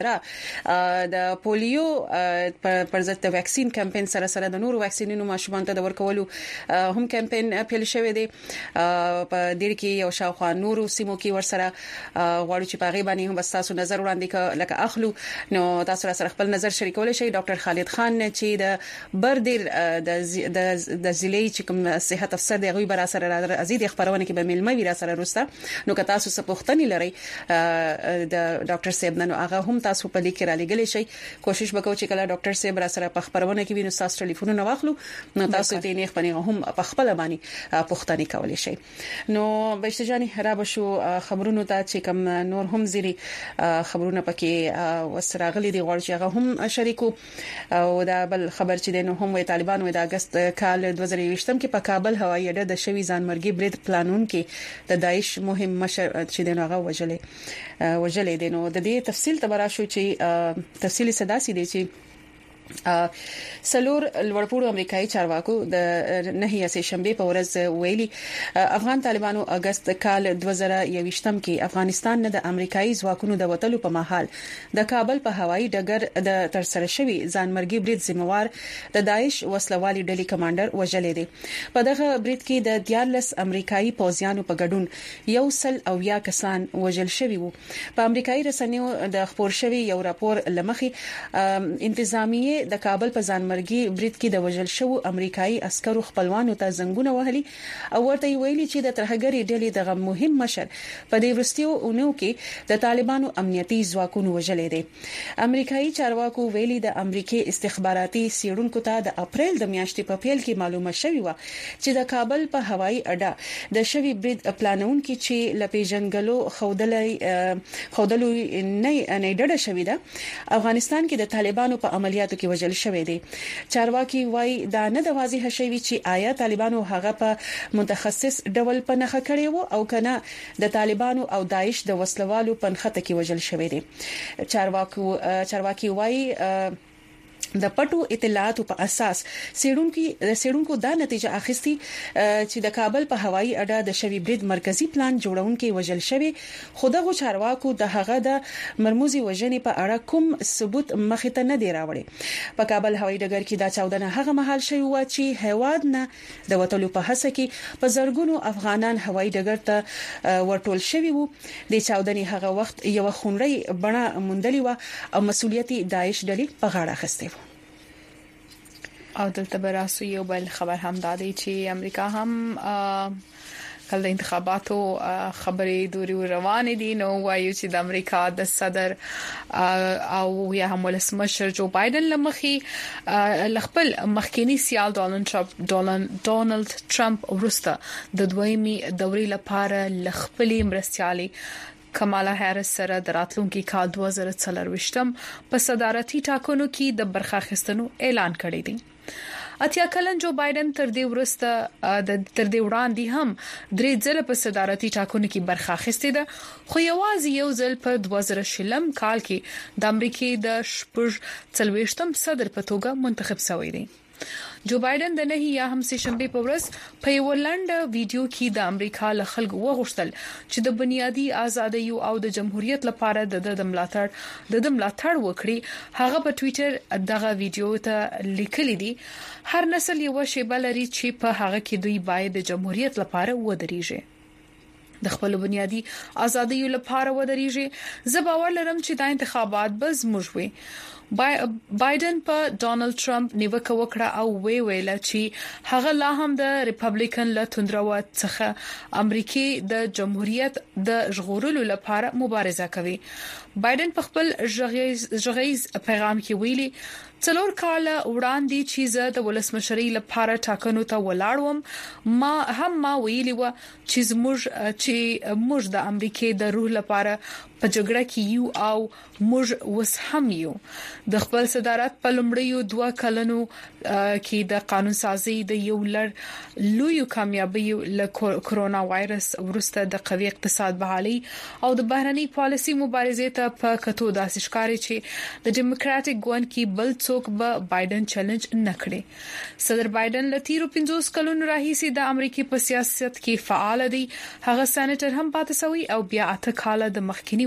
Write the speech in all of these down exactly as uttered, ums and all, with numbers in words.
را د پولیو پر ضد ویکسین کمپاین سره سره د نورو ویکسینونو ماشومان ته د ورکولو هم کمپاین پیل شوی دی په دې کې یو شاوخوا نورو سیمو کې ورسره غواړو چې په غیبانی هم تاسو نظر وړاندې لکه اخلو نو تاسو سره خپل نظر شریکول شي ډاکټر خالد خان چې د بردیر د د ضلعي چې کوم صحت افسر دی غوي بر سره ازید خبرونه کې به ملمه وی را سره روسته نو که تاسو څه پوښتنه لرئ د ډاکټر صاحب نن هغه هم تاسو په لیک را لګلې شي کوشش وکړو چې کله ډاکټر صاحب را سره په خبرونه کې وینو تاسو ټلیفونونه واخلو نو تاسو ته نه خپنه هم په خپل باندې پوښتنه کولای شي نو بشجاني را بشو خبرونو ته چې کوم نور هم زیری خبرونه پکې وسراغلي دي غواړي چې هغه هم شریکو او دا بل خبر چې دینو هم وی طالبان وی د اگست کال دوه زره یوولس کې په کابل هوایي اډه د شوی ځانمرګي برید پلانون کې د داعش مهم مشر چې دینو هغه وجلې وجلې دینو د دې تفصیل تبرا شو چې تفصیلی صدا سي دي چې سلور لوړپوړو امریکایي چارواکو د نهي سه شنبه په ورځ ویلي افغان طالبانو اگست کال دوه زره یوولس کې افغانستان نه د امریکایي ځواکونو د وټلو په محل د کابل په هوایي ډګر د ترسره شوی ځانمرګي برید ذمہوار د داعش وسلوالي ډلې کمانډر وجلې دي په دغه برید کې د دیارلس امریکایي پوځیانو په ګډون یو سل او یا کسان وجل شوی وو په امریکایي رسنیو د خبر شوی یو راپور لمخي انتظامیه د کابل په ځانمرګي برید کې د وژل شوو امریکایي عسکرو خپلوانو ته زنګونه وهلي او ورته ویلي چې د ترهګری ډلې دغه مهم مشر په دې ورستیو اونو کې د طالبانو امنیتي ځواکونو وژلې دي امریکایي چارواکو ویلي د امریکای استخباراتي سیړونکو ته د اپریل د میاشتې په پیل کې معلومه شوې و چې د کابل په هوایي اډه د شوی برید پلانون کې چې لپیجنګلو خودلې خودلو نه نه ډډه شوې ده افغانستان کې د طالبانو په عملیاتو کې وجل شوې دي چارواکي وای دا نه د واضح شوی چې آیا طالبانو هغه په متخصص ډول پنهخه کړي وو او کنه د طالبانو او داعش د وسلوالو پنهخته کې وجل شوې دي چارواکو چارواکي وای د پټو اطلاعاتو په اساس سیډونکو سیډونکو دا نتیجه اخیستي چې د کابل په هوایي اډه د شوی برید مرکزی پلان جوړونکو وجل شوی خودغه چارواکو د هغه د مرموزي وژنې په اړه کوم ثبوت مخې ته نه دی راوړي په کابل هوایي ډګر کې دا چاودنه هغه مهال شوی و چې هواد نه د وټلو په هڅه کې په زرګونو افغانان هوایي ډګر ته ورټول شوی وو د چاودنې هغه وخت یو خونړی بڼه موندلی و او مسولیت داعش ډلې په غاړه اخیسته او دلته براسو یو بل خبر هم دادی چې امریکا هم کله د انتخاباتو خبرې دوري روان دي نو وایي چې د امریکا د صدر او یا هم ولسمشر جو بایدن لمخي لخپل مخکینی سیال ډونالد ټرمپ ډونالد ټرمپ ورسته د دویمي دوري لپاره لخپلې مرستيالي کمالا هریس سره د راتلونکي کال دوه زره څلرويشتم په صدارتي ټاکنو کې د برخه اخیستنو اعلان کړی دی اتیا کلن جو بایدن تر دې ورسته د تر دې وړاندې هم درې ځله په صدارتي ټاکنو کې برخه اخیستې ده خو یوازې یو ځل په دوه زره شلم کال کې د امریکای د شپږ څلويشتم صدر په توګه منتخب شوی دی جو بایدن د نهي یا هم سه شنبه په ورځ په یو لنډ ویډیو کې د امریکا له خلکو وغوښتل چې د بنیادي ازادۍ او د جمهوریت لپاره د د ملاتړ د د ملاتړ وکړي هغه په ټوئیټر دغه ویډیو ته لیکلي دي هر نسل یو شی بلري چې په هغه کې دوی باید د جمهوریت لپاره ودرېږي د خپل بنیادي ازادۍ لپاره ودرېږي زه باور لرم چې دا انتخابات به زموږ وي بایدن په ډونالد ټرمپ نیوکه وکړه او وی ویل چې هغه لا هم د ریپابلیکن له توندروات څخه امریکای د جمهوریت د ژغورلو لپاره مبارزه کوي بایدن په خپل ژغیز پیغام کې ویلي څلور کال وړاندې چې زه د ولسمشرۍ لپاره ټاکنو ته ولاړم ما هم ما ویلي و چې موږ چې موږ د امریکای د روح لپاره په جګړه کې یو او موږ وس هم یو د خپل صدارت په لومړیو دوه کلونو کې د قانون سازي د یو لړ لوی کامیابی له کرونا وایرس ورسته د قوي اقتصاد بحالي او د بهرني پالیسي مبارزې ته په کتو داسې ښکاري چې د ډیموکراټک ګوند کې بل څوک به بایدن چیلنج نه کړي صدر بایدن له تیرو پنځوس کلونو راهیسې د امریکای په سیاست کې فعال دی هغه سېنیټر هم پاتې شوی او بیا اته کاله د مخکنی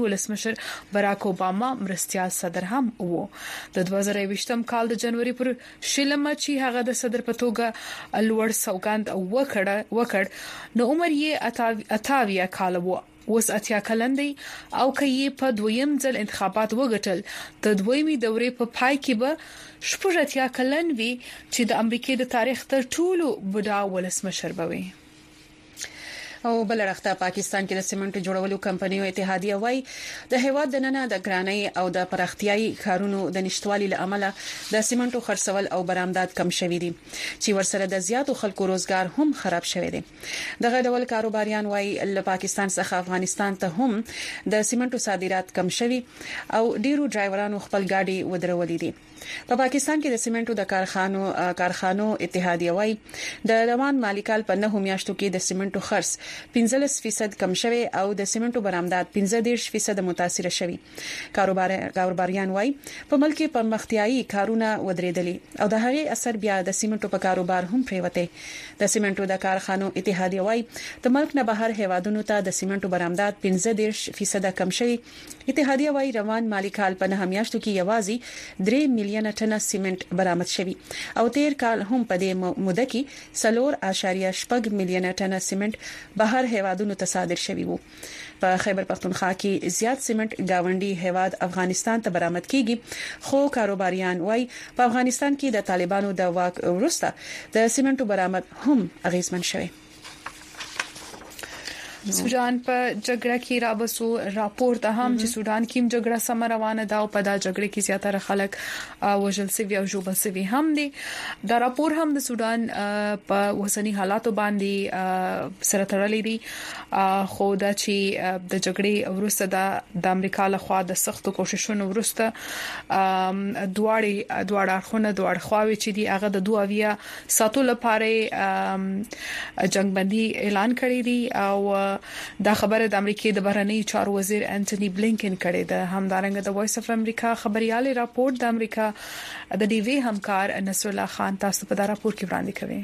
ولسمشر براک اوباما مرستيال صدر هم وو د دوه زره یوویشتم کال د جنوري پر شلمه چې هغه د صدر په توګه لوړ سوګند وکړ وکړ نو عمر یې اتاویا کال وو اوس اتیا کلندې او کې په دویم ځل انتخابات وګټل د دویمي دورې په پای کې به شپږ اتیا کلن وی چې د امریکای د تاریخ تر ټولو بډا ولسمشر بوي او بل رخته پاکستان کې د سیمنټ جوړولو کمپنیو اتحادیه وای د هیواد د نننه د ګرانۍ او د پرختیاي کارونو د نشټوالي لامل د سیمنټو خرڅول او برآمدات کم شوې دي چې ورسره د زیاتو خلکو روزګار هم خراب شوی دی دغه ډول کاروباریان وای له پاکستان څخه افغانستان ته هم د سیمنټو صادرات کم شوي او ډیرو ډرایورانو خپل گاډي ودرولې دي په پاکستان کې د سیمنټو د کارخانو کارخانو اتحادیه وای د روان مالکال په نه میاشتو کې د سیمنټو خرڅ پنځلس فیصد کم شوی او د سیمنټو برآمدات پنځه دېرش فیصد متاثر شوی کاروبار کاروباریان وای په ملک کې پرمختیايي کارونه ودرېدلي او د هغې اثر بیا د سیمنټو په کاروبار هم پریوته د سیمنټو د کارخانو اتحادیه وای د ملک نه بهر هیوادونو ته د سیمنټو برآمدات پنځه دېرش فیصد کم شوی اتحادیه وای روان مالکال په نه میاشتو کې یوازې درې میلیونه ټنه سیمنټ برآمد شوی او تیر کال هم په دې موده کې سلور اشاریه شپږ میلیونه ټنه سیمنټ بهر هیوادونو ته صادر شوی وو په خیبر پختونخوا کې زیات سیمنټ گاونډي هیواد افغانستان ته برآمد کیږي خو کاروباریان وای په افغانستان کې د طالبانو د واک وروسته د سیمنټو برآمد هم اغیزمن شوی سودان په جګړه کې رابسو راپور ته هم چې سودان کې جګړه سم روانه ده او په دا جګړه کې زیاتره خلک وژل شوي او ژوبل شوي هم دي دا راپور هم د سودان په وسنی حالاتو باندې سره تړلې دي خو دا چې د جګړې وروسته د امریکا لخوا د سختو کوششونو وروسته دواړي دواړه خونه دواړه خواوي چې دی هغه د دوه اویا ساتو لپاره جنگبندي اعلان کړی دی او دا خبره د امریکای د بهرنی چارو وزیر انټونی بلینکن کړې ده همدارنګه د وایس اف امریکا خبريالي راپور د امریکا د ډي وی همکار نصر الله خان تاسو په دا راپور کې وړاندې کوي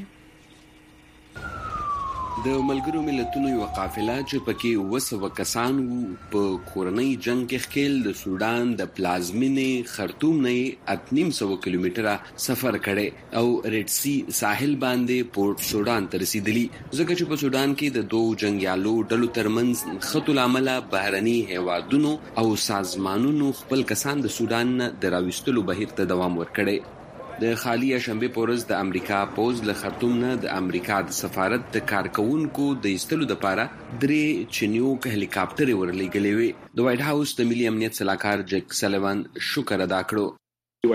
د ملګرو ملتونو یو قافله چې پکې وسو کسان په کورنۍ جنگ کې خېل د سودان د پلازمینې خرطوم نه اتنیم سو کیلومتره سفر کړي او ریډ سی ساحل باندې پورت سودان ته رسیدلی ځکه چې په سودان کې د دوه جنگیالو ډلو ترمنځ خط العمل بهرني هیوادونو او سازمانونو خپل کسان د سودان د راوستلو بهیر ته دوام ورکړي د خالی شنبه پورز د امریکا پوز له خرطوم نه د امریکا د سفارت د کارکونکو د ایستلو د پاره درې چنیو که هلیکاپټر ورلېګلې وي د وایټ هاوس د ملي امنیت صلاحکار جک سلیوان شکر ادا کړو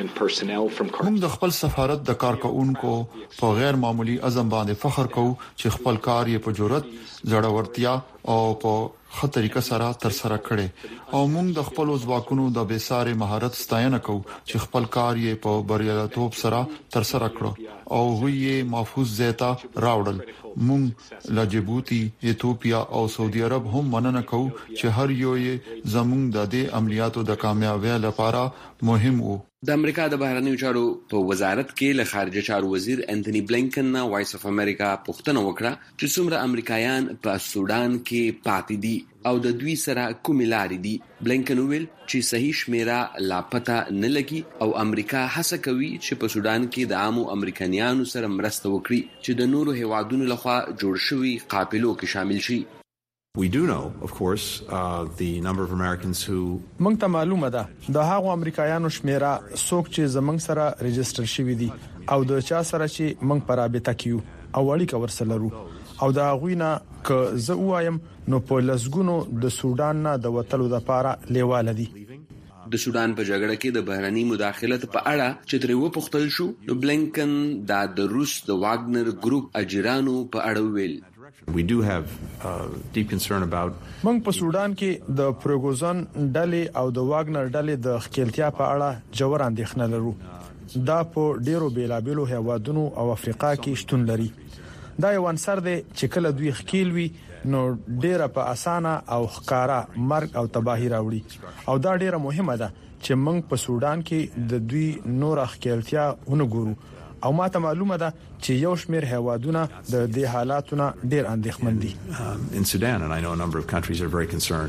موږ د خپل سفارت د کارکونکو په غیر معمولی عزم باندې فخر کوو چې خپل کار یې په جرأت زړورتیا او په خطر طریقه سره تر سره کړي او موږ د خپل ځواکونو د بیساره مهارت ستاینه کوو چې خپل کار یې په بریالیتوب سره تر سره کړو او هغه محفوظ زیتا راوړل موږ له جبوتي ایتوپیا او سعودي عرب هم مننه کوو چې هر یو یې زموږ د دې عملیاتو د کامیابی لپاره مهم وو د امریکا د بهرنیو چارو په وزارت کې له خارجه چارو وزیر انټونی بلینکن نه وایس اف امریکا پوښتنه وکړه چې څومره امریکایان په سودان کې پاتې دي او د دوی سره کومې لارې دي بلینکن ویل چې صحیح شمیره لا پته نه لګي او امریکا هڅه کوي چې په سودان کې د عامو امریکایانو سره مرسته وکړي چې د نورو هیوادونو لخوا جوړ شوی قافلو کې شامل شي We do know, of course, uh, the number of Americans who موږ ته معلومه ده د هغو امریکایانو شمیره څوک چې زمنګ سره ريجستره شوی دي او د چا سره چې موږ په رابطه کیو او اړیکه ورسره لرو او دا غوینه ک زه وایم نو په لسګونو د سودان نه د وټلو د پاره لیواله دي د سودان په جګړه کې د بهرني مداخلت په اړه چې ترې وپوښتل شو نو بلینکن دا د روس د واګنر ګروپ اجرانو په اړه ویل We do have uh, deep concern about موږ په سودان کې د پروګوزن ډلې او د واګنر ډلې د خپلتیا په اړه جوړ اندېښنه لرو دا په ډیرو بیلابیلو هیوادونو او افریقا کې شتون لري دا یو عنصر دی چې کله دوی خکیل وي نو ډیره په اسانه او ښکارا مرګ او تباہي راوړي او دا ډیره مهمه ده چې موږ په سودان کې د دوی نور خپلتیا ونګورو او ماته معلومه ده چې یو شمېر هیوادونه د دې حالاتونو ډېر اندېښمن دي in Sudan and I know a number of countries are very concerned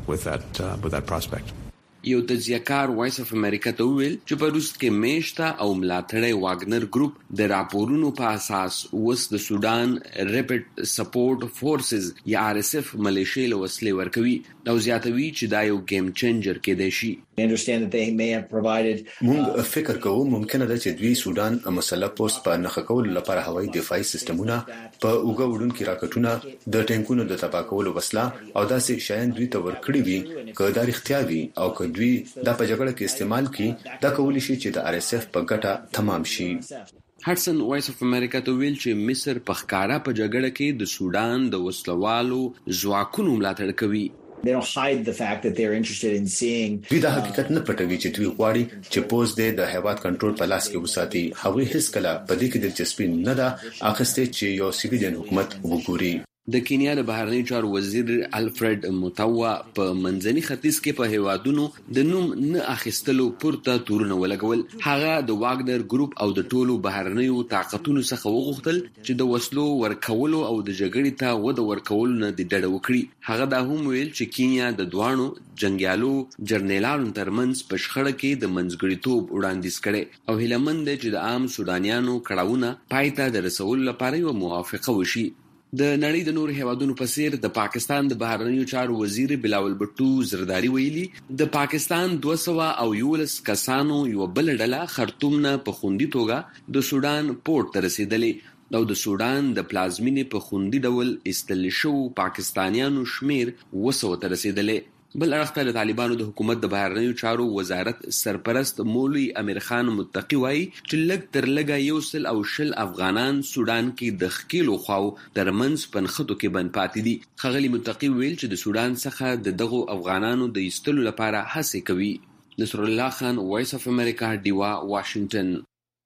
with that uh, with that prospect. یو تجزیه‌کار وایس اف امریکا ته ویل چې په روس کې میشته او ملاتړی واګنر ګروپ د راپورونو په اساس وس د سودان ریپټ سپورټ فورسز یا آر اس اف ملیشیا له وسلې ورکوي او زیاتوي چې دا یو گیم چینجر کېدای شي. موږ فکر کوو ممکنه ده چې دوی سودان مسله پوسټ په نخښه کولو لپاره هوایي دفاعي سیستمونه په اوګه وډونکو راکټونه د ټینکونو د تباہ کولو وسله او داسې شیان دوی ته ورکړي وي که دا رښتیا وي او که دوی دا په جګړه کې استعمال کړي دا کولی شي چې د آر اس اف په ګټه تمام شي. هډسن وایس اف امریکا ته ویل چې مصر په ښکارا په جګړه کې د سودان د وسلوالو ځواکونو ملاتړ کوي. They don't hide the fact that they're interested in seeing دوی دا حقیقت نه پټوي چې دوی غواړي چې پوز دې د هیواد کنټرول په لاس کې وساتي. هغوی هیڅ کله په دې کې دلچسپي نه ده اخیستې چې یو سیویلین حکومت وګوري. د کینیا د بهرنی چارو وزیر الفرد موتاوا په منځني ختیځ کې په هیوادونو د نوم نه اخیستلو پورته تورونه ولګول. هغه د واګنر ګروپ او د ټولو بهرنیو طاقتونو څخه وغوښتل چې د وسلو ورکولو او د جګړې ته وده ورکولو نه د ډډه وکړي. هغه دا هم ویل چې کینیا د دوانو جنگیالو جرنیلانو ترمنځ په شخړه کې د منځګړیتوب وړاندیز کړي او هیلمند چې د عام سودانیانو کړهونه پایته د رسول لپاره یو موافقه وشي. د نړۍ د نور هیوادونو په څیر د پاکستان د بهرنیو چارو وزیر بلاول بټو زرداری ویلي د پاکستان دوه سوه او یولس کسانو یو بل ډله خرطوم نه په خوندي توګه د سودان پورت ته رسیدلې او د سودان د پلازمینې په خوندي ډول ایستل شو پاکستانیانو شمیر وسو ته رسیدلې. بل اړخته د طالبانو د حکومت د بهرنیو چارو وزارت سرپرست مولوی امیر خان متقی وایي چې لږ تر لږه یو سل او شل افغانان سودان کې د خکیلو خواو ترمنځ پنخطو کې بند پاتې دي. ښاغلي متقی ویل چې د سودان څخه د دغو افغانانو د ایستلو لپاره هڅې کوي. نصر الله خان وایس اف امریکا ډیوا واشنگټن.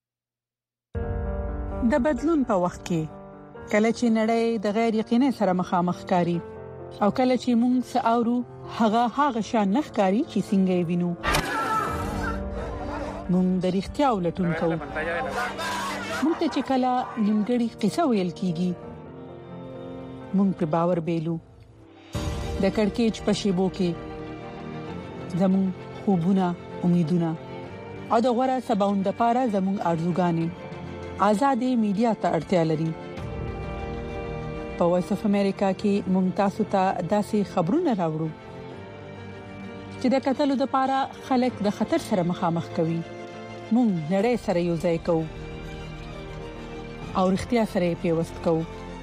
د بدلون په وخت کې کله چې نړۍ د غیر یقیني سره مخامخ کاری او کله چې موږ ساورو هغه هغه شان نخکاری چې څنګه وینو موږ د اړتیا ولټون کوو. موږ ته چې کله نیمګړی قصه ویل کیږي موږ په باور بیلو. د کڑکېچ په شیبو کې زموږ خوبونه امیدونه او د غوړه سباوند لپاره زموږ ارزوګانې آزادې میډیا ته اړتیا لري. په وایس اف امریکا کې ممتاز ته داسې خبرونه راوړو چې د قتل لپاره خلک د خطر سره مخامخ کوي. مونږ نړۍ سره یو ځای کوو او اړتیا سره پیوست کوو.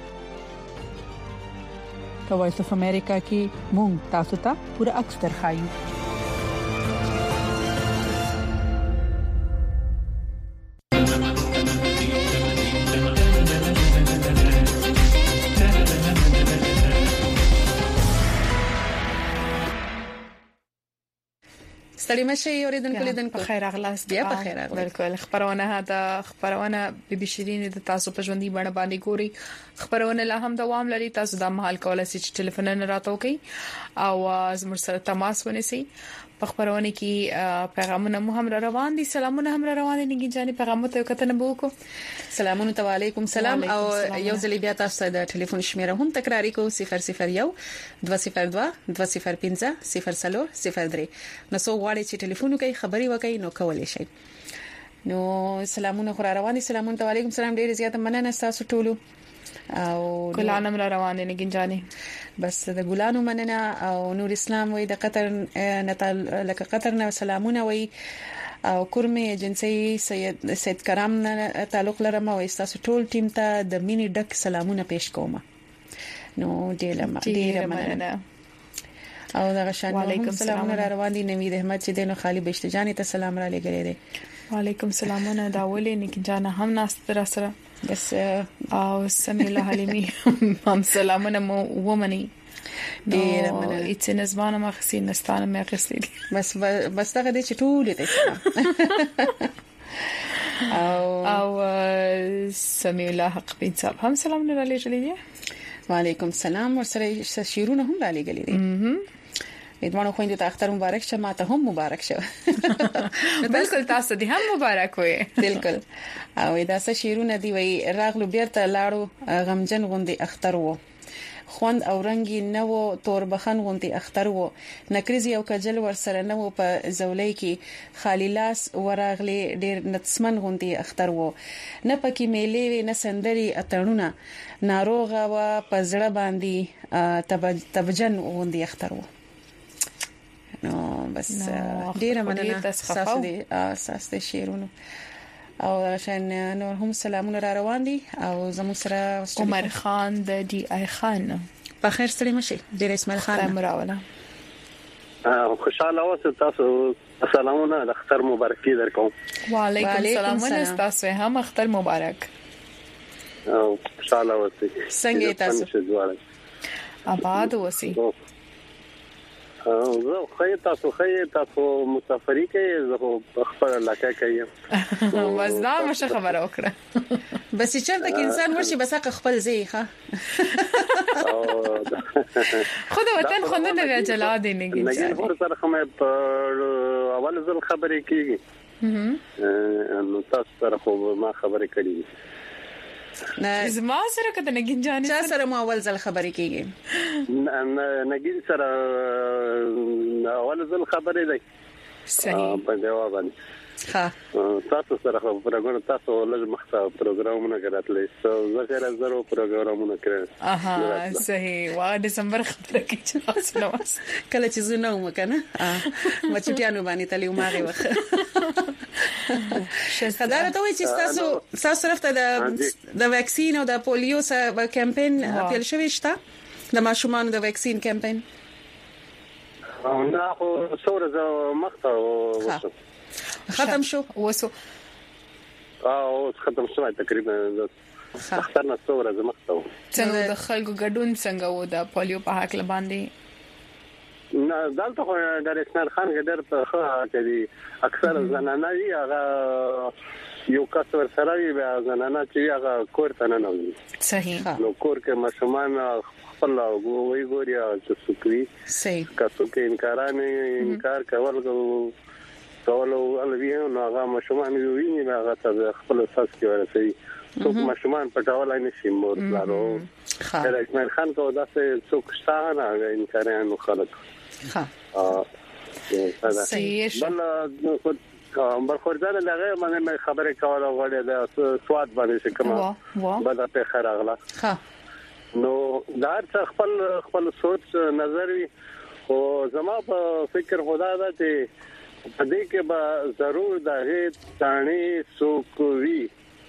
په وایس اف امریکا کې مونږ تاسو ته پوره عکس درخایو. ستړي مشه اوریدونکو لیدونکو خیر اغلاس بیا په خیر اغلاس. بالکل خبرونه د خبرونه بي بي شيرين د تاسو په ژوندۍ باندې باندې ګوري. خبرونه لا هم دوام لري. تاسو د محل کولای شئ چې ټلیفون نه راتاو کوي او زموږ سره تماس ونیسئ. په خبرونه کې پیغامونه مو هم روان دي. سلامونه هم روان دي. نګی جاني پیغام ته کتنه بوکو. سلامونه علیکم سلام او یو ځل بیا تاسو د ټلیفون شمیره هم تکراری کو صفر صفر یو دوه صفر دوه دوه صفر پنځه صفر صفر صفر درې. نو سو غواړئ چې ټلیفون کوي خبري وکړي نو کولای شئ. نو سلامونه خو روان دي. سلامونه علیکم سلام ډیر زیات مننه تاسو ټولو او ګلانم را روان دي نګین جاني. بس د ګلانو مننه او نور اسلام وای د قطر نتال لکه قطر نه سلامونه وای او کورمه ایجنسی سید سید کرام نه تعلق لرم او تاسو ټول ټیم ته د مینی ډک سلامونه پېښ کوم. نو ډیره ډیره مننه او دا غشان وعلیکم السلام را روان دي. نوید احمد چې دینو خالی بشتجانی ته سلام را لګری دي. وعلیکم السلام دا ولې نګین جان هم ناست تر سره بس او سمي الله حلیمی هم سلامونه مو ومني. ډیر مننه. اېڅ نسبانه ما خسي نستانه مې خسي بس بس دا غدي چې ټول دې او او سمي الله حق بن صاحب هم سلام نه لري دي. وعلیکم السلام ورسره شیرونه هم را لګلې دي. اېدوانو خويندو ته اختر مبارک شه. ماته هم مبارک شه. بالکل تاسو دې هم مبارک وي. بالکل او دا څه شیرونه دی وی راغلو بیرته لاړو غمجن غوندي اختر وو خوند او رنگي نو تور بخن غونتي اختر وو نکریزي او کجل ور سره نو په زولۍ کې خالی لاس ورغلي ډېر نتسمن غونتي اختر وو نه پکې میلې نه سندري اتړونه ناروغه وا پزړه باندې تبجن غونتي اختر وو نو بس ډیره مننه تاسو دې اساس ته شیرونو او عشان نور هم سلامونه را روان دي او زمو سره عمر خان د ډي اي خان په خیر سره مشي ډیر اسماعیل خان مراوله خوشاله اوسه تاسو سلامونه د اختر مبارکي درکوم وعلیکم السلام تاسو هم اختر مبارک او خوشاله اوسه څنګه تاسو آباد اوسئ زه خو تاسو خو تاسو مسافرۍ کې زه خپل علاقه کې یم بس دا مشه خبره وکړه بس چې د انسان ورشي بس خپل ځای ښه خو د وطن خوندونه بیا جلا دي نه کیږي نګین ور سره کومه په اول ځل خبرې کیږي نو تاسو سره خو ما خبرې کړې نه زما سره کده نګین جانې چا سره مو اول ځل خبرې کیږي نګین سره اول ځل خبرې دی صحیح په جواب باندې ها تاسو سره پروګرام تاسو لږ مخته پروګرامونه کړل زه غیر زرو پروګرامونه کړل اها صحیح وا دسمبر خبره کې چې تاسو نو کله چې زه نو مکنه ما چټیانو باندې تلې ماغي وخت خدای ته وایي چې تاسو تاسو رافته د د وکسین او د پولیو سره کمپاین پیل شوی شته د ماشومان د وکسین کمپاین نه خو څوره زه مخته وسو ختم شو وسو او ختم شو تقریبا اختر نه څوره زه مخته څنګه د خلکو ګډون څنګه و د پولیو په حق باندې نه دلته خو د اسماعیل خان ګډر په خوا کې اکثر زنانه وی هغه یو کس ور سره وی زنانه چې هغه کور ته نه نوي صحیح نو کور کې مشمان خپل وی ګوري چې سکوي صحیح کاسو کې انکارانه انکار کول کولو الوی نو هغه مشمان وی نه هغه ته خپل اساس کې ورسي څوک مشمان پټاول نه شي مور لارو خیر اسماعیل خان کو داسې څوک شته نه انکارانو خلک ها ا صحیح بل بل خورځاله لغه باندې خبره کوله غوړې د سواد باندې شکمه بعد په خراغله ها نو دا خپل خپل سوچ نظر وي او زما په فکر خدا دا چې په دې کې به ضرور د هیڅ ثاني سوکوي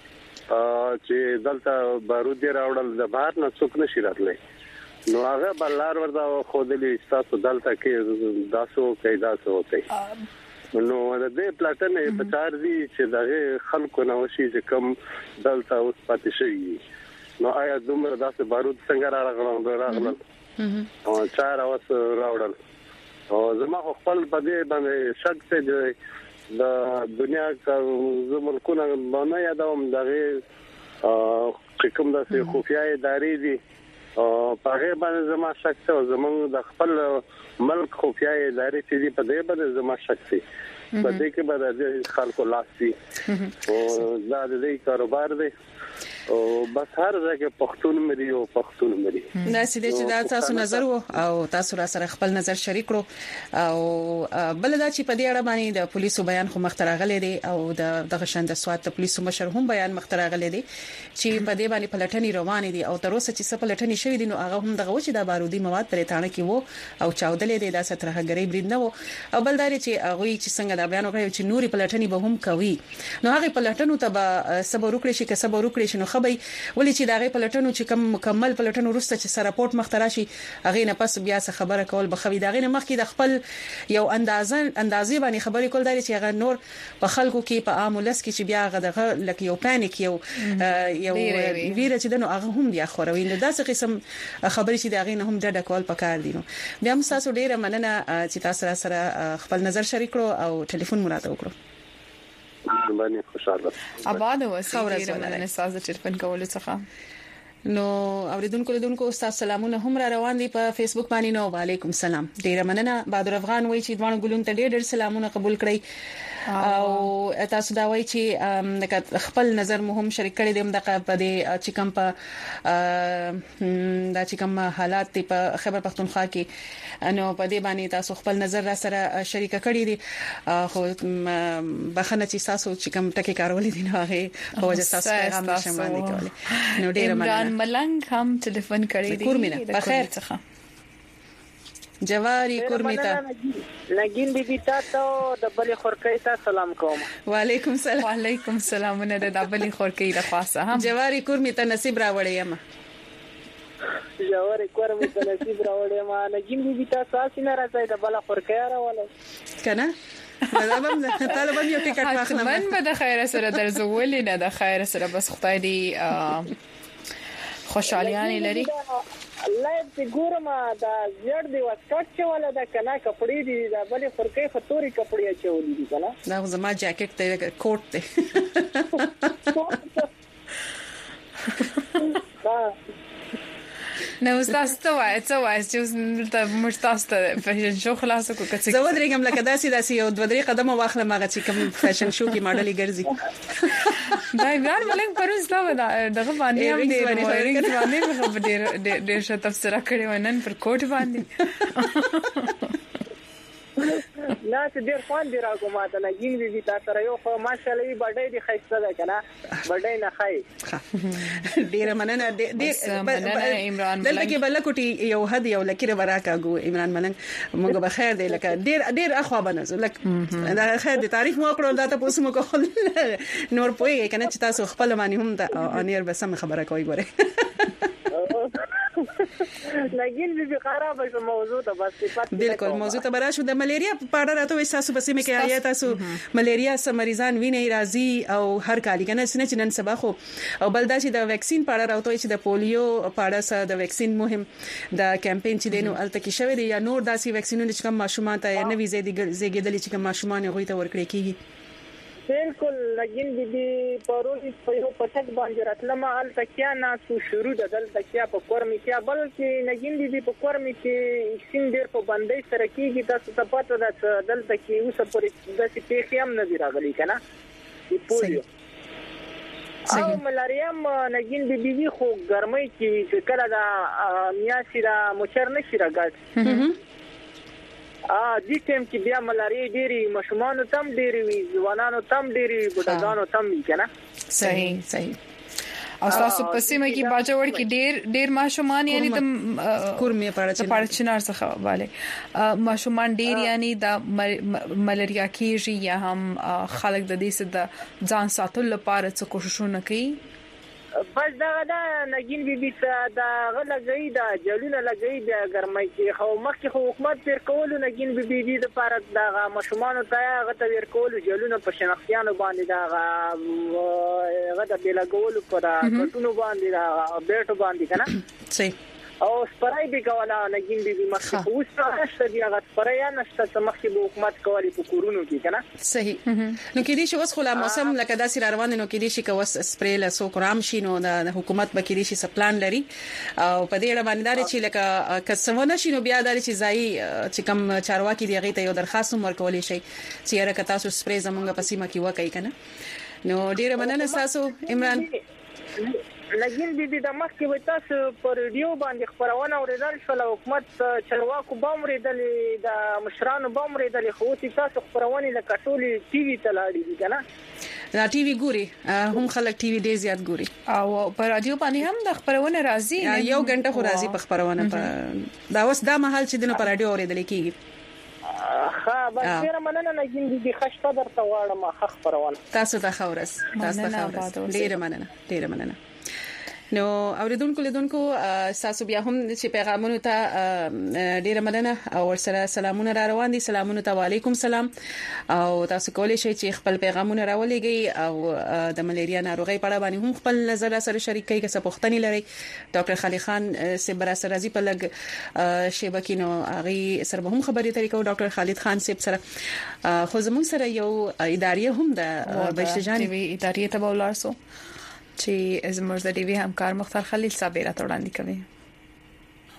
چې دلته بارود راوړل د بهر نه څوک نشي راتلی نو هغه بلار وردا خودلې تاسو دلته کې داسو کې داسو کوي نو د دې پلاټن په چار دي چې دغه خلکو نو شي چې کم دلته اوس پاتې شي نو آیا دومره داسې بارود څنګه راغلل راغلل او چار اوس راوړل او زما خپل په دې باندې شک ته د دنیا کا ملکونه باندې یادوم دغه کوم داسې خفیا ادارې دي او په هغه باندې زما شک ته زمونږ د خپل ملک خفیا ادارې چې دي په دې باندې زما شک دي په دې کې به د خلکو لاس دي او دا د دې کاروبار دی او بس هر ځای پښتون مری او پښتون مری دا سیده چې دا تاسو نظر وو او تاسو را سره خپل نظر شریک کړو او بل دا چې په دې اړه باندې د پولیسو بیان خو مخترغلې دي او د دغه شند سواد د پولیسو مشر هم بیان مخترغلې دي چې په دې باندې پلټنې روانې دي او تر اوسه چې څه پلټنې شوې دي نو هغه هم دغه چې د بارودي مواد پرې تانه کې وو او چاودلې دي د سترهګری برید نه وو او بل دا چې هغه چې څنګه دا بیان وکړي چې نوري پلټنې به هم کوي نو هغه پلټنو ته به صبر وکړي چې صبر وکړي شنو خبي ولې چې دغه پلټنو چې کوم مکمل پلټنو وروسته چې سره راپورټ مختراشي هغه نه پس بیا څه خبره کول بخوي دغه نه مخکې د خپل یو اندازه اندازې باندې خبرې کول دي چې هغه نور په خلکو کې په عام ولس کې چې بیا هغه لکه یو پانیک یو یو ویره چې دنو هغه هم بیا خوروي نو داسې قسم خبرې چې دغه نه هم ډډه کول پکار دي نو بیا هم تاسو ډیره مننه چې تاسو سره خپل نظر شریک کړو او ټلیفون مراته وکړو باندې خوشاله آباد وسیله مننه تاسو ټلیفون کول څخه نو اوریدونکو لیدونکو تاسو سلامونه هم را روان دي په فیسبوک باندې نو وعلیکم السلام ډیره مننه بادر افغان وایي چې دوه ګلون ته ډېر ډېر سلامونه قبول کړئ او تاسو دا وایي چې د خپل نظر مهم شریک کړي دي د په دې چې کوم په دا چې کوم حالات په خیبر پختونخوا کې نو په دې باندې تاسو خپل نظر را سره شریک کړي دي خو بخنه چې تاسو چې کوم ټکی کارولې دي نو هغه په وجه تاسو پیغام نشم باندې کولای نو ډیر مننه عمران ملنګ هم ټلیفون کړی دی کورمینه بخیر څخه جواری کورمیتا نگین بی بی تاسو د بلی خورکې ته سلام کوم وعلیکم السلام وعلیکم السلام نه د بلی خورکې د خاصه هم جواری کورمیتا نصیب راوړې یم جواری کورمیتا نصیب راوړې ما نگین بی بی تاسو اسینه راځي د بلی خورکې راولې کنه مدام طالب یو ټیکټ واخلم من به د خیر سره درځولې نه د خیر سره بس خدای دې خوشحالیان لري لایب چې ګورم دا زړ دی واسکټ چې ولا دا کنه کپړې دي دا بلې خورکې خطوري کپړې چولې دي کنه دا زما جاکټ ته کوټ ته نو تاسو ته وایي څه وایي چې ته مشتاسته فیشن شو خلاص کو کڅ زه ودرېږم لکه داسې داسې یو دوه درې قدمه واخلم هغه چې کوم فیشن شو کې ماډلې ګرځي دا عمران ملنګ پروز دا دغه باندې هم دې ورنګ باندې په ډېر ډېر څه تفسیر کړی ونن پر کوټ باندې نه چې ډېر خوان دی راغو ماته نه ګین وی تاسو را یو خو ماشالله بډای دی خیسته ده کنه بډای نه خای ډېر مننه ډېر عمران دلته کې بلکوټي یو هد یو لکه براکاګو عمران ملنګ موږ به خیر دی لکه ډېر ډېر اخوا بنځو لکه دا خیر دی تعریف مو کړو دا ته پوسمو کول نور پوي کنه چې تاسو خپل معنی هم د انیر به سم خبره کوي ګوره نگین بی بی خراب شو موضوع ته بس صفات بالکل موضوع ته براشو د ملیریا په اړه راته وساسو پسې مې کې آیا تاسو ملیریا سم مریضان ویني راځي او هر کال کنه سنه چې نن سبا خو او بل دا چې د ویکسین په اړه راته چې د پولیو په اړه سره د ویکسین مهم د کمپاین چې دینو الته کې شوی دی یا نور داسې ویکسینونه چې کوم ماشومان ته یا نوې زیږیدلې چې کوم ماشومان غوي ته ورکړي کیږي بالکل لګین دي دي پروژې په یو پټک باندې راتلم ال تکیا نه سو شروع د دل تکیا په کورمې کې بلکې لګین دي دي په کورمې کې سین ډیر په باندې سره کېږي تاسو ته پته ده چې دل تکي اوس په داسې پیښې هم نه دی راغلي کنه پولیو او ملاریا لګین دي دي خو ګرمۍ کې کله دا میاشي دا مچر نشي راګټ ا دې ټیم کې بیا ملاریا ډېری مشمانو تم ډېری وي ځوانانو تم ډېری بډاګانو تم وي کنه صحیح صحیح او تاسو په سیمه کې باجوړ کې ډېر ډېر ماشومان یعنی د کورمې پارچنار څخه والے ماشومان ډېر یعنی د ملاریا کېږي یا هم خلک د دې څخه ځان ساتلو لپاره څه کوششونه کوي بس دا دا نگین بی بی دا غلګی دا جلونه لګی د ګرمۍ کې خو مخکې حکومت پر کول نگین بی بی د لپاره دا مشمانو ته غته ور کول جلونه په شنختيانو باندې دا غته بلګول پر کټونو باندې دا بیٹو باندې کنه صحیح او سپرای به کولا نگین بی بی مخکې اوس راشه دی هغه سپرای نشته چې مخکې به حکومت کولی په کورونو کې کنه صحیح نو کې دي چې اوس خلا موسم لکه داسې روان نو کې دي چې کوس سپری له سو کرام شي نو د حکومت به کې دي چې سپلان لري او په دې اړه باندې چې لکه کسمونه شي نو بیا د چې ځای چې کم چارواکي دی هغه ته یو درخواست ورکول شي چې هغه تاسو سپری زمونږ په سیمه کې وکړي کنه نو ډیره مننه تاسو عمران لګین دي د مخکې وي تاسو پر ریډیو باندې خبرونه اوریدل شول حکومت چرواکو بامریدل د مشرانو بامریدل خو تاسو خبرونه لکه ټولې ټي وي ته لاړې دي کنه دا ټي وي ګوري هم خلک ټي وي ډېر زیات ګوري او پر رادیو باندې هم د خبرونه راځي یو غنټه خو راځي په خبرونه دا اوس دا محل چې دنه پر رادیو اوریدل کیږي ها بس ډیره مننه نګین دي خشته درته واړم خبرونه تاسو ته خورس تاسو ته خورس ډیره مننه ډیره مننه نو اوریدونکو لیدونکو تاسو بیا هم چې پیغامونو ته ډیره مننه او ورسره سلامونه را روان دي سلامونه ته وعلیکم سلام او تاسو کولای شئ چې خپل پیغامونه راولېږئ او د ملیریا ناروغي په اړه باندې هم خپل نظر سره شریک کړئ که څه پوښتنې لرئ ډاکټر خالد خان سیبرا سرازي په لګ شیبکینو اغي سره هم خبرې طریقو ډاکټر خالد خان سیب سره خو زموږ سره یو ادارې هم د بشجان ادارې ته ولارسو چې زموږ د ډي وی همکار مختار خلیل صاحب راته وړاندې کوي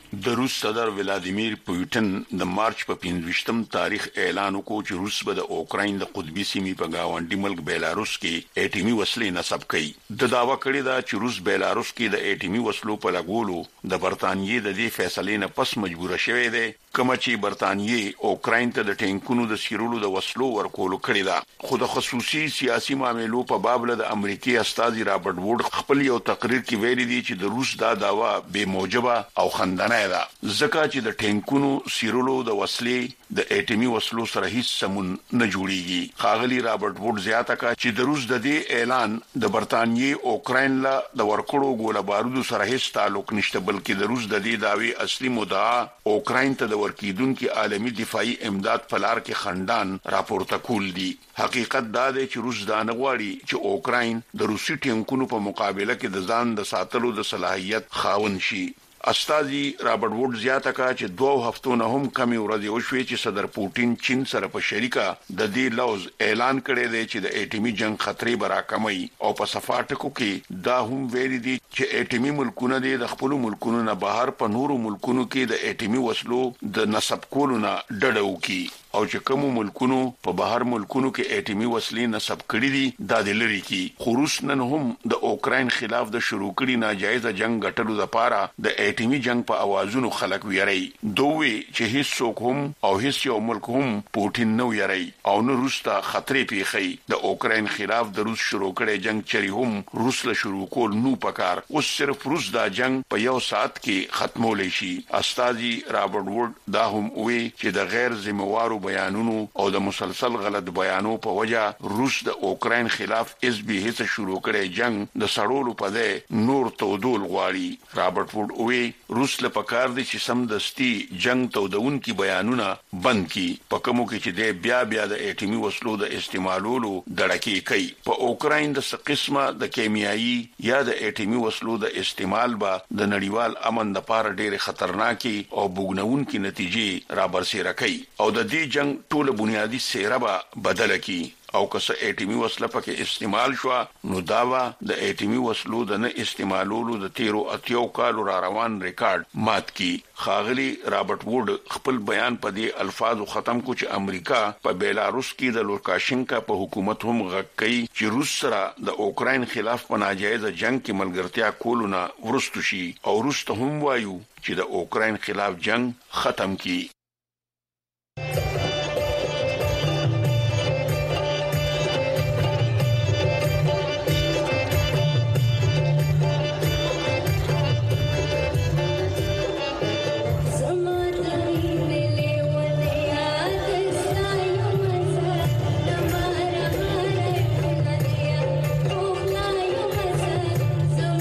د روس صدر ولادیمیر پوتین د مارچ په پنځوستم تاریخ اعلان وکړ چې روس به د اوکراین د قطبي سیمې په گاونډي ملک بیلاروس کې اټومي وسلې نصب کړي. د داوا کړی دا چې روس بیلاروس کې د اټومي وسلو په لګولو د برتانیې د دې فیصلې نه پس مجبور شوه دی، کوم چې برتانیې اوکراین ته د ټینکونو د سیرولو د وسلو ورکولو کړی دا. خو د خصوصي سیاسي معاملو په باب له د امریکای استاذ رابرټ ووډ خپل یو تقریر کې ویلي دی چې د روس دا داوا به موجبه او خندنه ده، ځکه چې د ټینکونو سیرولو د وسلې د اټومي وسلو سره هیڅ سمون نه جوړیږي. خاغلی رابرټ ووډ زیاته کړه چې د روس د دې اعلان د برتانیې اوکراین له د ورکړو ګوله بارودو سره هیڅ تعلق نشته، بلکې د روس د دې داوی اصلي مدعا اوکراین ته د ورکیدونکو عالمي دفاعي امداد په لار کې خندان راپورته کول دي. حقیقت دا دی چې روس دا نه غواړي چې اوکراین د روسي ټینکونو په مقابله کې د ځان د ساتلو د صلاحیت خاوند شي. استاذي رابرټ ووډ زیاته کړه چې دوه هفتو نه هم کمی ورځې وشوي چې صدر پوتین چین سره په شریکه د دې لوز اعلان کړی دی چې د اټومي جنگ خطرې برا کمي، او په صفاټکو کې دا هم ویلي دي چې اټومي ملکونه د خپل ملکونو نه بهر په نورو ملکونو کې د اټومي وسلو د نصب کولو نه ډډه وکړي، او چې کوم ملکونو په بهر ملکونو کې اټومي وسلې نصب کړې دي دا د لری کې. خو روس نن هم د اوکراین خلاف د شروع کړي ناجایز جنگ غټلو لپاره د اټومي جنگ په اوازونو خلک ویری. دوی چې هیڅ څوک هم او هیڅ یو ملک هم پوتین نو یری او نو روس ته خطرې پیخي. د اوکراین خلاف د روس شروع کړي جنگ چری هم روس له شروع کول نو پکار، اوس صرف روس دا جنگ په یو ساعت کې ختمول شي. استاذي رابرټ ووډ دا هم وی چې د غیر ذمہوارو بیانونو او د مسلسل غلط بیانو په وجه روس د اوکراین خلاف اس بي هڅه شروع کړي جنگ د سړولو په ده نور تودول غواړي. رابرټ ووډ وی روس له پکار دي چې سمدستي جنگ تودون کی بیانونه بند کی، په کومو کې چې د بیا بیا د اټومي وسلو د استعمالولو دړکی کوي. په اوکراین د څه قسمه د کیمیاوي یا د اټومي وسلو د استعمال به د نړیوال امن لپاره ډېر خطرناکي او بوګنونکي نتیجې را برسېره کوي، او د دې جنگ ټول بنیادی سیره به بدل کی. او که څه اټومي وسله پکې استعمال شو نو داوا د اټومي وسلو د نه استعمالولو د تیرو اتیو کالو را روان ریکارډ مات کی. خاغلی رابرټ ووډ خپل بیان په دې الفاظو ختم کو چې امریکا په بیلاروس کې د لوکاشینکا په حکومت هم غږ کوي چې روس سره د اوکراین خلاف په ناجایز جنگ کې ملګرتیا کولونه ورستو شي، او روس ته هم وایو چې د اوکراین خلاف جنگ ختم کی.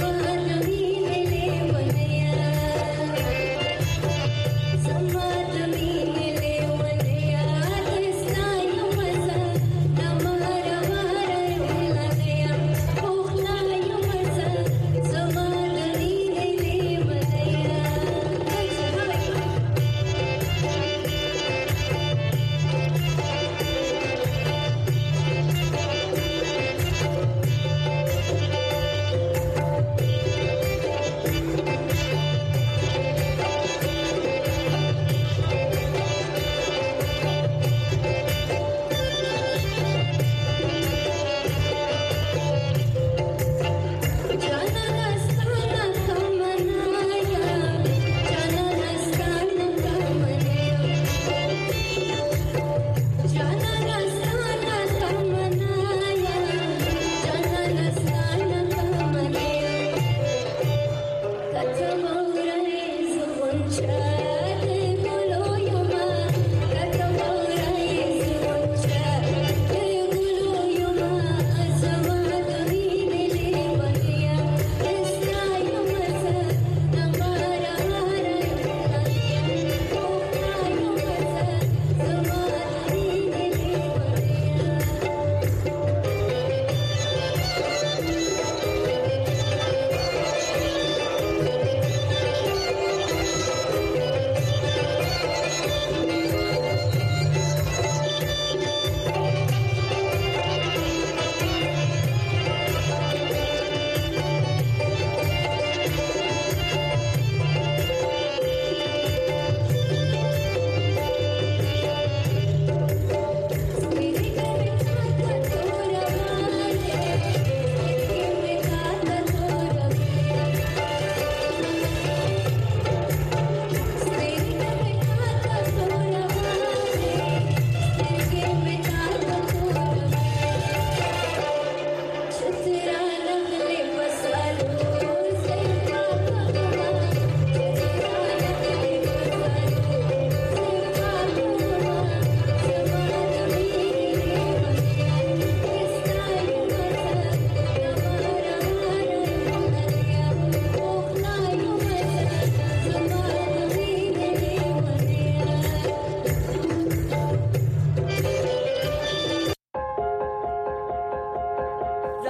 Some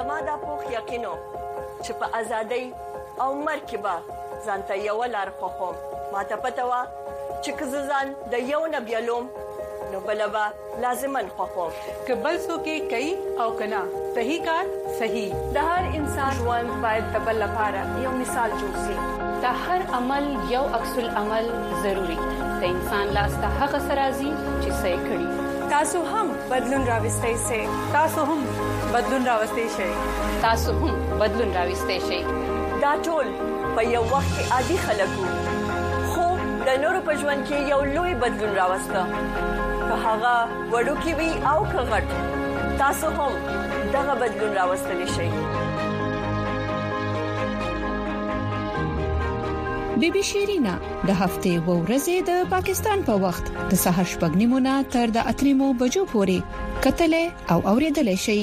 زما د پوخ یقینو چې په ازادۍ او مرکبه ځانته یو لار خوخم ماته پته وا چې کززان د یو نبیلوم نو بلبا لازمن خوخم کبل سو کې کوي او کنا صحیح کار صحیح د هر انسان ژوند باید د بل لپاره یو مثال جوړ شي د هر عمل یو عکس العمل ضروری د انسان لاس ته هغه سرازي چې صحیح کړي تاسو هم بدلون راوستئ سي تاسو هم بدلون راوستئ شئ تاسو هم بدلون راوستئ شئ دا ټول په یو وخت کې عادي خلکو خو د نورو په ژوند کې یو لوی بدلون راوسته که هغه وړو کې وي او که غټ تاسو هم دغه بدلون راوستلی شئ بی بی شیرینا د هفته و ورځې د پاکستان په وخت د سحر شپږ نیمونه تر د اتریمو بجو پورې کتلې او اوریدلې شي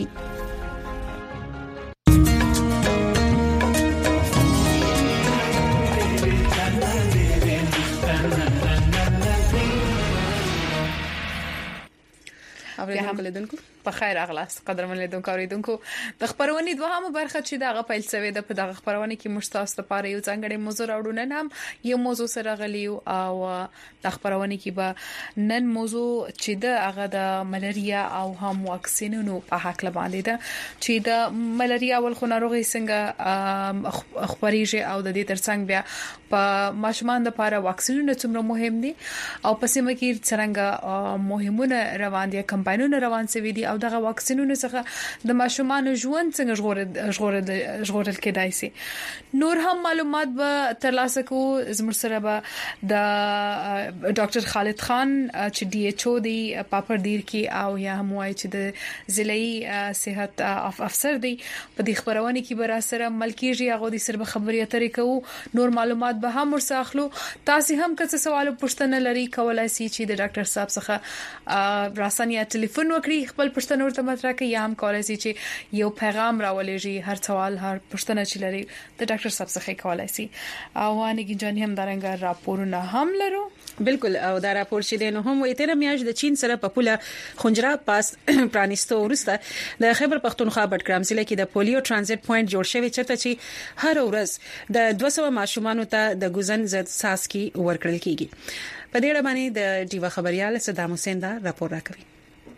اوریدونکو لیدونکو په خیر اغلاس قدرمن لیدونکو اوریدونکو د خبرونې دوهمه برخه چې دغه پیل شوې ده په دغه خبرونه کې مشتاق لپاره یو ځانګړی موضوع راوړو نن هم یو موضوع سره غلیو او د خبرونه کې به نن موضوع چې د هغه د ملاریا او هم واکسینونو په حق لباندې ده چې د ملاریا ول خو ناروغي څنګه خبريږي او د دې ترڅنګ بیا په ماشومان لپاره واکسینونه څومره مهم دي او په سیمه کې څنګه مهمونه روان دي کمپاینونه روان سوي دي او دغه واکسینونو څخه د ماشومان ژوند څنګه ژغورل ژغورل ژغورل کېدای شي نور هم معلومات به ترلاسه کوو زموږ سره به د ډاکټر خالد خان چې ډي ایچ او دی پاپردیر کې او یا هم وایي چې د ضلعي صحت افسر دی په دې خبرونه کې به را سره ملکیږي هغه د سر به خبري اترې کوو نور معلومات به هم ورساخلو تاسو هم که څه سوال پوښتنه لري کولای شئ چې د ډاکټر صاحب څخه راسنیا ټلیفون وکړي خپل پوښتنه ورته مطرح کړئ یا هم کولای شئ چې یو پیغام راولېږي هر سوال هر پوښتنه چې لري د ډاکټر صاحب څخه کولای شئ او انګي جان هم درنګ راپورونه هم لرو بالکل او دا راپور چې دینو هم وي تیر میاش د چین سره په پوله خنجرا پاس پرانیستو ورسته د خیبر پختونخوا بټګرام ضلع کې د پولیو ترانزیت پوینټ جوړ شوی چرته چې هر ورځ د دوه سوه ماشومانو ته د ګوزن ضد ساسکي ورکړل کیږي په دې اړه باندې د ډیوا خبريال صدام حسین دا راپور راکوي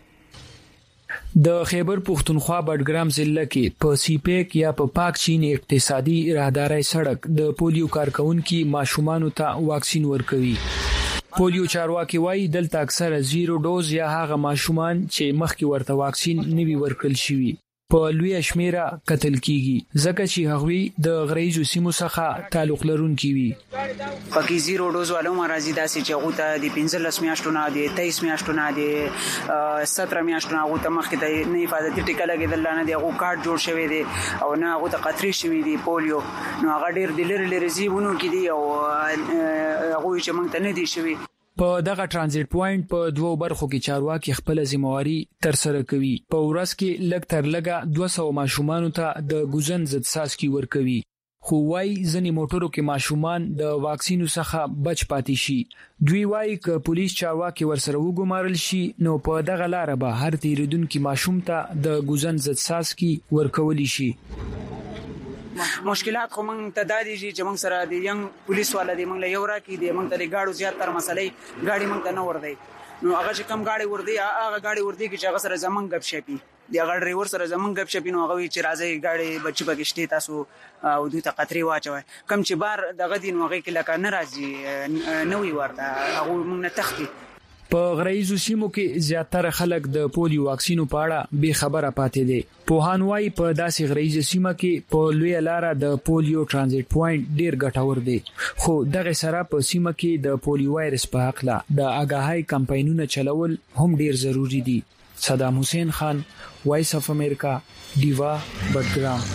د خیبر پختونخوا بټګرام ضلع کې په سیپیک یا په پاک چین اقتصادي راهداري سړک د پولیو کارکونکو ماشومانو ته واکسین ورکوي پولیو چارواکي وایي دلته اکثره زیرو ډوز یا هغه ماشومان چې مخکې ورته واکسین نوي ورکړل شوی په لوی شمیره قتل کیږي ځکه چې هغوی د غریزو سیمو څخه تعلق لرونکي وي پکې زیرو ډوز والو مرزي داسې چې هغه ته د پنځلس میاشتونو د تیئیس میاشتونو د ستره میاشتونو هغه ته مخکې د نه حفاظتي ټیکه لګیدل نه دی هغه کارت جوړ شوی دی او نه هغه ته قطري شوی دی پولیو نو هغه ډیر د لری لری زیونه کې دی او هغه چې موږ ته نه دی شوی په دغه ترانزیت پوینټ په دوو برخو کې چارواکي خپل ذمہواری تر سره کوي په ورځ کې لږ تر لږه دوه سوه ماشومانو ته د ګوزن ضد ساسکي ورکوي خو وايي ځنې موټرو کې ماشومان د واکسینو څخه بچ پاتې شي دوی وايي ک پولیس چارواکي ورسره وګمارل شي نو په دغه لار به هر تیریدونکو ماشوم ته د ګوزن ضد ساسکي ورکول شي مشکلات خو موږ ته دادي چې موږ سره د ینګ پولیس والا دی موږ له یو راکې دی موږ ته د گاډو زیات تر مسلې گاډي موږ ته نه ور دی نو هغه چې کم گاډي ور دی هغه گاډي ور دی چې هغه سره زمون غب شپي دی هغه ډرایور سره زمون غب شپي نو هغه چې راځي گاډي بچی پکشتي تاسو او دوی ته قطري واچوي کم چې بار دغه دین وغه کې لکه ناراضي نوې ورته هغه موږ نه تختی په غریزو سیمو کې زیاتره خلک د پولیو واکسینو په اړه بے خبره پاتې دي پوهان وايي په داسې غریزو سیمه کې په لوی لار د پولیو ترانزیت پوینټ ډیر ګټور دی خو دغه سره په سیمه کې د پولیو وایرس په حق لا د آگاهی کمپاینونه چلول هم ډیر ضروری دي صدام حسین خان وایس اف امریکا دیوا بټګرام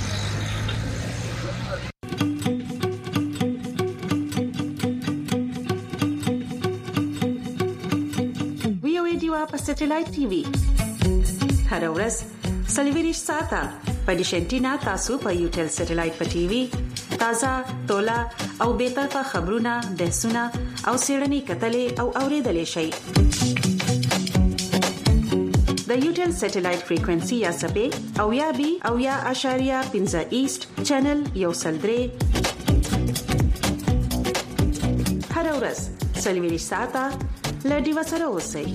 په سټلایټ ټي وي هر ورځ سلویریش ساته په ډیشنټینا تاسو په یوټل سټلایټ په ټي وي تازه تولا او به طرفه خبرونه بحثونه او سیړنی کتلې او اوریدلې شي د یوټل سټلایټ فریکوئنسي یا سبې او یا بي او یا اشاریه پنځه ایست چینل یو سلدري هر ورځ سلوي ساعته لډي وسره اوسئ.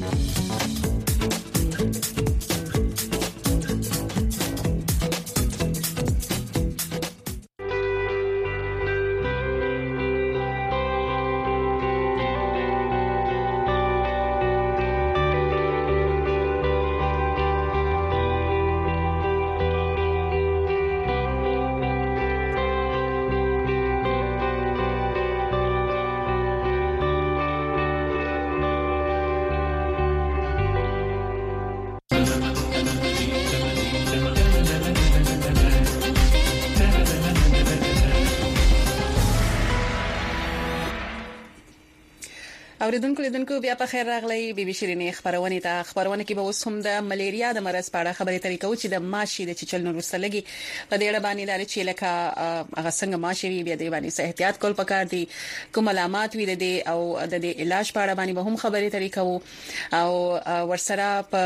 اوریدونکو لیدونکو بیا په خیر راغلی بي بي شيرینې خبرونه ته خبرونه کې به اوس هم د ملیریا د مرز په اړه خبرې ترې کوو چې د ماشي د چچل نور وسلګي په دې اړه باندې د چې لکه هغه څنګه ماشي بیا د باندې احتیاط کول پکار دي کوم علامات وي د او د دې علاج په اړه باندې به هم خبرې ترې کوو او ورسره په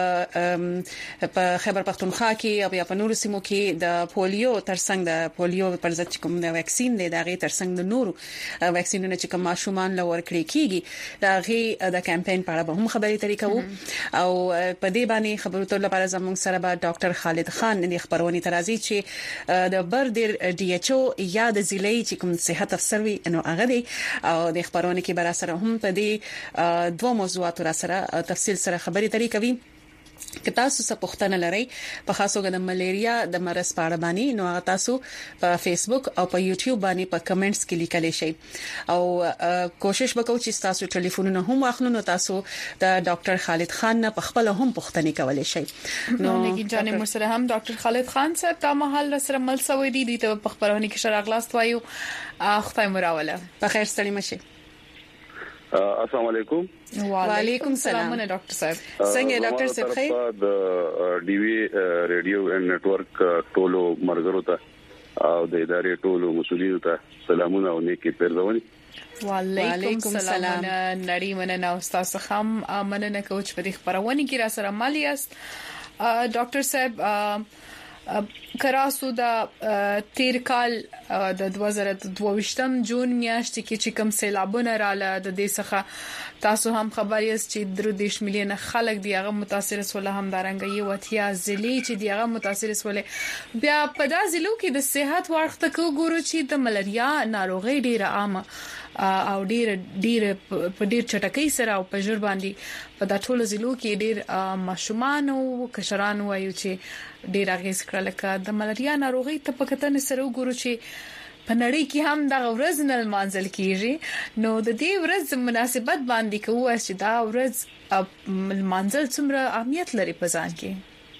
په خیبر پختونخوا کې او یا په نورو سیمو کې د پولیو ترڅنګ د پولیو پر ضد کوم د ویکسین دی د غي ترڅنګ د نورو ویکسینونو چې کوم ماشومان لور کړی کیږي غي د کمپاین په اړه به هم خبرې ترې کوو او په دې باندې خبرو ته لپاره زموږ سره به ډاکټر خالد خان د خبرونې ترازی چې د بردر ډي ایچ او یا د ضلعي چې کوم صحت افسر وي نو هغه دی او د خبرونې کې بر سره هم په دې دوه موضوعاتو را سره تفصیل سره خبرې ترې کوي. که تاسو څه پوښتنه لرئ په خاصو د ملیریا د مرز په اړه باندې نو تاسو په فیسبوک او په یوټیوب باندې په کمنټس کې لیکلی شئ او کوشش وکړو چې تاسو ټلیفونونه هم واخلو نو تاسو د ډاکټر خالد خان نه په خپل هم پوښتنه کولای شئ. نو لکه جانې مرسره هم ډاکټر خالد خان صاحب تا محل سره مل سوي دي د په خبرونه کې شراغلاست وایو خدای مراوله په خیر ستړي مشه. السلام علیکم. وعلیکم السلام ډاکټر صاحب څنګه ډاکټر صاحب خیر د ډي وی ریډیو اینڈ نتورک ټولو مرګرو ته او د ادارې ټولو مسؤلینو ته سلامونه او نیکی پیرزونی. وعلیکم السلام نړۍ مننه او تاسو هم مننه کوچ په دې خبرونه کې را سره مالي است ډاکټر صاحب کراسو د تیر کال د دوه زره دوه ویشتم جون میاشتې کې چې کوم سیلابونه رااله د دې څخه تاسو هم خبر یاست چې درو دیش میلیون خلک دی هغه متاثر سول هم دارنګ یو وتیا ضلع چې دی هغه متاثر سول بیا په دا ضلعو کې د صحت ورخته کو ګورو چې د ملاریا ناروغي ډیره عامه او ډیر ډیر په ډیر چټکۍ سره او په جوړ باندې په دا ټولو ضلعو کې ډیر ماشومان او کشران وایو چې ډیر اغیز کړل لکه د ملاریا ناروغي ته په کتن سره وګورو چې په نړۍ کې هم د ورځ نل مانځل کیږي نو د دې ورځ مناسبت باندې کوو چې دا ورځ مانځل څومره اهمیت لري په ځان کې.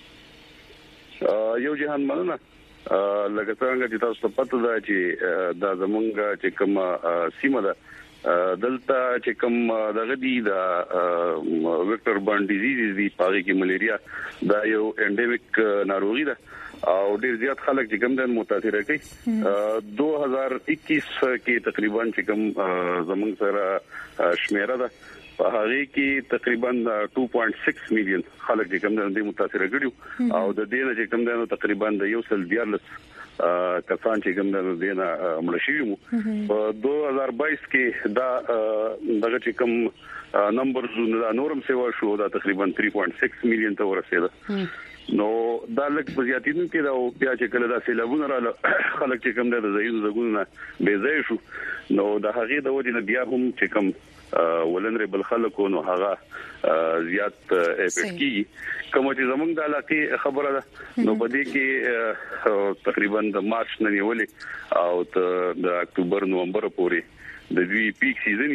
یو جهان مننه لکه څنګه چې تاسو پته ده چې دا زمونږ چې کوم سیمه ده دلته چې کوم دغه دی د ویکټر بارن ډیزیز دی پاره کې ملیریا دا یو انډیمیک ناروغي ده او ډیر زیات خلک چې کوم د متاثر کړي دوه هزار اکیس کې تقریبا چې کوم زمونږ سره شمیره ده په هغه کې تقریبا two point six میلیون خلک چې کوم د متاثر کړي او د دې نه چې کوم د تقریبا د یو سل دیارلس کسان چې کوم د دې نه مړ شوي مو په دوه هزار بایس کې دا دغه چې کوم نمبر زونه نورم سیوا شو دا تقریبا three point six میلیون ته ورسېده. نو دا لکه په زیاتینو کې دا بیا چې کله دا سیلابونه رااله خلک چې کوم د زیاتو زګونه به ځای شو نو د هغه د وجه نه بیا هم چې کوم ولنربل خلکو نو هغه زیات افیکټ کی کوم چې زمونږ د علاقې خبره ده نو په دې کې تقریبا د مارچ نه نیولې او د اکتوبر نومبر پورې د دوی پیک سیزنی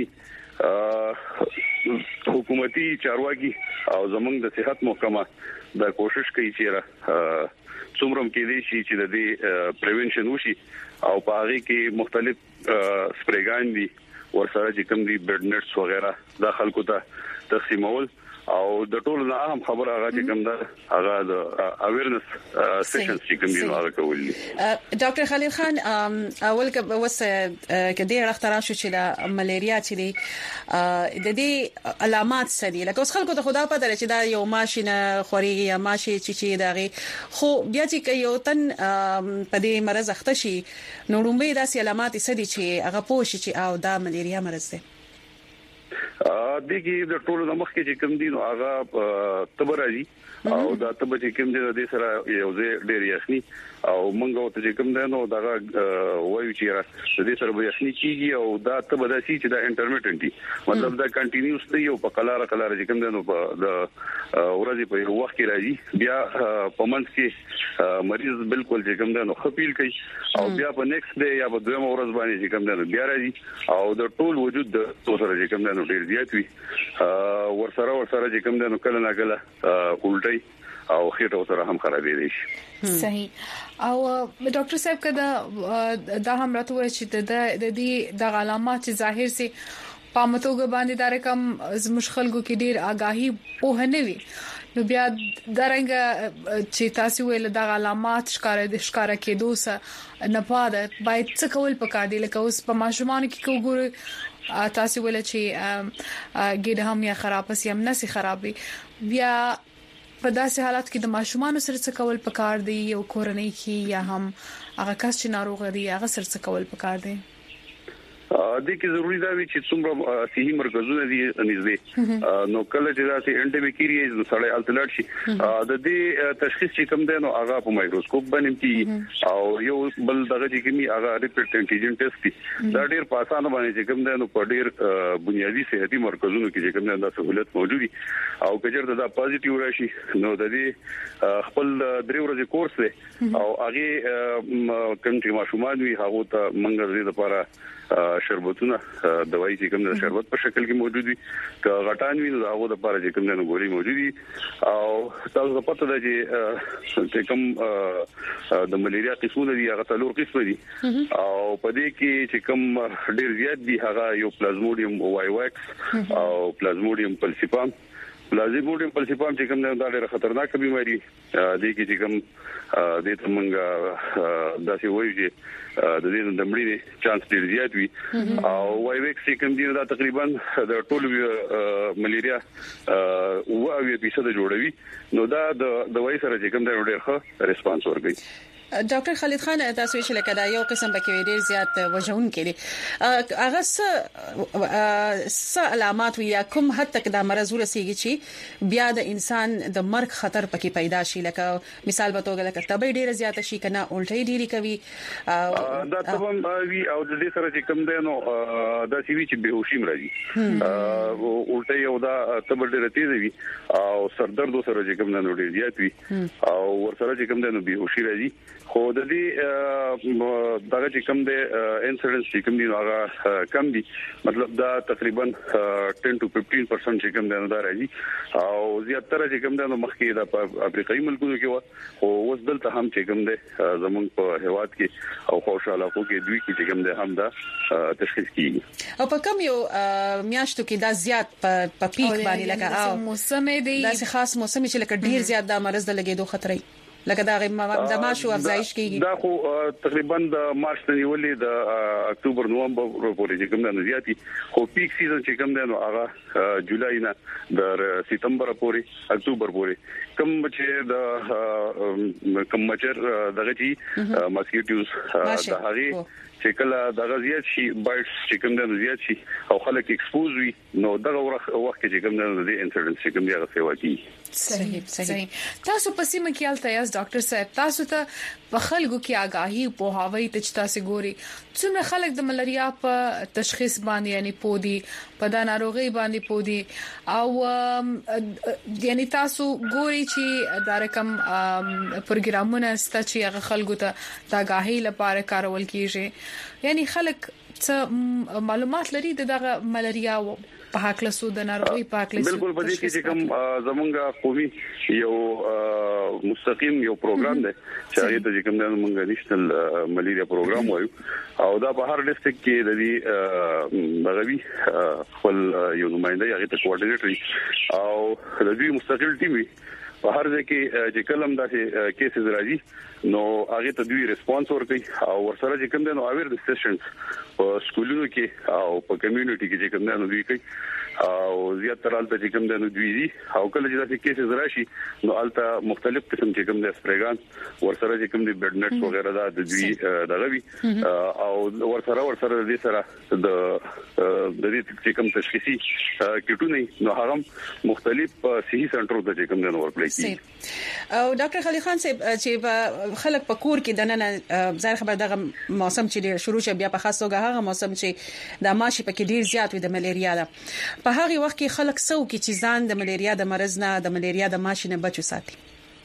حکومتي چارواکي او زمونږ د صحت محکمه دا کوشش کوي چې څومره کې دي چې د دې پریونشن وشي او په هغه کې مختلف سپریګان دي ورسره چې کوم دي بیډ نټس وغیرہ د خلکو ته تقسیمول او د ټولو نه اهم خبره هغه چې کوم ده هغه د اویرنس سیشنز چې کوم دي هغه کولې. ډاکټر خلیل خان اول کې وس کدي راخترا شو چې د ملیریا چې دی د دې علامات سدي لکه اوس خلکو ته خدا پته لري چې دا یو ماشینه خوريږي یا ماشي چې چې داغي خو بیا چې یو تن په دې مرز اخته شي نو رومبه داسې علامات سدي چې هغه پوښي چې او دا ملیریا مرز دی. ا دغه د ټولو د مخ کې چې کوم دي نو هغه تبرازي او دا تبه چې کوم دي د سره یو ډېر یخني او مونږ ته چې کوم دی نو دا وایو چې را د دې سره به یخني کیږي او دا تبه د سي چې دا انټرمیټنټي مطلب دا کنټینیوس دی او په قلاره قلاره چې کوم دی نو په د ورځې په یو وخت کې راځي بیا په منځ کې مریض بالکل چې کوم دی نو خپل کوي او بیا په نیکسټ ډے یا په دویم ورځ باندې چې کوم دی نو بیا راځي او د ټول وجود د سره چې کوم دی نو ډېر زیات وي ورسره ورسره چې کوم دی نو کله نه کله الټي او خېټه سره هم خرابېږي شي. صحیح او ډاکټر صاحب کده دا هم راته وایي چې د دې د علامات ظاهر سي پامتوګ باندې دا رقم زموږ خلکو کې ډیر آگاهي په نه وي نو بیا درنګ چې تاسو ویل د علامات ښکار د ښکار کېدو سره نه پاده باید څه کول پکار دي لکه اوس په ماشومان کې وګورئ تاسو ویل چې ګډ هم یا خراب سي هم نسي خرابي بیا په داسې حالات کې د ماشومان سره څه کول پکار دي یو کورنۍ کې یا هم هغه کس چې ناروغ دي هغه سره څه کول پکار دي. د کې ضروری دا وی چې څومره صحي مرکزونه دي نږدې نو کله چې دا چې انټیمیکیریز نو سړی الټلټ شي د دې تشخیص چې کوم دی نو هغه په مایکروسکوپ باندې کی او یو بل دغه چې کومي هغه ریپټ انټیجن ټیسټ دی دا ډیر په اسانه باندې چې کوم دی نو په ډیر بنیادی صحتي مرکزونو کې چې کوم دی دا سہولت موجود دي او کچېرته دا پازیټیو راشي نو د دې خپل درې ورځې کورس دی او هغه کوم چې ماشومان وي هغه ته منګر دي لپاره شربتونه دوايي چې کوم د شربت په شکل کې موجود دي که غټان وي نو هغه د لپاره چې کوم د ګوري موجود دي او تاسو پته ده چې کوم د ملیریا قسمونه دي هغه څلور قسم دي او په دې کې چې کوم ډیر زیات دي هغه یو پلازموډیم وایواکس او پلازموډیم پلسیپام پلازموډیم پلسیپام چې کوم دا ډېر خطرناک بیماری دی چې کوم د تمنګ داسې وایي چې د دې د مړینې چانس ډېر زیات وي او وایواکس چې کوم دی دا تقریبا د ټول ملیریا او اوی فیصد جوړوي نو دا د دوايي سره چې کوم دا ډېر ښه ریسپانس ورکوي. ډاکټر خالد خان تاسو چې لکه دا یو قسم پکې ډیر زیات وجهون کړي هغه څه څه علامات وي یا کوم حد تک دا مرز ورسیږي چې بیا د انسان د مرګ خطر پکې پیدا شي لکه مثال به توګه لکه تبه ډیره زیات شي کنه الټي ډیری کوي دا تبه وی او د دې سره چې کوم دی نو دا سی وی چې بهوشي مرادي الټي او دا تبه ډیره تیز وي او سردرد سره چې کوم نو ډیر زیات وي او ورسره چې کوم دی نو بهوشي راځي خو د دې دغه چې کوم دی انسیډنس چې کوم دی هغه کم دي مطلب دا تقریبا ten to fifteen percent چې کوم دی نو دا راځي او زیاتره چې کوم دی نو مخکې د افریقایي ملکونو کې و او اوس دلته هم چې کوم دی زمونږ په هواد کې او خوشاله خو کې دوی کې چې کوم دی هم دا تشخیص کیږي او په کوم یو میاشتو کې دا زیات په پیک باندې لکه او موسم دی دا خاص موسم چې لکه ډیر زیات د مرز د لګیدو خطرې لکه دا د ماشو افزایش کیږي دا خو تقریبا د مارچ ته نیولې د اکتوبر نومبر پورې چې کوم نه زیاتی خو پیک سیزن چې کوم دی نو هغه جولای نه د سپتمبر پورې اکتوبر پورې کوم چې د کوم مچر دغه چې ماسکیټوز د هغه چې کله د غزيات شي بایټس چې کوم د زیات شي او خلک ایکسپوز وي نو دغه وخت کې چې کوم د انسیډنس چې کوم دی هغه سیوا کی. صحیح صحیح تاسو په سیمه کې الته یاست ډاکټر صاحب تاسو ته په خلکو کې آگاهي په هواوی ته تاسو ګوري څومره خلک د ملاریا په تشخیص باندې یعنی پودي په دا ناروغي باندې پودي او یعنی تاسو ګوري چې دا رقم پروګرامونه ست چې هغه خلکو ته د آگاهي لپاره کارول کیږي یعنی خلک څه معلومات لري دغه ملاریا په حق له سود ناروغي په حق له بالکل په دې کې چې کوم زمونږ قومي یو مستقیم یو پروګرام دی چې هغه ته کوم د موږ نېشنل ملیریا پروګرام وایو او دا په هر ډیسټریکټ کې د دې بغوي خپل یو نمائنده هغه ته کوارډینیټر او د دې مستقل ټیم په هر ځای کې چې کلم داسې کیسز راځي نو هغه ته دوی ریسپانس ورکړي او ورسره چې کوم د نو اویر د سیشنز په سکولونو کې او په کمیونټي کې چې کوم د نو دوی کوي او زیاتره الته چې کوم د نو دوی دي او کله چې داسې کیسز راشي نو الته مختلف قسم چې کوم د سپریګان ورسره چې کوم د بیډ نټس وغیرہ دا د دوی دغه وی او ورسره ورسره د سره د د دې چې کوم تشخیصي کټونه نو هغه مختلف صحي سنټرو ته چې کوم د نو ورپلې او ډاکټر خلیل خان صاحب چې خلک په کور کې د نن ځای خبر دغه موسم چې شروع شي بیا په خاص توګه هغه موسم چې د ماشي په کې ډیر زیات وي د ملیریا ده په هغه وخت کې خلک سو کې چې ځان د ملیریا د مرز نه د ملیریا د ماشي نه بچو ساتي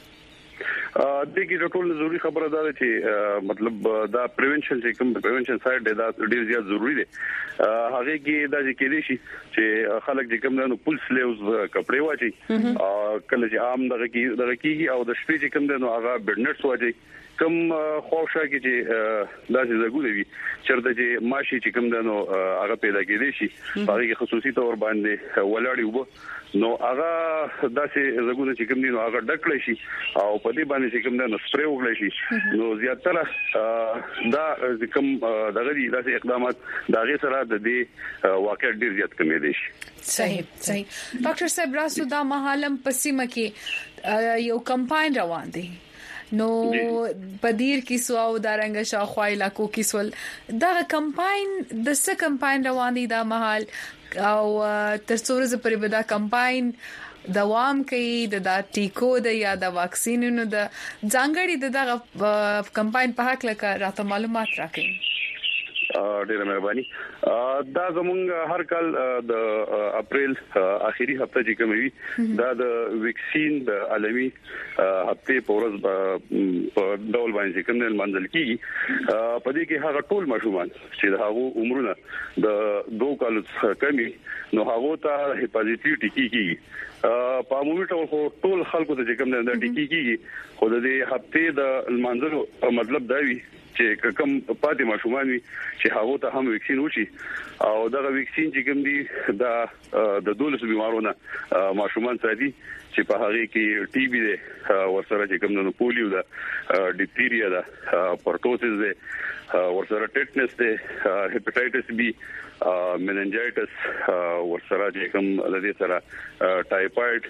د کې ټول ضروری خبره ده چې مطلب دا پریونشن چې کوم پریونشن سایډ دا ډیر زیات ضروری دی هغه کې دا چې کې دي چې خلک چې کوم نو پول سلیوز کپڑے واچي کله چې عام دغه کې دغه کې او د شپې چې کوم نو هغه بیډنټس واچي کوم خوښه کې چې دا چې زګو دی چرته چې ماشي چې کوم نو هغه پیدا کېدي شي هغه کې خصوصي تور باندې ولاړی وبو نو هغه داسې زګونه چې کوم دي نو هغه ډکړی شي او په دې باندې چې کوم نو سپری وکړی شي نو زیاتره دا کوم دغه دي داسې اقدامات دا غي سره د دې واقع ډیر زیات کمې دي شي صحیح صحیح ډاکټر صاحب راسو دا مهالم پسیمه کې یو کمپاین روان دي نو بدیر کې سو او دارنګ شاوخوا علاقو کې سول دا کمپاین د څه کمپاین روان دي دا محل او تر څو ز پرې بدا کمپاین دوام کوي د دا ټیکو د یا د واکسینونو د ځانګړي د دغه کمپاین په حق لکه راته معلومات راکړي ډیره مهرباني دا زمونږ هر کال د اپریل اخیری هفته چې کوموي دا د ویکسین د عالمي هفته پورز په ډول باندې کوم نه منځل کیږي په دې کې هغه ټول ماشومان چې هغه عمرونه د دوه کالو کمی نو هغه ته حفاظتي ټیکی کیږي په عمومي ډول ټول خلکو ته کوم نه ټیکی کیږي خو د دې هفته د منځلو مطلب دا وی چې کوم پاتې ماشومان وي چې هغه ته هم ویکسین وشي او دا ویکسین چې کوم دي دا د دولس بیمارونو ماشومان ساتي چې په هغه کې ټي بي ده ورسره چې کوم نو پولیو ده ډیپتیریا ده پورټوسس ده ورسره ټیټنس ده هپاتایټس بي مننجایټس ورسره چې کوم لدې سره ټایفاید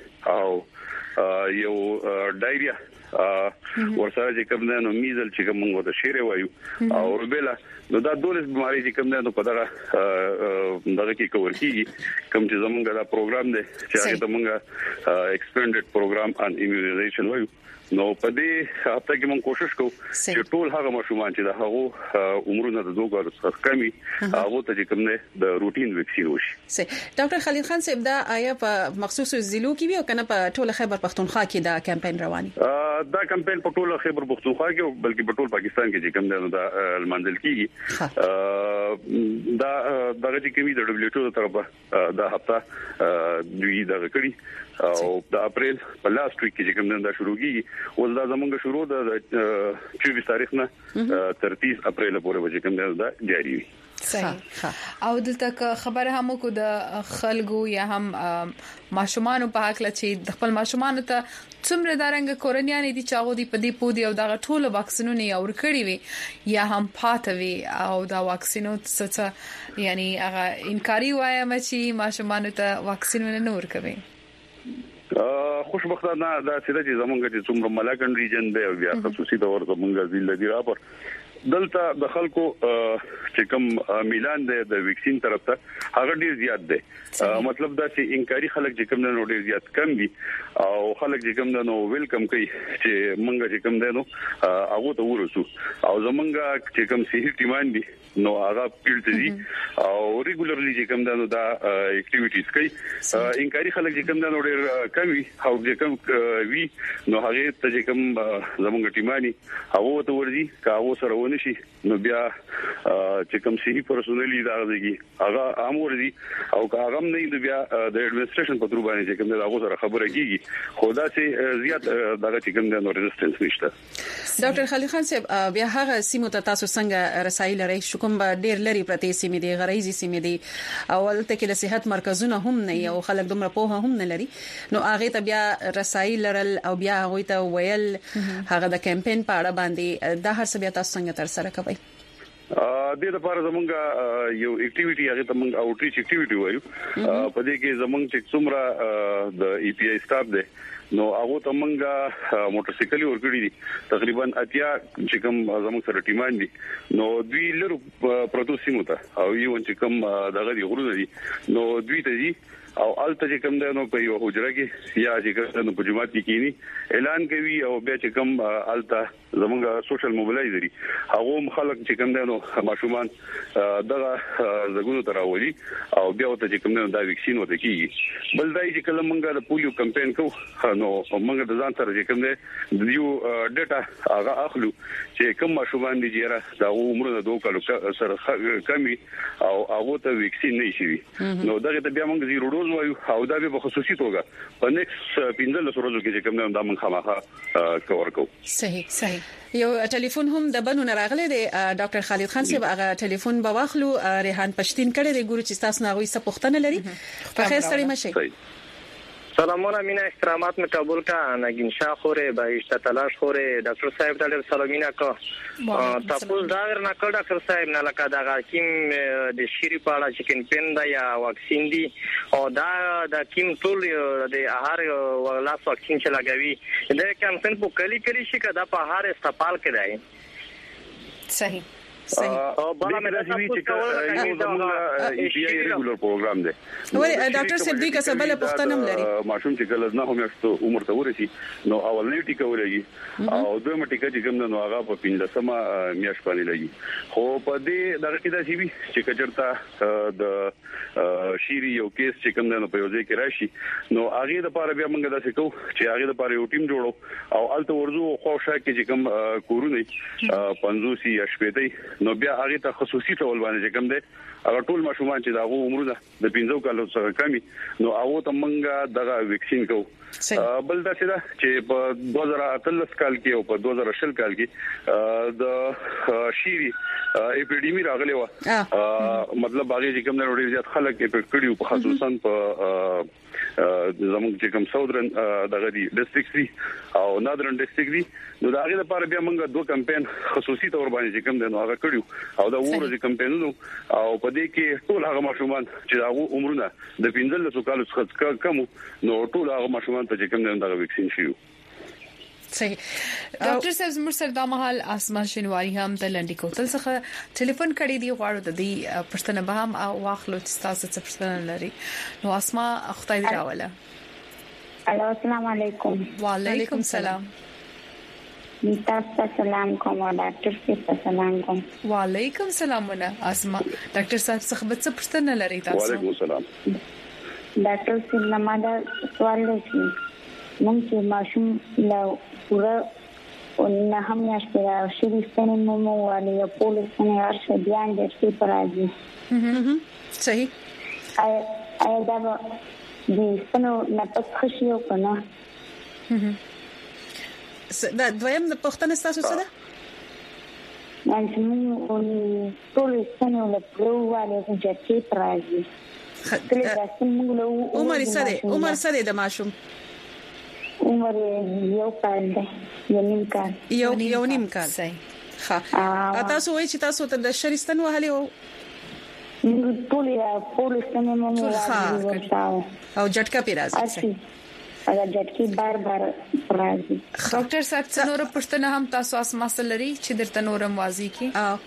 او یو ډایریا ورسره چې کوم نه نو میزل چې کوم موږ ته شیره وایو او روبیلا نو دا دولس بیماری چې کوم نه نو په دغه دغه کې کور کیږي کوم چې زمونږ دا پروګرام دی چې هغه ته موږ ایکسپینډډ پروګرام ان ایمیونایزیشن وایو نو په دې هفته کې موږ کوشش کوو چې ټول هغه ماشومان چې د هغه عمرونه د دوه کالو کمی هغه ته کوم نه د روټین ویکسین وشي سي ډاکټر خلیل خان صاحب دا آیا په مخصوص ضلعو کې وي او کنه په ټول خیبر پختونخوا کې دا کمپاین رواني دا کمپاین په ټول خیبر پختونخوا کې او بلکې په ټول پاکستان کې چې کوم نه د منځل کیږي دا دغه چې کومي د دبليو ایچ او طرفه دا هفته دوی دا کړی او د اپریل په لاست ویک کې کوم نه دا شروع کیږي ول دا زمونږ شروع د چوبیس تاریخ نه تر تیس اپریل پورې وجه کوم نه دا جاری وي صحیح او دلته خبره هم کو د خلګو یا هم ماشومان په حق لچې د خپل ماشومان ته څومره دارنګ کورنیان دي چې هغه دی په دې پودي او دغه ټول واکسینونه یې ور کړی وي یا هم پاتوي او دا واکسینو څه یعنی هغه انکاری وایم چې ماشومان ته واکسینونه نور کوي خوشبختانه دا چې زمونږ چې څومره ملاکن ریجن دی او بیا خصوصي تور زمونږ ضلع دی راپور دلته د خلکو چې کوم میلان دی د ویکسین طرف ته هغه ډیر زیات دی مطلب دا چې انکاری خلک چې کوم نه ډیر زیات کم دي او خلک چې کوم نو ویلکم کوي چې مونږ چې کوم دی نو هغه ته ورسو او زمونږ چې کوم صحیح ټیمان دي نو هغه پیړ دي او ریګولرلی چې کوم نو دا اکټیویټیز کوي انکاری خلک چې کوم نو ډیر کم وي او چې کوم وی نو هغه ته چې کوم زمونږ ټیمانی هغه ته ورځي کاوه سره ونشي نو بیا چې کوم صحي پرسونل دا غږی هغه امور دي او هغه هم نه دی بیا د ایڈمنسټریشن په تر باندې چې کوم دا هغه سره خبره کیږي خو دا چې زیات دغه چې کوم د نو ریزिस्टेंस نشته. ډاکټر خلیل خان صاحب بیا هغه سیمو ته تاسو څنګه رسایل لري شکم به ډیر لري پرتې سیمې دي غریزي سیمې دي اول ته کې د صحت مرکزونه هم نه او خلک دومره پوهه هم نه لري نو هغه ته بیا رسایل لرل او بیا هغه ته ویل هغه د کمپاین په اړه باندې د هر څه بیا تاسو څنګه تر سره کوي؟ ا دې لپاره زمونږ یو اکټیویټي هغه ته موږ اوټریچ اکټیویټي وایو په دې کې زمونږ چې څومره د ای پی آی سټاف دی نو هغه ته موږ موټر سایکل ورګړي دي تقریبا اتیا چې کوم زموږ سره ټیمان دي نو دوی لرو پروتو سیمو ته او یو چې کوم دغه دی غرونه دي نو دوی ته دي او الته چې کوم ده نو په یو حجره کې یا چې کوم په جماعت کې کینی اعلان کوي او بیا چې کوم الته زمونږ سوشل موبلایزري هغه خلک چې کوم ده نو ماشومان دغه زګونو تراولي او بیا ته چې کوم ده دا ویکسین وته کیږي بل دای چې کله موږ د پولیو کمپاین کوو نو موږ د ځان سره چې کوم ده د یو ډاټا هغه اخلو چې کوم ماشومان دي چې دا عمر د دوه کالو سره کمی او هغه ته ویکسین نه شي نو دغه ته بیا موږ زیرو وایو او دا به خصوصي توګه په نیکس پنځه لس ورځو کې چې کوم نه دا من خامخا کور کو. صحیح صحیح یو ټلیفون هم د بنو نه راغلی دی ډاکټر خالد خان صاحب هغه ټلیفون به واخلو ریحان پښتين کړي دی ګورو چې تاسو نه غوي څه پوښتنه لري په خیر سره مشه. سلامونه مینا احترامات میں قبول کا نگین شاه خوره بهشت تلاش خوره ډاکټر صاحب ته سلامینا کو تاسو دا ورنه کړه ډاکټر صاحب نه لکه دا حکیم د شری پاړه چې کمپین دا یا واکسین دی او دا د کیم ټول د هر ولاس واکسین چې لګوي دا کمپین په کلی کلی شي کدا په هر استپال کې دی. صحیح او بالا مې راځي چې یو زموږ ای پی آی ریګولر پروګرام دی. وای ډاکټر صاحب دوی کسب له پښتنم لري ماشوم چې کله نه هم یو عمر ته ورسي نو اولنی ټیکا ولګي او دویمه ټیکا چې کوم نو هغه په پنځمه میاش باندې لګي خو په دې دغه کې دا شی وي چې کچرتا د شيري یو کیس چې کوم نو په یو ځای کې راشي نو هغه د لپاره بیا موږ دا څه کوو چې هغه د لپاره یو ټیم جوړو او الته ورزو خوښه کې چې کوم کورونه پنځوس یا شپږ نو بیا هغه ته خصوصي ټول باندې چې کوم دی هغه ټول ماشومان چې دا غو عمر ده د پنځو کالو سره کمی نو هغه ته موږ دغه ویکسین کوو. بل دا چې دا چې په دوه زره اتلس کال کې او په دوه زره شل کال کې د شيري اپیډیمی راغلی و مطلب هغه چې کوم نه ډیر زیات خلک اپیډ کړیو په خصوصا په زموږ چې کوم ساوثرن دغه دی ډیسټریکټ دی او نادرن ډیسټریکټ دی نو دا هغه لپاره بیا موږ دوه کمپاین خصوصي تور باندې چې کوم دی نو هغه کړیو او دا ورته کمپاینونو او په دې کې ټول هغه ماشومان چې هغه عمرونه د پنځلس کالو څخه کم نو ټول هغه ماشومان ته چې کوم دی دا ویکسین شيو. صحیح ډاکټر صاحب زموږ سره د مهال اسمان شنواری هم د لنډی کوتل څخه ټلیفون کړی دی غواړو د دې پښتنه به هم واخلو چې تاسو څه پښتنه لري نو اسما خدای دې راوله. الو السلام علیکم. وعلیکم السلام. تاسو سلام کوم ډاکټر صاحب سلام کوم. وعلیکم السلام ونه اسما ډاکټر صاحب څخه څه پښتنه لري تاسو؟ وعلیکم السلام. ډاکټر صاحب نماده سوال لري ممکن ماشوم لا پورا ونه هم یاشته شری ستنه مو والی یا پولیس نه ارشه بیان د شي پرازي. صحیح ای ای دا د ستنو نه پس خشيو کنه. دا دویم د پښتنه تاسو څه ده؟ ماشوم پولیس نه له پرو والی د شي پرازي. عمر سره عمر سره د ماشوم عمر یو کال دی یو نیم کال یو یو نیم کال صحیح ها تاسو وایئ چې تاسو ته د شریستان وهلي او ټول پولیس نه مو او جټکا پیرازي هغه جټکی بار بار راځي. ډاکټر صاحب څنور پښتنه هم تاسو اسماء لري چې درته نورم واضح کی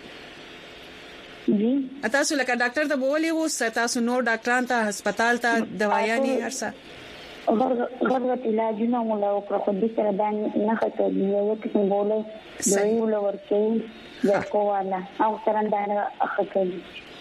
جی تاسو لکه ډاکټر ته بولی وو تاسو نور ډاکټران ته هسپتال ته دوايانې هرڅه غرغت علاجونه مولا او خو دې سره باندې نه خته یو څه بوله دوی ولور کې یا کوواله او سره دا اخته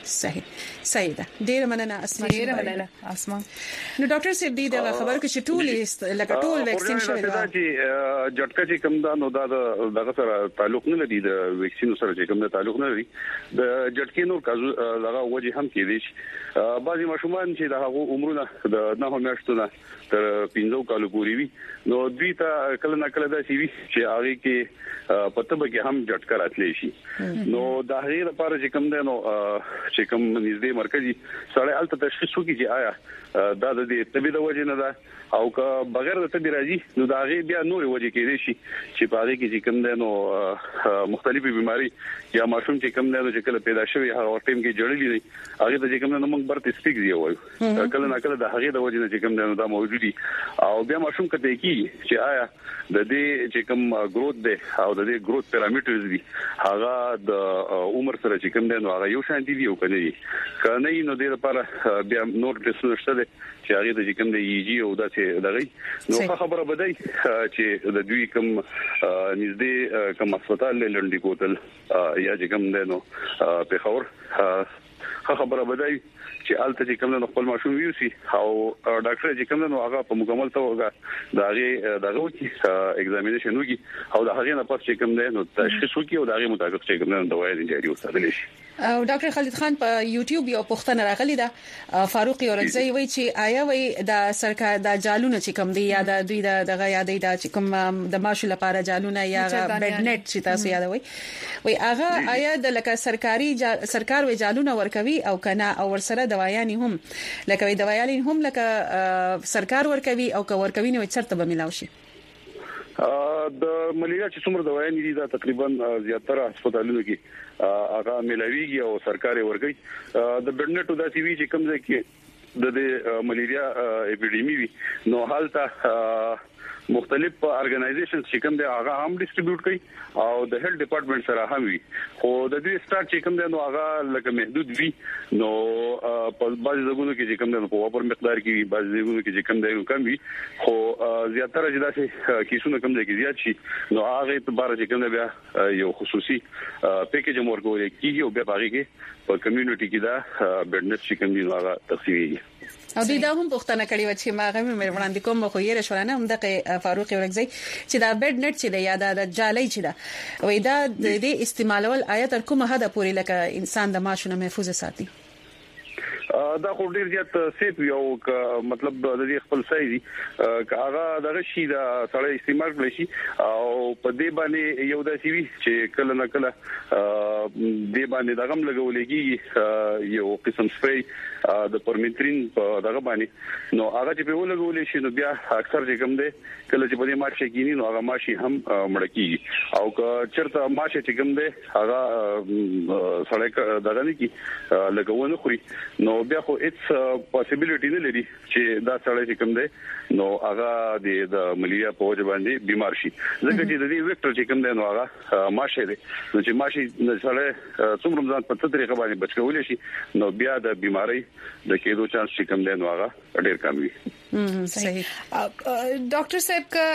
صحیح صحیح ده ډیر مننه اسما ډیر مننه اسما نو ډاکټر سیب دی دا خبر کې چې ټول لکه ټول ویکسین شوی دا چې جټکا چې کوم دا نو دا دغه سره تعلق نه لري د ویکسین سره چې کوم دا تعلق نه لري د جټکې نور کازو دغه وجه هم کې دي بعضي ماشومان چې د هغه عمرونه د نه میاشتو نه تر پنځو کالو پورې وي نو دوی ته کله نه کله دا شي چې هغه کې پته به کې هم جټکا راتلی شي نو دا هغه لپاره چې کوم دا نو چې کوم نږدې مرکزي سره الته تشخیص وکړي چې آیا دا د دې طبي د وجه نه ده او که بغیر د طبي راځي نو دا هغه بیا نور وجه کې دي شي چې په هغه کې چې کوم دا نو مختلفي بيماري یا ماشوم چې کوم دا چې کله پیدا شوی هغه ټیم کې جوړلې دي هغه ته چې کوم دا موږ برت سپیک دی وایو کله نه کله د هغه د وجه نه چې کوم دا دا موجود دي او بیا ماشوم کته کې چې آیا د دې چې کوم گروث دی او د دې گروث پیرامیټرز دي هغه د عمر سره چې کوم دی نو هغه یو شان دي او کنه دي کنه نو د لپاره بیا نور ټیسټونه شته چې هغه د کوم دی ایجی او د څه دغه نو خبره بدای چې د دوی کوم نږدې کوم هسپتال لنډی کوتل یا چې کوم دی نو په خبر خبره بدای چې الته چې کوم نو خپل ماشوم ویوسی او ډاکټر چې کوم نو هغه په مکمل توګه دا هغه دغه چې ایگزامینیشن وکي او دا هغه نه پس چې کوم دی نو تشخیص وکي او دا هغه مطابق چې کوم نو دوايي جاري وساتل شي او ډاکټر خالد خان په یوټیوب یو پوښتنه راغلی ده فاروق اورکزی وایي چې آیا وایي د سرکار د جالونه چې کوم دی یا د دوی د دغه یادې د چې کوم د ماشو لپاره جالونه یا بیډ نت چې تاسو یادوي وایي هغه آیا د لکه سرکاري سرکار وی جالونه ورکوي او کنه او ورسره دوايانې هم لکه وی دوايانې هم لکه سرکار ورکوي او که ورکوي نو چرته به ملاوي شي د مليریا چې څومره دوايانې دي دا تقریبا زیاتره هسپتالونو کې هغه ملاويږي او سرکاري ورګي د بیډنټو د سی وی چې کوم ځای کې د مليریا اپیډیمي وي نو حالته مختلف ارګنایزیشنز چې کوم دی هغه هم ډیسټریبیوټ کوي او د هیلث ډپارټمنټ سره هم وي خو د دې سٹارټ چې کوم دی نو هغه لکه محدود وي نو په بعض ځایونو کې چې کوم دی په اوپر مقدار کې وي بعض ځایونو کې چې کوم دی کم وي خو زیاتره چې داسې کیسونه کوم دی کې زیات شي نو هغه په بار چې کوم دی بیا یو خصوصي پیکیج ورکول کیږي او بیا باغی کې په کمیونټي کې دا بیډنټ چې کوم دی هغه تقسیمي او دوی دا هم پوښتنه کړې و چې ما غوښمه مې وړاندې کوم خو یې رښتونه هم د فاروق اورکزی چې دا بیډ نت چې یا د جالۍ چې دا وې دا د دې استعمالول آیت تر کومه حد پورې لکه انسان د ماشونه محفوظ ساتي دا خو ډیر زیات سیف یو مطلب د دې خپل ځای دي هغه دغه شی دا سره استعمال کړی شي او په دې باندې یو د سی وی چې کله نه کله دې باندې دغه لګولېږي یو قسم سپری د پرمیترین په دغه باندې نو هغه چې په ولګولې شي نو بیا اکثر چې کوم دی کله چې په دې ماشه کې نو هغه ماشي هم مړکیږي او که چرته ماشه چې کوم دی هغه سره دغه نه کی لګونه خوري نو بیا خو هیڅ پوسیبিলিټی نه لري چې دا سړی چې کوم دی نو هغه د مليریا په وجه باندې بیمار شي ځکه چې د دې ویکټر چې کوم دی نو هغه ماشه دی نو چې ماشي سره څومره ځان په طریقه باندې بچول شي نو بیا د بیماری د کېدو چانس چې کوم دی نو هغه ډیر کم وي صحیح ډاکټر صاحب کا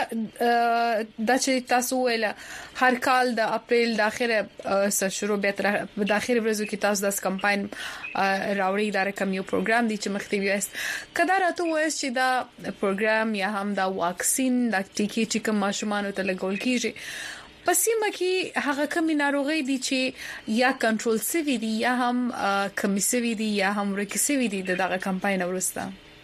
د چې تاسو ویل هر کال د اپریل د اخره سره شروع به تر د اخره ورځو کې تاسو د کمپاین راوړی دا کوم یو پروګرام دی چې مختوي است کدا راته وایي چې دا پروګرام یا هم دا واکسین د ټیکي چې کوم ماشومان ته لګول کیږي پسیمه کې هغه کوم ناروغي دي چې یا کنټرول سوي دي یا هم کمی سوي دي یا هم ورکسوي دي دغه کمپاین ورسته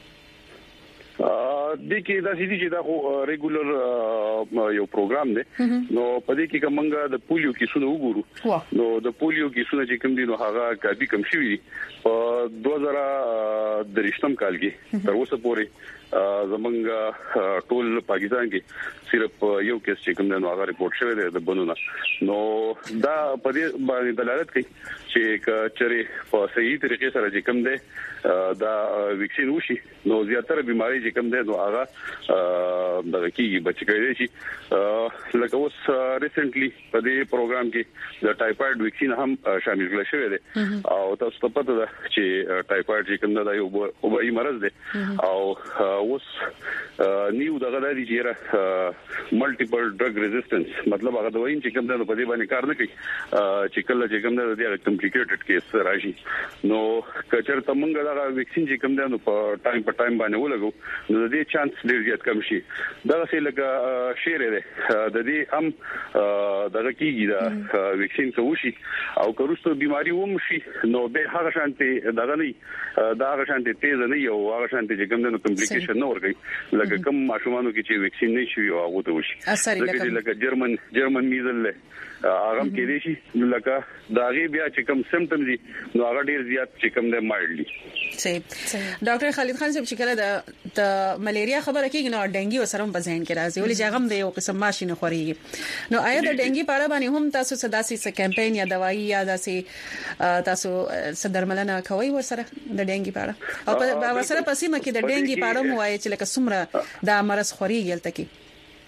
د کې دا سړي چې دا خو ریګولر یو پروګرام دی نو په دې کې کومه د پولیو کیسونه وګورو نو د پولیو کیسونه چې کوم دي نو هغه کافي کم شوی دي په دوه زره درشتم کال کې تر اوسه پورې زمونږ ټول پاکستان کې صرف یو کیس چې کوم نو هغه ریپورت شوی دی د بنونه نو دا په دې باندې دلالت کوي چې چېرې په صحیح طریقې سره چې کوم دی دا ویکسین وشي نو زیاتره بیماری چې کوم دی نو هغه دغه کیږي بچی کېږي شي لکه اوس ریسنټلی په دې پروګرام کې د ټایفاید ویکسین هم شامل کړل شوی دی او تاسو ته پته ده چې ټایفاید چې کوم د یو وبایي مرض دی او اوس نیو دغه د دې چې ملټیپل ډرګ ریزिस्टنس مطلب هغه دوايي چې کوم د په دې باندې کار نه کوي چې کله چې کوم د دې کمپلیکیټډ کیس راشي نو کچر تمنګ دا ویکسین چې کوم د په ټایم په ټایم باندې ولګو نو د دې چانس ډیر زیات کم شي دا څه لکه شیر دی د دې هم دغه کیږي دا ویکسین کوشي او کروستو بيماري ووم شي نو به هغه شانتي دغه نه دا هغه شانتي تیز نه یو هغه شانتي چې کوم د کمپلیکیشن نه ورګي لکه کوم ماشومانو کې چې ویکسین نه شي او هغه ته وشي لکه جرمن جرمن میزل هغه کې دي شي لکه دا غي بیا چې کوم سمپټمز دي نو هغه ډیر زیات چې کوم د مایلډلی صحیح ډاکټر خالد خان صاحب چې کله د د ملیریا خبره کیږي نو ډنګي وسره په ذهن کې راځي ولې چې هغه د یو قسم ماشي نه خوري نو آیا د ډنګي په اړه باندې هم تاسو صداسي س کمپاین یا دوايي یا داسي تاسو صدرملنه کوي ورسره د ډنګي په اړه او په ورسره پسې مکه د ډنګي په اړه موایي چې لکه سمره د مرز خوري یلته کې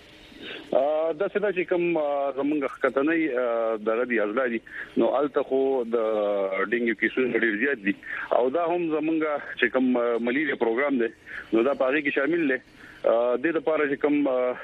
دا څه چې کوم زمونږ خطرنۍ دغه دی ازلادي نو الته خو د ډینګ کیسونه ډیر زیات دي او دا هم زمونږ چې کوم ملیریا پروګرام دی نو دا پاره کې شامل دی د دې لپاره چې کوم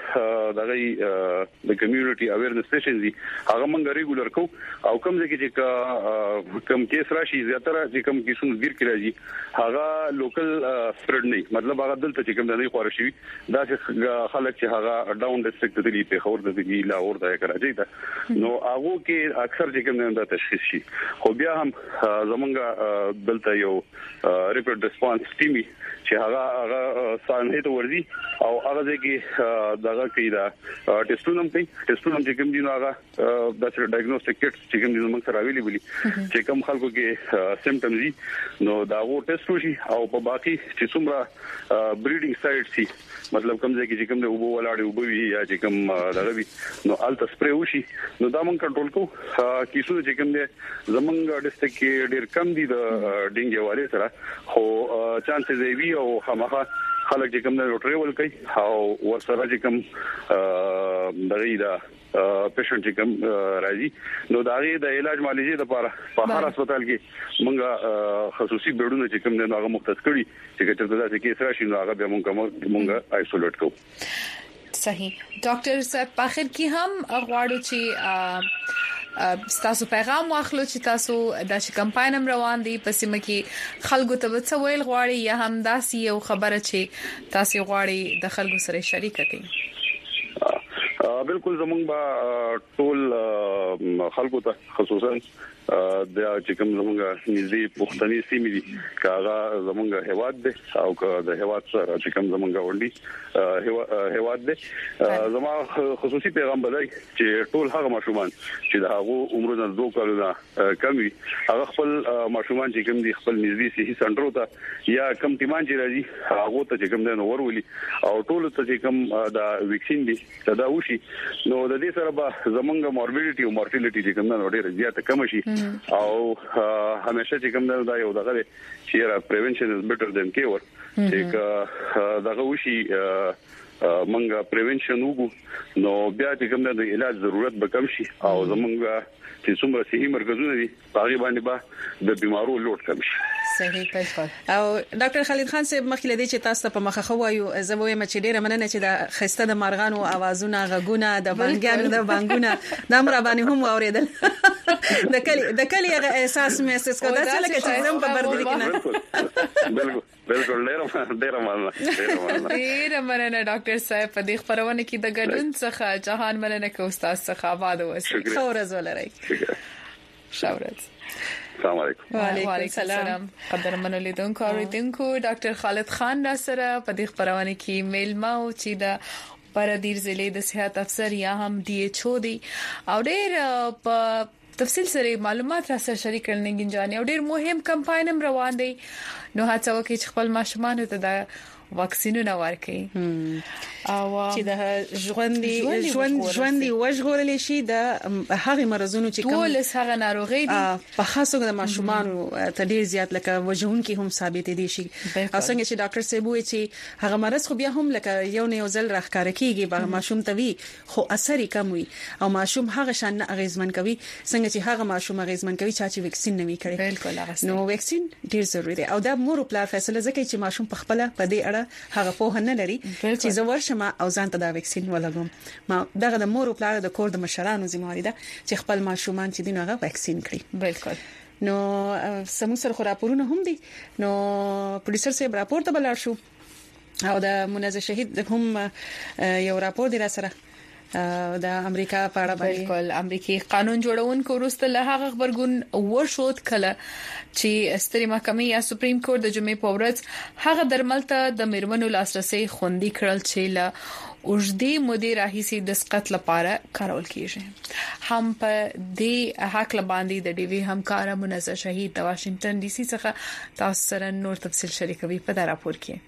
دغه د کمیونټي اویرنس سیشن دي هغه موږ ریګولر کو او کوم ځکه چې کوم کیس راشي زیاتره چې کوم کیسونه ګیر کړی دي هغه لوکل سپریډ نه مطلب هغه دلته چې کوم نه خوري شي دا چې خلک چې هغه ډاون ډیسټریکټ دی په خور د دی لاهور د کراچۍ ته نو هغه کې اکثر چې کوم نه د تشخیص شي خو بیا هم زمونږ دلته یو ریپورټ ریسپانس ټیمي چې هغه هغه سانه ته ورځي او هغه چې دغه کې دا ټیسټونه کوي ټیسټونه چې کوم دي نو هغه د ډایګنوستیک کټس چې کوم دي موږ سره اویلیبل چې کوم خلکو کې سمپټمز دي نو دا وو ټیسټ وشي او په باقي چې څومره بریډینګ سایټ سي مطلب کوم ځای کې چې کوم د وبو ولاړ وبو وی یا چې کوم دغه وی نو الته سپری وشي نو دا موږ کنټرول کوو کیسو چې کوم دي زمونږ ډیسټریکټ کې ډیر کم دي د ډینګ والے سره خو چانسز وی او همغه خلک چې کوم نه ټریول کوي او ورسره چې کوم دغه دا پیشنټ چې کوم راځي نو دا غي د علاج معالجې لپاره په هر هسپتال کې موږ خصوصي بیډونه چې کوم نه هغه مختص کړي چې چې دا چې کیس راشي نو هغه به موږ موږ آیسولیټ کوو صحیح ډاکټر صاحب په اخر کې هم غواړو چې تاسو پیغام واخلو چې تاسو د کمپاین روان دي پسې مکه خلکو ته څه ویل غواړي یا هم داسي یو خبره چې تاسو غواړي د خلکو سره شریک کړئ بالکل زمونږ با ټول خلکو ته خصوصا د چې کوم زمونږ نږدې پښتني سیمې دي کاغه زمونږ هواد دي او د هواد سره چې کوم زمونږ وړي هواد دي زما خصوصي پیغام بدای چې ټول هغه ماشومان چې د هغه عمرونه دوه کلونه کم وي هغه خپل ماشومان چې کوم دي خپل نږدې صحي سنټرو ته یا کم تیمان چې راځي هغه ته چې کوم نه ورولي او ټول ته چې کوم د ویکسین دي دا وشي نو د دې سره به زمونږ موربیډیټي او مورټیلیټي چې کوم نه ډیره زیاته کم شي او همیشه چې کوم دا یو دغه چې را پریونشن از بیټر دین کیور چې دغه وشي منګه پریونشن وګو نو بیا چې کوم د علاج ضرورت به کم شي او زمونږ چې څومره صحي مرکزونه دي هغه باندې به د بیمارو لوټ کم شي صحیح بالکل او ډاکټر خالد خان صاحب مخکې لدی چې تاسو په مخه خو وایو زه وایم چې ډیره مننه چې د خسته د مارغانو اوازونه غږونه د بانګانو د بانګونه د امر باندې هم اوریدل د کلی د کلی هغه احساس مې احساس کوم چې لکه چې زم په بردی کې نه بالکل بالکل ډیره ډیره مننه ډیره مننه ډاکټر صاحب په دې خبرونه کې د ګډون څخه جهان مننه کوم استاد څخه آباد اوسئ خو ورځ ولرئ شاورت السلام علیکم وعلیکم السلام قدرمنو لیدونکو اوریدونکو ډاکټر خالد خان را سره په دې خبرونه کې میل ما او چې د پردیر ضلع د صحت افسر یا هم ډي ایچ او دی او ډېر په تفصیل سره معلومات را سره شریک کړل نه غنجاني او ډېر مهم کمپاین هم روان دی نو هڅه وکړئ چې خپل ماشومان ته د واکسینونه ورکړي او چې د ژوند ژوند ژوند وژغورل شي د هغه مرزونو چې کوم ټول هغه ناروغي دي په خاصه د ماشومان ته ډیر زیات لکه وجهون کې هم ثابت دي شي او څنګه چې ډاکټر سیبو چې هغه مرز خو بیا هم لکه یو نه یو ځل راخکار کیږي به ماشوم ته وي خو اثر یې کم وي او ماشوم هغه شان اغیزمن کوي څنګه چې هغه ماشوم اغیزمن کوي چې وکسین نه وی کړي بالکل نو وکسین ډیر ضروری دی او دا مور او پلار فیصله کوي چې ماشوم په خپل په دې اړه هغه په نه لري چې زور شمه او ځان ته دا وکسین ولګوم ما دغه د مور او پلار د کور د مشرانو ذمہ ده چې خپل ماشومان چې دین هغه وکسین کړي بالکل نو سمو سره راپورونه هم دي نو پروډوسر صاحب راپور ته بلار شو او د منازع شهید هم یو راپور دی را سره د امریکا په اړه بالکل امریکای قانون جوړونکو وروسته له هغه خبرګون وشوت کله چې ستري محکمې یا سپریم کورټ د جمعې په ورځ هغه درمل ته د میرمنو لاسرسي خوندي کړل چې له اوږدې مودې راهیسې د سقط لپاره کارول کیږي هم په دې حق لباندې د ډي وی همکار منازع شهید د واشنگټن ډي سي څخه تاسو سره نور تفصیل شریکوي په دا راپور کې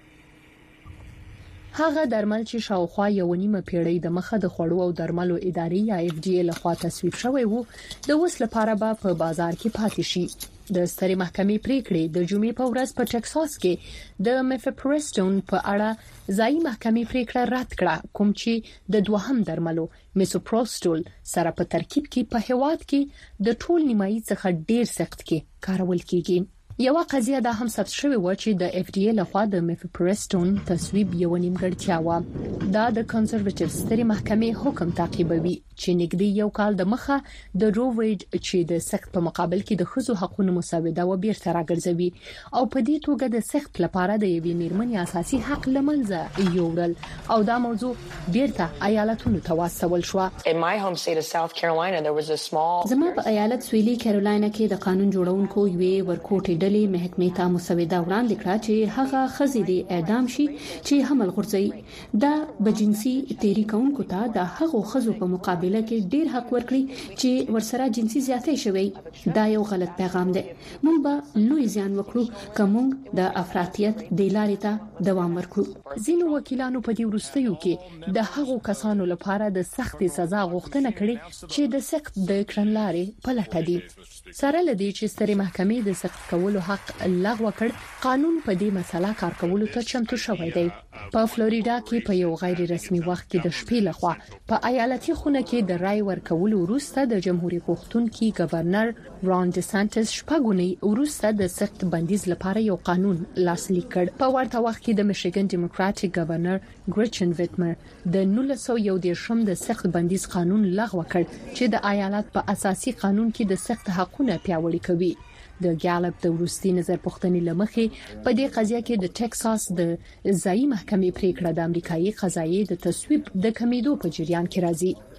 هغه درمل چې شاوخوا یو نیمه پیړۍ د مخه د خوړو او درملو ادارې یا اف ډي ای لخوا تصویب شوی وو د وس لپاره به په بازار کې پاتې شي د ستري محکمې پریکړې د جمعې په ورځ په ټکساس کې د میفپریستون په اړه ځایي محکمې پریکړه رد کړه کوم چې د دوهم درملو میسوپروستول سره په ترکیب کې په هواد کې د ټول نیمایي څخه ډیر سخت کې کارول کیږي یو قضیه دا هم ثبت شوی و چې د اف ډي ای لخوا د میفپریستون تصویب یو نیمګړتیا و دا د کنزرواتیو ستري محکمې حکم تعقیبوي چې نګدي یو کال د مخه د رو ویډ چې د سخت په مقابل کې د خزو حقوقو مساوده و بیرته راګرځوي او په دې توګه د سخت لپاره د یوې میرمنې اساسي حق لمنځه یوړل او دا موضوع بیرته ایالتونو ته واستول شو In my home state of South Carolina there was a small زما په ایالت سویلي کیرولینا کې د قانون جوړونکو یوې ورکوټې ډلې محکمې ته مساوده وړاندې کړه چې هغه خزي د اعدام شي چې حمل غورځي دا بجنسي تیری کوونکو ته د هغو خزو په مقابل کې ډیر حق ورکړي چې ورسره جنسي زیاتې شوی دا یو غلط پیغام دی موږ به لوی ځان وکړو کوم د افراطیت د لارې ته دوام ورکړو ځینو وکیلانو په دې وروستیو کې د هغو کسانو لپاره د سخت سزا غوښتنه کړې چې د سخت د کړنلارې په لټه دي سره لدی چې ستري محکمې د سخت کولو حق لغوه کړ قانون په دې مسله کار کولو ته چمتو شوی دی په فلوریدا کې په یو غیر رسمي وخت کې د شپې لخوا په ایالتي خونه کې د رای ورکولو وروسته د جمهوریت غوښتونکي گورنر ران ډیسانټس شپږونی وروسته د سخت بندیز لپاره یو قانون لاسلیک کړ په ورته وخت کې د میشیګن ډیموکراټیک گورنر ګریچن ویټمر د نولس سوه یو دیرشم د سخت بندیز قانون لغوه کړ چې د ایالت په اساسي قانون کې د سخت حقوقو پیاوړي کوي د ګالپ د وروستي نظر پوښتنې لمخې په دې قضیه کې د ټکساس د ځایي محکمې پریکړه د امریکایي قضایي د تصویب د کمیدو په جریان کې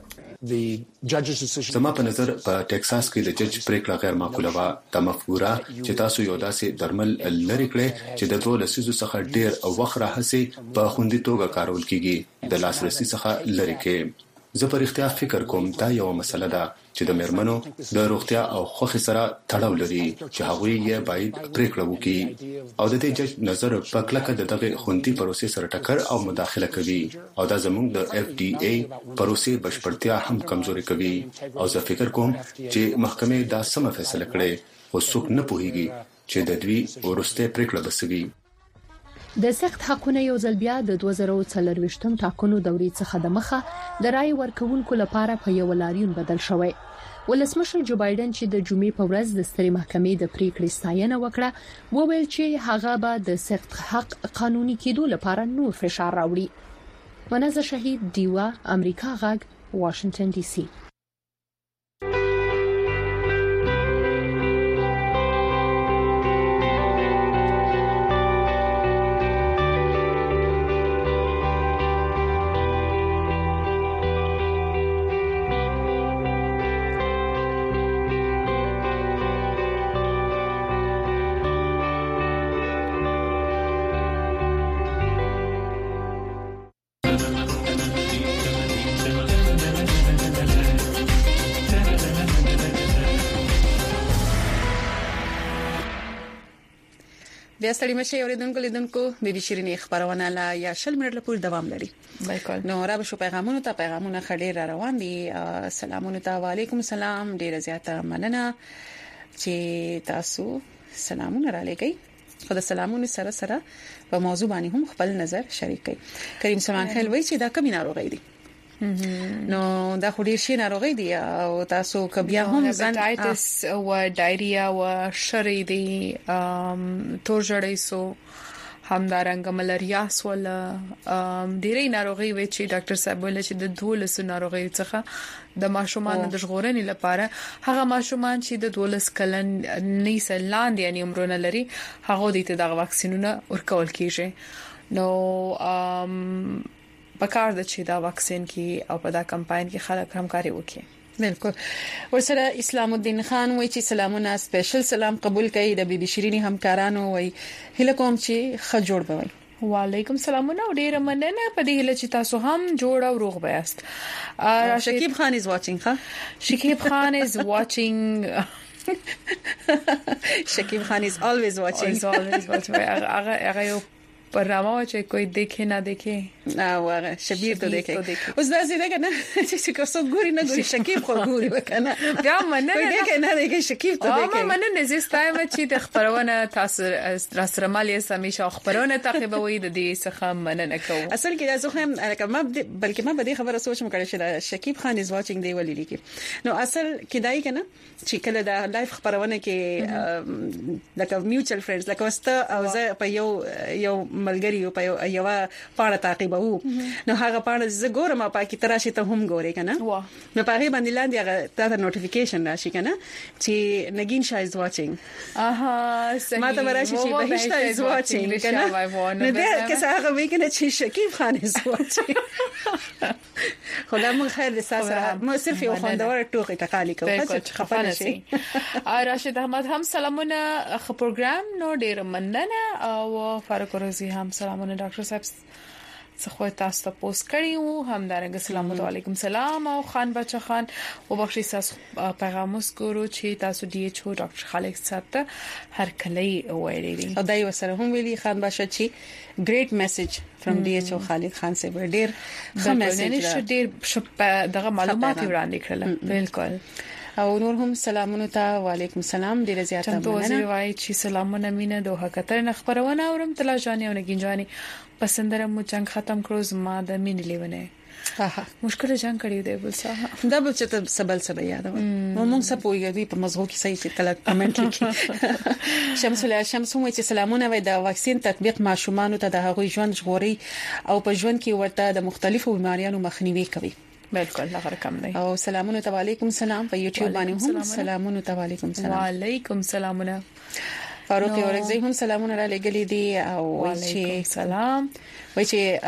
راځي زما په نظر په ټکساس کې د جج پریکړه غیر معقوله و د مفکوره چې تاسو یو داسې درمل لري کړئ چې د دوه لسیزو څخه ډیر او وخت راهسي په خوندي توګه کارول کیږي د لاسرسي څخه لري کې زه په اړتیا فکر کوم دا یو مسله ده چې د مرمنو د روغتیا او خوخي سره تړاو لري چې هغوی یې باید پریکړه وکړي او د دې جج نظر په کلکه د دغه خوندي پروسې سره ټکر او مداخله کوي او دا زموږ د اف ډي ای پروسې بشپړتیا هم کمزوري کوي او زه فکر کوم چې محکمې دا سم فیصله کړي خو څوک نه پوهیږي چې د دوی ورسته پریکړه بسوي د سخت حقوقو یو ځل بیا د دوه زره څلرويشتم ټاکنو دورې څخه د مخه د رای ورکوونکو لپاره په یو لاریون بدل شوی ولسمشر جو بایدن چې د جمعې په ورځ د ستري محکمې د پریکړې ستاینه وکړه وویل چې هغه به د سخت حق قانوني کېدو لپاره نور فشار راوړي منازع شهید دیوا امریکا غږ واشنگټن ډي سي بیا ستړي مشه اوریدونکو لیدونکو بي بي شيرين خبرونه لا یا شل منټ لپاره دوام لري. بالکل. نو را به شو پیغامونه ته پیغامونه خډې را روان دي. سلامونه ته وعليكم السلام ډیر زیاته مننه چې تاسو سلامونه را لګي. خدای سلامونه سره سره په موضوع باندې هم خپل نظر شریک کړئ. کریم سلمان خیل وایي چې دا کومه ناروغي دي. نو دا خو ډیر شي ناروغي دي او تاسو کبیا هم ځان هپاتایټس او ډایریا او شری دي ام تورجړې سو همدارنګ ملاریا سول ډیرې ناروغي وي چې ډاکټر صاحب ول چې د دولس ناروغي څخه د ماشومان د ژغورنې لپاره هغه ماشومان چې د دولس کلن نه سلاند یعنی عمرونه لري هغه د دغه واکسینونه ورکول کیږي. نو ام پکار د چې دا واکسین کې او په دا کمپاین کې خلک همکاري وکړي. بالکل. ورسره اسلام الدین خان وایي چې سلامونه سپیشل سلام قبول کړي د بي بي شيرين همکارانو وایي هله کوم چې خ جوړ بوي. وعلیکم السلام او ډیر مننه په دې هله چې تاسو هم جوړ او روغ بیاست. شکیب خان از واچینګ ها شکیب خان از واچینګ شکیب خان is always watching always watching هغه هغه برنامه چې کوئی دیکھے نه دیکھے او هغه شبیر ته دیکھے اوس دا زیاده کنه چې کوڅو ګوري نه ګوري شکیب خو ګوري وکنه بیا مننه کوئی دیکھے نه دیکھے شکیب ته دیکھے ما مننه زیستایم چې د خبرونه تاسو راسرمالي سمې خبرونه تعقیبوي د دې څخه مننه کوم. اصل کې دا زه هم ما بلکې ما به دې خبره سوچ مکړې چې شکیب خان از واچینګ دی ولې لیکي. نو اصل کې دای کنه چې کله دا لایف خبرونه کې لکه میوچل فرندز لکه واست او زه په یو یو ملګری په یو پاړه تعقیبو نو هغه پاړه زه ګورم په کې تراشي ته هم ګوري کنه نو په هغه باندې لاندې هغه ته نوټیفیکیشن راشي کنه چې نگین شاه از واچینګ اها صحیح ما ته وراشي چې بهشته از واچینګ کنه نو دا که هغه وی کنه چې شکیب خان از واچینګ خدا مون خیر د ساسه مو صرف یو خوندور ټوکی تقالی کوي چې خفانه شي. راشد احمد هم سلامونه خ پروګرام نو ډیر مننه او فاروق رضی هم سلامونه ډاکټر صاحب څخه تاسو ته پوسټ کړیو هم دارنګ سلام علیکم سلام او خان بچا خان او بخشي تاسو پیغام وسکورو چې تاسو دی ایچ او ډاکټر خالد صاحب ته هر کله وایي او دای وسره هم ویلي خان بچا چې great message from دی ایچ او خالد خان صاحب ډیر ښه میسج ډیر دغه معلومات وړاندې کړل. بالکل. او نور هم سلامونه ته وعلیکم السلام ډیر زیاته مننه. تاسو وایي چې سلامونه مینه دوه کتر خبرونه اورم تلا جانې او نگین جانې پسندره مو جنگ ختم کړو زما د مين لیونه ها مشکل جنگ کړی دی بل څه دا بل څه سبل سبا یاد و مو موږ څه پویږي په مزغو کې صحیح چې کله کمنټ لیکي. شمس الله شمس مو چې سلامونه وای د واکسین تطبیق ماشومان ته د هغوی ژوند ژغوري او په ژوند کې ورته د مختلفو بیماریانو مخنیوي کوي. بالکل هغه رقم دی. او سلامونه ته وعلیکم سلام په یوټیوب باندې هم سلامونه ته وعلیکم سلام. وعلیکم سلامونه. فاروق اورګزی هم سلامونه را لګلې دي او وعلیکم سلام. وای چې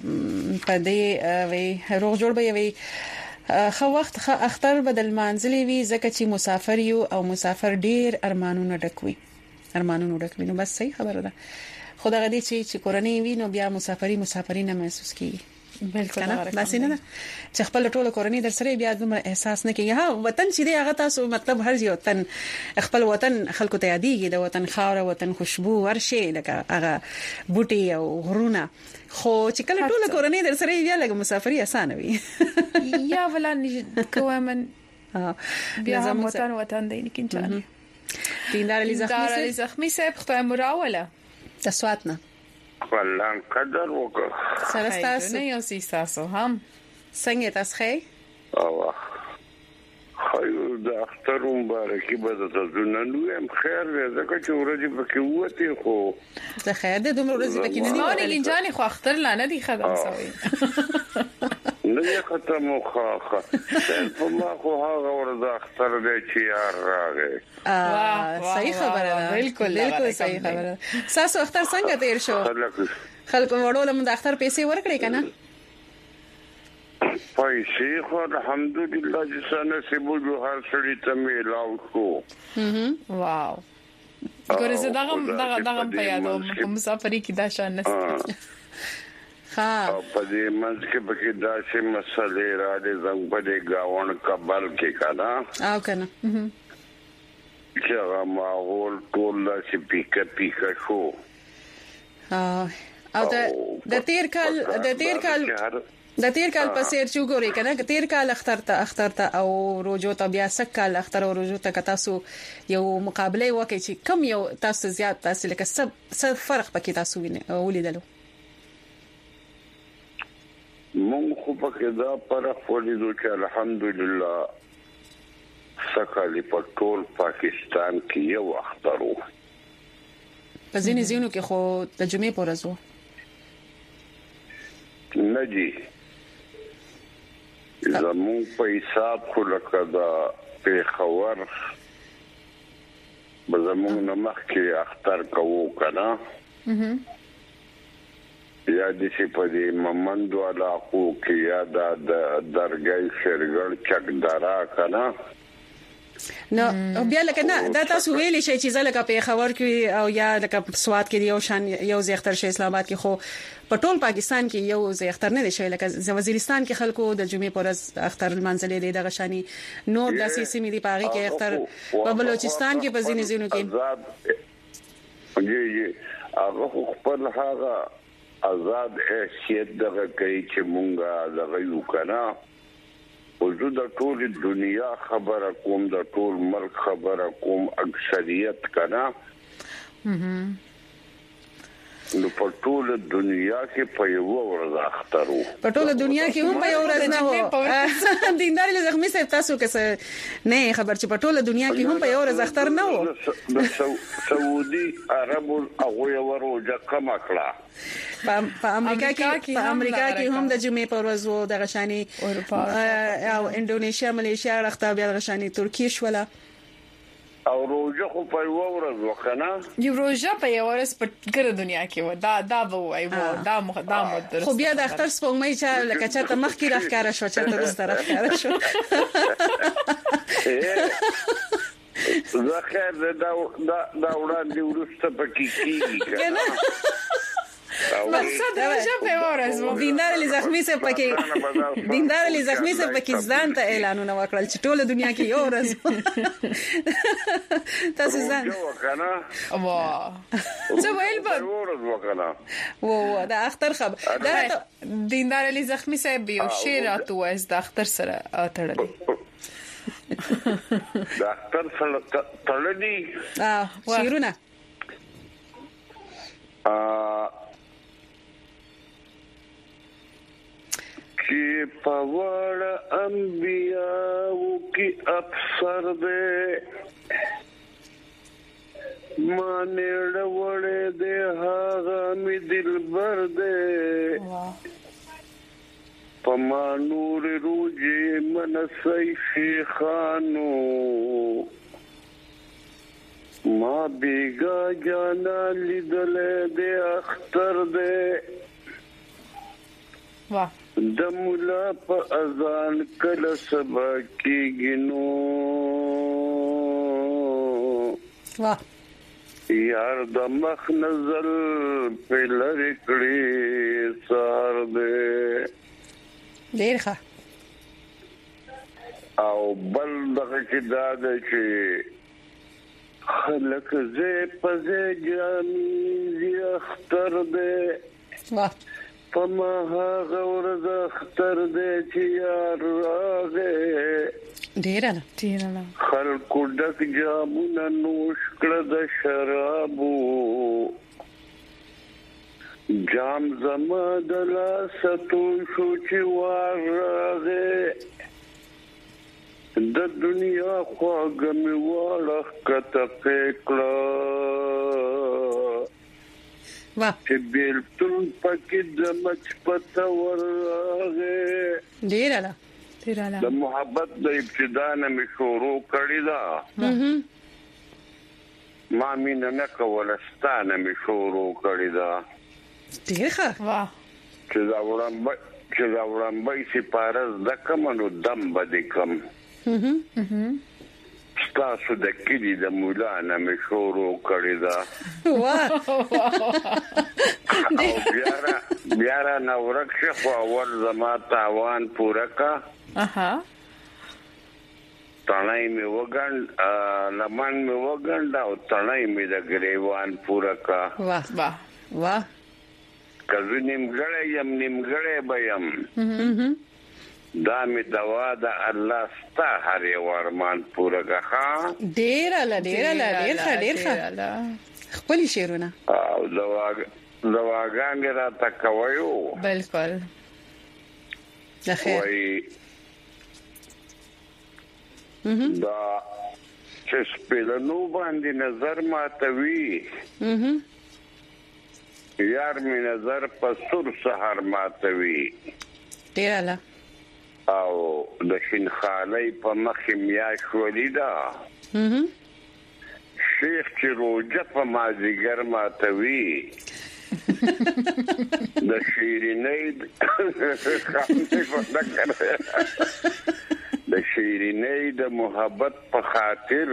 په دې وی روغ جوړ به وي خو وخت خ اختر بدل منځلي وي ځکه چې مسافر یو او مسافر ډیر ارمانونه ډکوي ارمانونه ډکوي نو بس صحیح خبره ده. خدای غدي چې چې کورنۍ وي نو بیا مسافری مسافری نه محسوس کیږي. بالکل بس نه چې خپل ټوله کورنۍ در سره بیا دومره احساس نه کوي. ها وطن چې دی هغه تاسو مطلب هر یو وطن خپل وطن خلکو ته یادېږي د وطن خاور وطن خوشبو ورشي لکه هغه بوټي او غرونه خو چې کله ټوله کورنۍ در سره بیا لکه مسافری اسانه وي یا ولا کومن بیا هم وطن وطن دی لیکن جان دیندار علی زخمی دیندار علی زخمی صاحب خدای مراوله تاسواتنا والله قدر وکړه سره تاسو نه یو سي تاسو هم څنګه تاسو ښه او خو د اختر مبارکي به تاسو نن نو خیر زکه چې ورځې پکې وته خو زه خیر د دومره ورځې پکې نه دی نه لنجانې خو اختر لا نه دی خدام سوي نه ختم خو خو په ما خو هغه ورځ اختر دی چې یار راغی اه صحیح خبره ده بالکل بالکل صحیح خبره. تاسو اختر څنګه تیر شو؟ خلک وړول مو د اختر پیسې ورکړې کنه؟ پیسې خو الحمدلله چې څنګه سیبو جو هر سړی ته میلاو شو. هم واو ګورې زه دغه دغه دغه په یادو مسافرې کې دا شان نشته. ها په دې منځ کې به کې داسې مسلې را دي زنګ په دې گاون کابل کې کانا او کنه چې هغه ماحول ټول چې پیکا پیکا شو او د د تیر کال د تیر کال د تیر کال په سیر چې ګوري کنه تیر کال اختر ته اختر ته او روزو ته بیا سک کال اختر او روزو ته تاسو یو مقابله وکړي چې کم یو تاسو زیات تاسو لکه سب سب فرق پکې تاسو ولیدلو مونږ خو پکې دا فرق ولیدو چې الحمدلله سکهالی په ټول پاکستان کې یو اختر وو په ځینې ځینو کې خو د جمعې په ورځ وو نه جی زمون په حساب خو لکه دا پیښور زمون نه مخکې اختر کوو کنه یا د سی په دې ممندو علاقو کې یا د درګای شرګړ چکدارا کنه نو بیا لکه نه دا تاسو ویلې شي چې زلکه په خبر کې او یا لکه سواد کې یو شان یو زیختر شي اسلام آباد کې خو په ټول پاکستان کې یو زیختر نه دی شي لکه وزیرستان کې خلکو د جمعې پر ورځ اختر المنزلې دی د غشاني نور د سیسي ملي پاغي کې اختر په بلوچستان کې په ځینې ځینو کې جی جی هغه خپل هغه آزاد حیثیت دغه کوي چې مونږه دغه یو کنه وجود ټول دنیا خبره کوم د ټول ملک خبره کوم اکثریت کنا نو په ټول دنیا کې په یو ورځ اخترو په ټول دنیا کې هم په یو ورځ نه و دیندار له زخمي سره تاسو کې نه خبر چې په ټول دنیا کې هم په یو ورځ اختر نه و سعودي عرب او یو ورځ کم کړه په امریکا کې په امریکا کې هم د جمعې په ورځ وو د غشاني او انډونیشیا ملیشیا راخته بیا غشاني ترکیه شوله او روزه خو په یو ورځ وکنه یو روزه په یو ورځ په ګره دنیا کې و دا دا وای و دا مخدام درست خو بیا د اختر سپوږمۍ چې لکه چاته مخکې راخاره شو چاته وروسته راخاره شو زه خیر دا دا دا وړاندې ورسته پکې کیږي کنه مقصد روزه په ورځ دیندار علی زخمی سے پکې دیندار علی زخمی سے پاکستان ته اعلانونه وکړل چې ټول دنیا کې یو ورځ تاسو ځان وکنه واه څه ویل په ورځ وکنه واه دا اختر خبر دا دیندار علی زخمی صاحب یو شعر راته وایي د اختر سره تړلی د اختر سره تړلی اه شعرونه ا چې پاوړ انبیاء کی افسر دے مانړ وړې دے هغه می دلبر دے پما نور روجي منسي شيخانو ما بیگا جانا لیدل دے اختر دے واہ د مولا په اذان کله سبا کېږي نو واه یار د مخ نظر په لری کړي سار دې ډیر ښه او بل دغه چې دا ده چې خلک زه پزې جامي اختر دې واه پما هغه ورځ اختر دې چې یار راغې ډیر نه ډیر نه خلکو ډک جامونه نوش کړه د شرابو جام زما د لاسو شو چې وار راغې د دنیا خواږه مې واړه کته پکړه چې بیلتون پکې د مچ پته ورغه ډیر نه ډیر نه د محبت د ابتدا نه مې شروع کړی دا ما مين نه کولستانه مې شروع کړی دا ډیر ښه واه چې دا ورم چې دا ورم به سي پارز د کمنو دم بده کم تاسو د کلی د مولانا مې شروع کړی دا واه بیا بیا نه ورکه خو اول زما تاوان پورا کا اها تنای می وګند لمن می وګند او تنای می د ګریوان پورا کا واه واه واه کله نیمګړی یم نیمګړی بیم دا می دوا د الله ستا هر یو ارمان پورا کا ډیر لا ډیر لا ډیر ډیر خپل شعرونه او دوا دواګان را تکويو بالکل د خیر دا چې سپیلنو باندې نظر ماتوي یار می نظر په سر سحر ماتوي ډیر لا او د شین خالي په مخ میا شولیدا شیخ چې روجه په مازیګر ماتوي د شیرینې د شیرینې د محبت په خاطر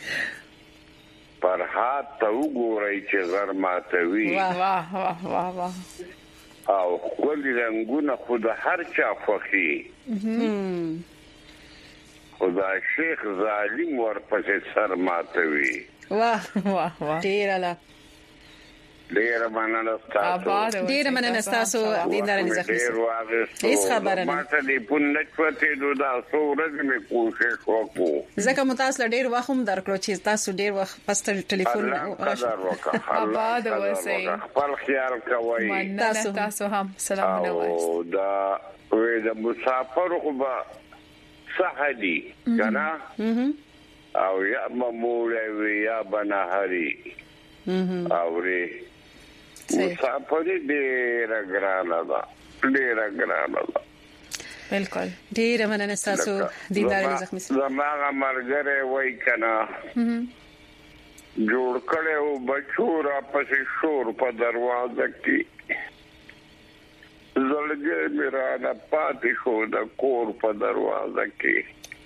پر هات ته وګورئ چې غر ماتوي واه واه واه واه او خپل رنگونه خود هر چا خوخي خدا شیخ ظالم ورپسې سر ماتوي واه واه واه ډیر لا ډیر مننه تاسو ډیر مننه تاسو دیندار نزخمي هیڅ خبره نه ماته دې پوند چوتې دوه سورج می کوشش وکړو زکه متاسو ډیر وخت هم درکړو چې تاسو ډیر وخت پست ټلیفون آباد اوسئ خپل خیال کوئ تاسو تاسو هم سلام او دا وې د مسافر خو با سحدي کنه او یا مموله یا بنهاري اوري مسافر ډیر ګرانه ده ډیر ګرانه ده بالکل ډیر مننه تاسو دیندار زخمي زماغه مرګره وای کنه جوړ کړو بچو را پسې شور په دروازه کې زړګي میرا نه پاتې شو د کور په دروازه کې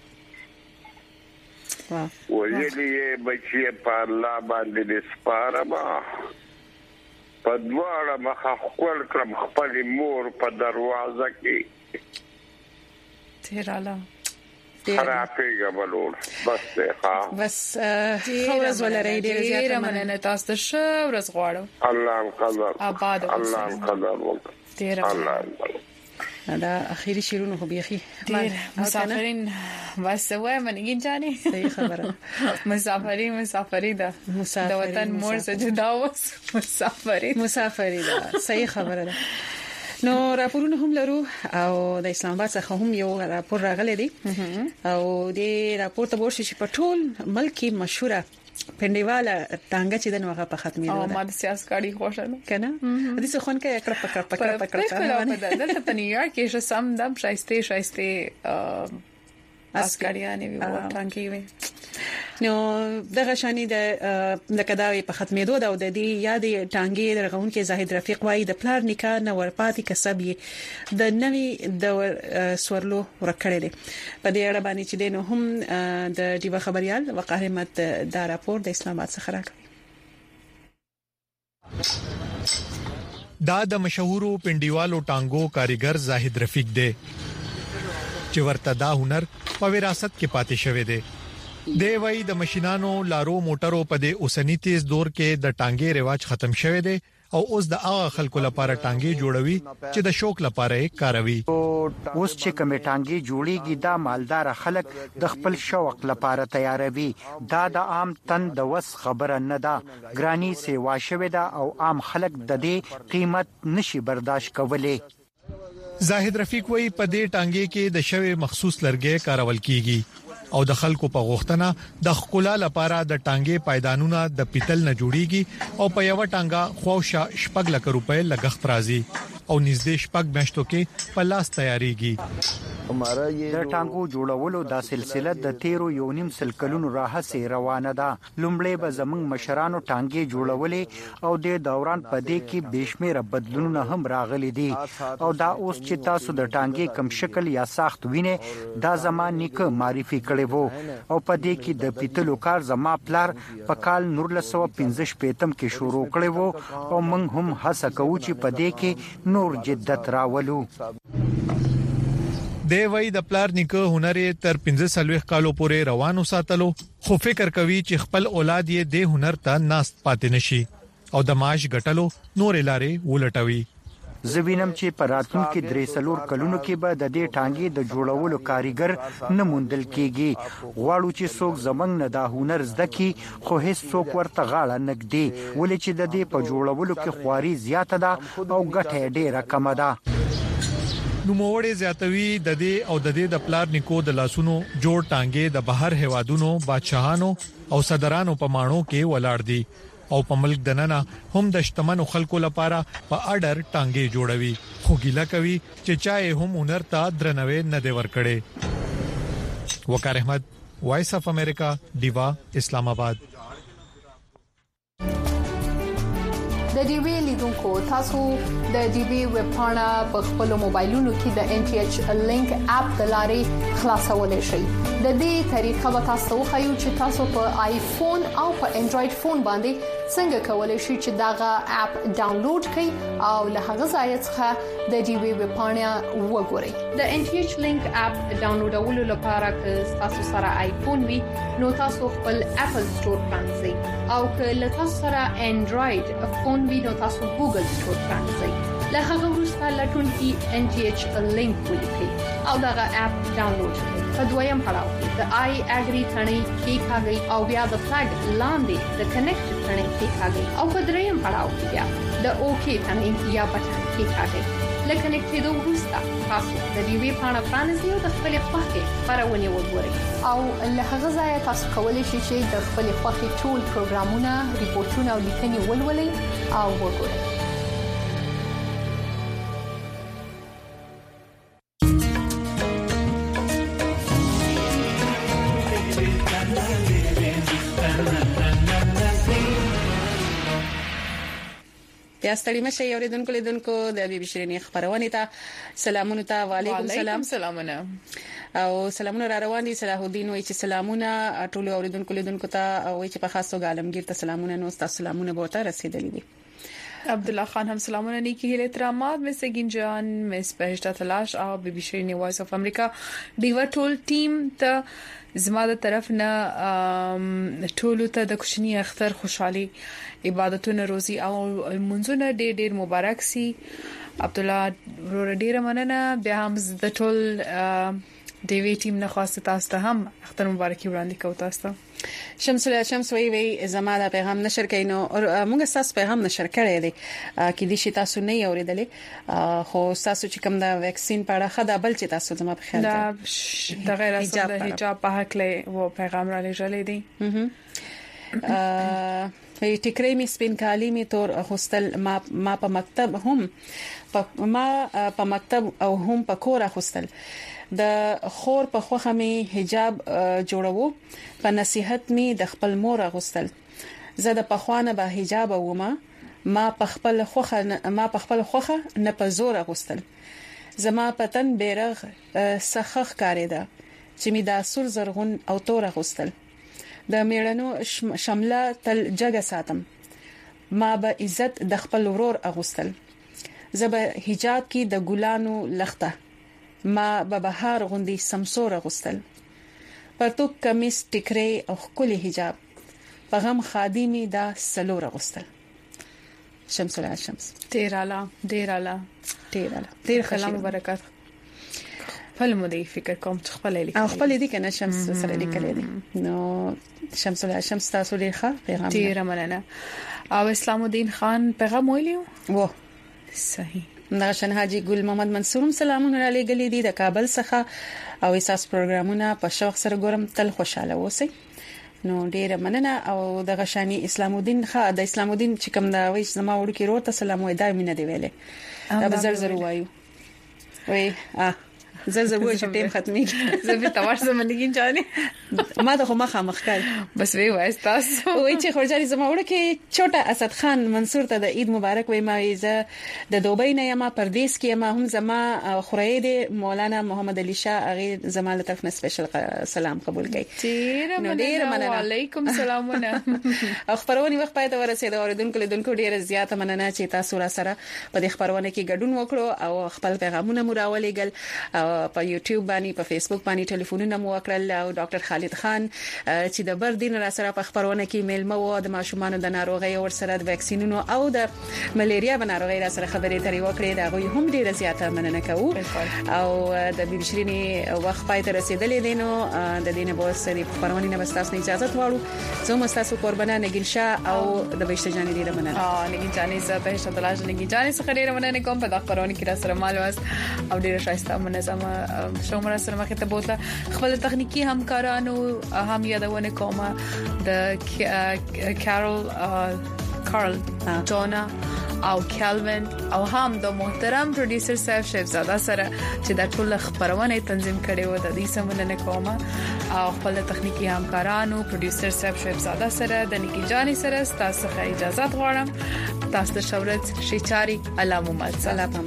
ویلې بچي په الله باندې سپارما په دواړه مخ خپل کړم خپل مور په دروازه کې تیراله خرافېګه بلور بس ها بس خورز ولري ډېر زیات مننه تاسو شه ورځ غواړم الله القدر آباد الله القدر ډېر الله دا اخیری شیرونو خو بيخي ډېر مسافرین بس وای منګین جاني صحیح خبره مسافرین مسافری ده د وطن مور څخه جدا اوس مسافرین مسافری ده صحیح خبره ده نو راپورونه هم لرو او د اسلام آباد څخه هم یو راپور راغلی دی او د راپور ته ورشي چې په ټول ملک کې مشهوره پندیواله ټانګه چې د نوغه په ختمې ده او ما د سیاست کاړي خوښنه کنه د څه خون کې کړه پکړه پکړه پکړه دلته په نیویارک کې چې سم دم شایسته شایسته اسکاریانه وی ټانګي وي نو دغه شانی د لکداوی په ختمېدو دا د دې یادې ټانګي درغون کې زاهد رفیق وای د پلار نکاح نه ورپاتې کسب یې د نوي دور سورلو ورکړې دي په دې اړه باندې چې دینو هم د دیو خبريال وقار احمد دا راپور د اسلام آباد څخه راغلی دا د مشهورو پندیوالو ټانګو کاریګر زاهد رفیق دی چې ورته دا هنر په وراثت کې پاتې شوی دی دی وای د ماشينانو لارو موټرو په دې اوسنی تیز دور کې د ټانګې رواج ختم شوی دی او اوس د هغه خلکو لپاره ټانګې جوړوي چې د شوق لپاره یې کاروي اوس چې کومه ټانګې جوړیږي دا مالدار خلک د خپل شوق لپاره تیاروي دا د عام تن د وس خبره نه ده ګرانی سیوا شوی دا او عام خلک د دې قیمت نشي برداشت کولای زاهد رفیق وای په دې ټانګې کې د شوی مخصوص لرګي کارول کیږي او د خلکو په غوښتنه د خکولا لپاره د ټانګې پایدانونه د پیتل نه جوړیږي او په یو ټانګه خوښه شپږ لک روپے لګښت راځي او نږدې شپږ میاشتو کې په لاس تیاریږي د ټانګو جوړولو دا سلسله د تیرو یو نیم سل کلونو راهسه روانه ده لومړی به زمنګ مشرانو ټانګې جوړولې او د دوران په دې کې بشمیره بدلونونه هم راغلي دي او دا اوس چې تاسو د ټانګې کم شکل یا ساخت وینئ دا زمان نیکه معرفي کړي وو او په دې کې د پیتلو کار زما پلار په کال نور له سو پنځه شپږم کې شروع کړي وو او موږ هم هڅه کوو چې په دې کې نور جدت راولو دی وای د پلار نیکه هنر تر پنځه سلويخ کالو پورې روانو ساتلو خو فکر کوي چې خپل اولاد یې د هنر ته ناست پاتې نشي او د معاش ګټلو نور لارې ولټوي. زوینم چې پراتون کې درې سلور کلونو کې به د دې ټانګې د جوړولو کاریګر نه موندل کیږي. غواړو چې څوک زمنګ نه دا هنر زده کی خو هیڅ څوک ورته غاړه نګدي ولې چې د دې په جوړولو کې خواري زیاته ده او ګټه ډیره کم ده. نو موړې زیاتوي د دې او د دې د پلار نیکو د لاسونو جوړ ټانګې د بهر هوادونو بادشاهانو او صدرانو په مانو کې ولاړ دي او په ملک دننه هم د شتمنو خلکو لپاره په اډر ټانګې جوړوي خو ګیلا کوي چې چا هم هنر ته درنوي نه دی ورکړي. وقار احمد، وایس اف امریکا، دیوا، اسلام آباد. د ډي وی لیدونکو تاسو د ډي وی ویب پاڼه په خپل موبایلونو کې د ان ټي ایچ لینک اپ د لارې خلاصولای شئ. د دې طریقه به تاسو خو چې تاسو په آیفون او په انډراید فون باندې څنګه کولای شئ چې داغه اپ ډاونلوډ کړئ او له هغه ځای څخه د ډي وی ویب پاڼه وګورئ. د ان ټي ایچ لینک اپ ډاونلوډولو لپاره که تاسو سره آیفون وي نو تاسو خپل اپل سٹور پرانځئ او که له تاسو سره انډراید فون وي نو تاسو ګوګل سٹور پرانځئ. له هغه وروسته لټون کې ان ټي ایچ لینک ولیکئ او داغه اپ ډاونلوډ کړئ. په دویم پړاو کې د آی اګری ثنې کې کاږي او بیا د فلګ لاندې د کنیکټ ثنې کې کاږي او په دریم پړاو کې بیا د اوکی ثنې یا بټن کې کاږي. لکه کنیکټېدو وروسته تاسو د ډي وی پاڼه پرانیزئ او د خپل خوښې خبرونه وګورئ او له هغه ځای تاسو کولی شئ چې د خپل خوښې ټول پروګرامونه، ریپورتونه او لیکنې ولولئ او وګورئ. بیا ستړي مشه اوریدونکو لیدونکو د بي بي شيرين خبرونه ته سلامونه ته وعليكم السلام. سلامونه او سلامونه را روان دي. صلاح الدین وایي چې سلامونه ټول اوریدونکو لیدونکو ته او وایي چې په خاص توګه عالمگیر ته سلامونه نو تاسو سلامونه به ته رسیدلې دي. عبدالله خان هم سلامونه نیکی هیله احترامات مس گینجان مس بهشته تلاش او بي بي شيرين وایس اف امریکا دیو ټول ټیم ته زما د طرف نه ټول ته د کوچنی اختر خوشحالي عبادتونه روزي او منځونه ډېر ډېر مبارک سي. عبدالله ورور ډېر مننه. بیا هم د ټول دی وی ټیم نه خواسته تاسو ته هم اختر مبارکي وړاندې کوم. تاسو ته شمس شمس وی وی زماده پیغام نشر کینو او موږ تاسو پیغام نشر کړی دی کې دي چې تاسو نه اوریدلې خو تاسو چې کوم دا ویکسین په اړه خدا بل چې تاسو زما په خیال ده د غیر اصل د حجاب په حق له و پیغام را لېږلې دي. ا وی ټیکرې می سپین کالی می تور هوستل ما ما په مکتب هم ما په مکتب او هم په کور هوستل د خور په خوخه می حجاب جوړو په نصيحت می د خپل مور غوستل. زه د پخوانه به حجاب ومه ما په خپل خوخه ما په خپل خوخه نه په زور غوستل. زما پتن بیرغ سخخ کاریده چې می د سور زرغون او تور غوستل. د میړنو شمله تل جګه ساتم. ما به عزت د خپل ورور اغوستل. زه به حجاب کې د ګلانو لخته ما به بهار غوندي سمسور غوستل. پرتوک کمیس ټیکرې او خولي حجاب په غم خادمي دا سلور غوستل. شمس الله شمس ډیر اعلی ډیر اعلی ډیر اعلی ډیر خلک برکات خپل مودي فکر کوم خپل لیکل او خپل دي کنه شمس سره لیکل دي نو شمس الله شمس تاسو ډیر ښه پیغام ډیر مننه. او اسلام الدین خان پیغام ویلو و صحیح. ناشن حاجی ګل محمد منصور سلامونه را لګلې دي د کابل څخه او اساس پروګرامونه په شوق سره ګورم تل خوشاله اوسئ. نو ډیره مننه. او د غشانی اسلام الدین خا د اسلام الدین چې کوم دا وایي زما وړو کې ورته سلام وای دا مینه دی ویلې دا به زر زر وایو وای ا زر زر وای چې ټیم ختمي زه به تاسو منګین چاني ما ته خو مخه مخکل بس وی وای تاسو وای چې خورجاري زما وړو کې چوټا اسد خان منصور ته د عید مبارک وای ما زه د دوبۍ نه یم پردیس کې ما هم زما خورای دی مولانا محمد علي شاه هغه زما له طرف نه سپیشل سلام قبول کړي. ډیر مننه. وعلیکم سلامونه. او خبرونه وخت پاتې ورسېد اوریدونکو لیدونکو ډیر زیاته مننه چې تاسو را سره په دې خبرونه کې ګډون وکړو او خپل پیغامونه مو راولېګل او په یوټیوب باندې په فیسبوک باندې ټلیفونونه مو وکړل او ډاکټر خالد خان چې د بردین را سره په خبرونه کې میلمه و د ماشومان د ناروغي او سره د وکسینونو او د ملیریا د ناروغي را سره خبرې ترې وکړې دا غوي هم ډیره زیاته مننه کوو او د بشرینی وخت پای ته رسیدلې دینو د دینه به سری خبرونه نه بستاسو اجازه غواړو زه مستاسو قربانه نګین شاه او د بهشته جانې ډیره مننه اه نګین جانې زه بهشته تلاش نګین جانې څخه ډیره مننه کوم په خبرونه کې را سره معلومات او ډیره شایسته منظمه شومره سره مخه ته بوتله خپل تخنیکی همکارانو هم یادونه کومه د کارول کارل جونا او کلوین او هم د محترم پروډوسر صاحب شهزاده سره چې د ټول خبرونه تنظیم کړي و د دې سمونه کومه او خپل تخنیکی همکارانو پروډوسر صاحب شهزاده سره د نګین جانې سره تاسو ته اجازه غواړم تاسو ته شورت شیچاري علامه سلام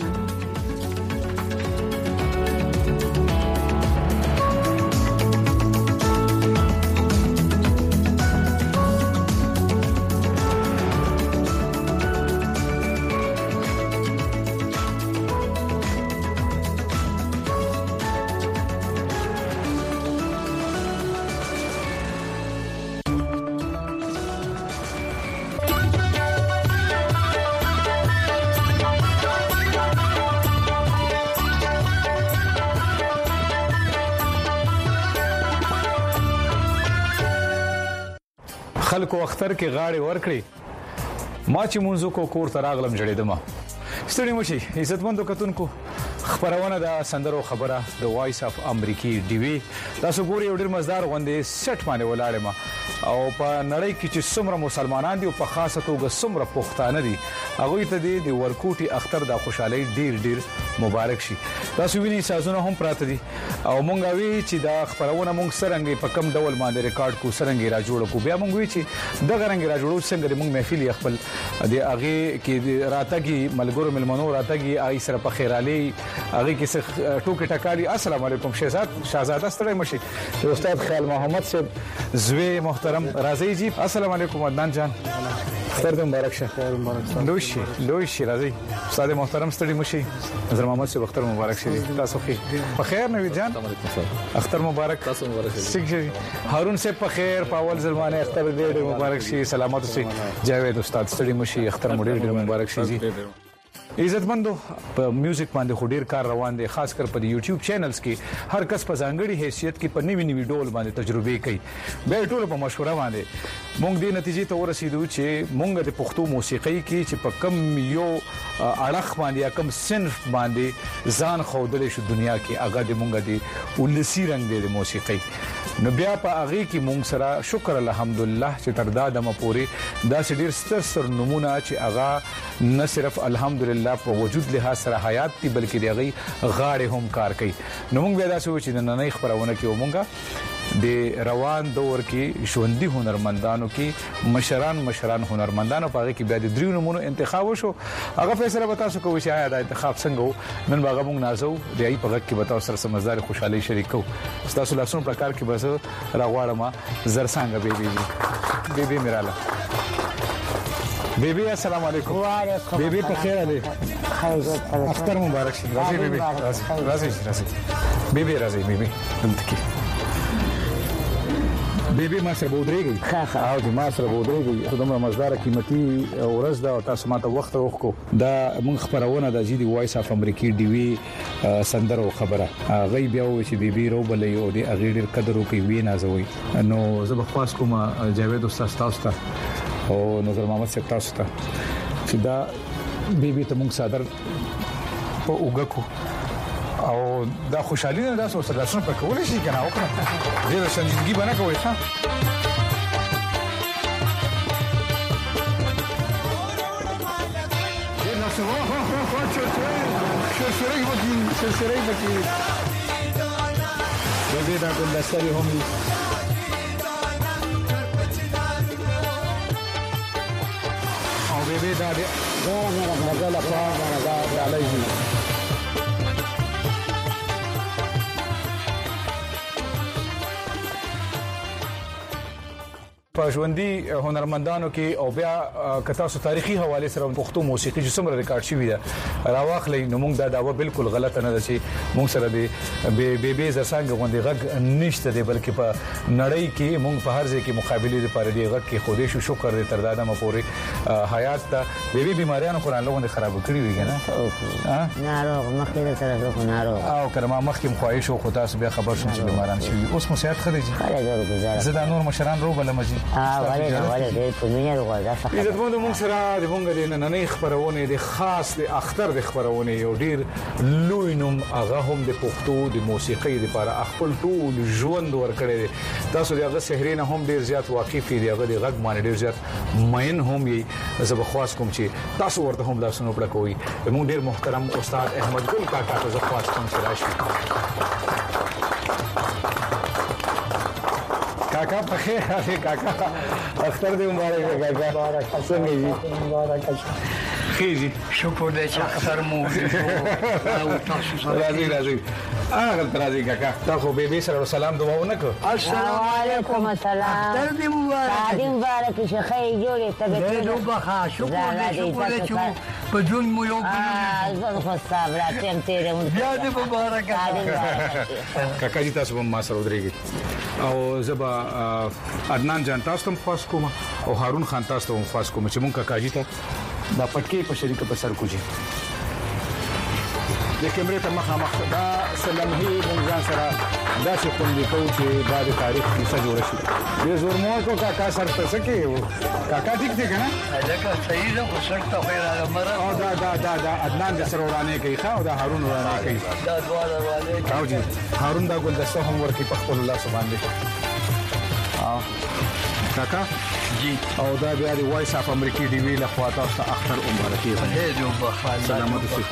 خلکو اختر کې غاړي ورکړي ما چې مونږ کو کور ته راغلم جوړېدم ستړي مشي عزتمندو کتونکو خبرونه د سندرو خبره د وایس اف امریکای ډي وی تاسو ګوري ډیر مزدار غوندې سټ باندې ولاړم او په نړۍ کې چې څومره مسلمانان دي او په خاصه توګه څومره پښتانه دي هغه ته د ورکوټي اختر د خوشحالي ډیر ډیر مبارک شي تاسو ویني سازونه هم پراته دي او مونږ وی چې دا خبرونه مونږ سرنګي په کم ډول باندې ریکارډ کو سرنګي را جوړ کو بیا مونږ وی چې د غرنګي را جوړو څنګه مونږ محفل خپل د اغه کې راتګي ملګرو ملمنو راتګي آی سره په خیرالي هغه کې ټوکې ټکالي السلام علیکم شهزاد شهزاده ستړي مشي استاد خیال محمد صاحب زوی محترم راضی جی السلام علیکم عدنان جان اختر مبارک شه خیر مبارک شه لوشي لوشي راضی استاد محترم ستړي مشي نظر محمد صاحب اختر مبارک شه تاسو په خیر نوی جان اختر مبارک تاسو مبارک شه هارون صاحب په خیر په اول ځلمانه اختر دې مبارک شي سلامات اوسئ جاوید استاد ستړي مشي اختر مو ډېر مبارک شي جی عزتمندو په میوزیک باندې خډیر کار روان دي خاص کر په یوټیوب چینلز کې هر کس په ځانګړي حیثیت کې په نوی نوی ډول باندې تجربه کوي به ټول په مشوره باندې مونږ دې نتیجې ته ورسېدو چې مونږ د پښتو موسیقۍ کې چې په کم یو اړخ باندې یا کم صنف باندې ځان خودل شو دنیا کې هغه د مونږ د ولسی رنگ د موسیقۍ نو بیا په هغه کې مونږ سره شکر الحمدلله چې تر دا د مپوري دا ډیر ستر ستر نمونه چې هغه نه صرف الحمدلله په وجود له سره حیات دي بلکې دغه غاړه هم کار کوي نو موږ بیا دا سوچ چې د نننۍ خبرونه کې ومونږه د روان دور کې ژوندۍ هنرمندانو کې مشران مشران هنرمندانو په هغه کې بیا د دریو نمونو انتخاب وشو هغه فیصله به تاسو کوئ چې آیا دا انتخاب څنګه نن باغ موږ نازو د ای په هغه کې به تاسو سره سمجھدار خوشحالي شریکو تاسو لاسونو په کار کې بس راغواړم زرسانګ بیبي بیبي میراله بیبي السلام علیکم وعلیکم بیبي په خیر علي اختر مبارک شي راځي بیبي راځي راځي بیبي راځي بیبي دلته کې بیبي ما سره بودريږي ها ها او د ما سره بودريږي ته دومره مزدار قیمتي ورځ دا او تاسو ماته وخت وکړو دا مونږ خبرونه د جی دی وایس اف امریکای ډي وی سندرو خبره غي بیا و چې بیبي روبلې او د اغیډر قدر کوي وی نازوي نو زه به خاص کوم جاوید استاد تاسو ته او نظر محمد صاحب تاسو ته چې دا بیبي ته مونږ صادر په وګکو او دا خوشحالي نه دا سره سره په کول شي کنه او کنه دې سنجیدګي باندې کوي ها دې نو څه واه واه واه چې څه څه راځي څه څه راځي دې دا ګل سره هم او دې دا دې دا نه غلا په دا علیه پښوندي هنرمندانو کې او بیا کتا سو تاریخي حواله سره پښتو موسیقي چې څومره ریکارډ شوی دا راوخلې نو موږ دا داوا بالکل غلطه نه ده چې موږ سره دی به به زسانګ غوندي غږ نشته دی بلکې په نړۍ کې موږ په هر ځای کې مقابله لپاره دی غږ کې خوده شو شکر دې تر دا نه پورې حیات ته به به بیماریانو قران لوګونه خراب کړی وي کنه ها ناروغ مخکې سره غو ناروغ او کړه مخکې خواهش او خدای سبحانه خبر شوم چې بیماران شي اوس مو صحت خدای زه دا نور مشران رو بل مجي اه ولی نه ولی دې په مینه وروړه څه عزت مند موږ سره د مونږ د نننې خبرونه د خاص د اختر د خبرونه یو ډیر لوی نوم هغه هم د پښتو د موسیقۍ لپاره خپل ټول ژوند ورکړي تاسو دغه سحرینه هم ډیر زیات واقف دي هغه د غږ باندې ډیر زیات مین هم یې زه به خواص کوم چې تاسو ورته هم لاسونو پړ کوي موږ ډیر محترم استاد احمد ګل کاکا ته زه خواص کوم چې راشي کاکا په خیر راځي کاکا اختر دې مبارک کاکا مبارک څنګه دي مبارک خيزي شکر دې چې اختر مو او تاسو سره راځي راځي هغه راځي کاکا تاسو به به سره سلام دعا ونکړه السلام علیکم السلام اختر دې مبارک دې مبارک چې خیر جوړې ته دې نو بخا شکر دې شکر دې چې په جون مو یو اه زه خو صبر تم تیرې مون بیا دې مبارک کاکا جی تاسو هم ما سره ودرېږئ او زبا عدنان جان تاسو هم خاص کوم او هارون خان تاسو هم خاص کوم چې مونږ کاکا جی ته دا پټکی په شریکه په سر کوجي د کیمرې ته مخه مخ دا سلامي مونږ سره دا چې کوم دي کوم چې دا د تاریخ کیسه جوړ شي د زور مو کو کاکا سر ته سکه کاکا ټیک دی کنه لکه صحیح ده خو سر ته خیر هغه مره او دا دا دا دا عدنان د سره ورانه کوي خو دا هارون ورانه کوي دا دواړه ورانه او جی هارون دا ګل دسته هم ورکی په خپل الله سبحانه او کاکا جی او دا بیا د وایس اف امریکای ټي وی له خوا تاسو ته اختر مبارکي هي جو بخال سلامت اوسئ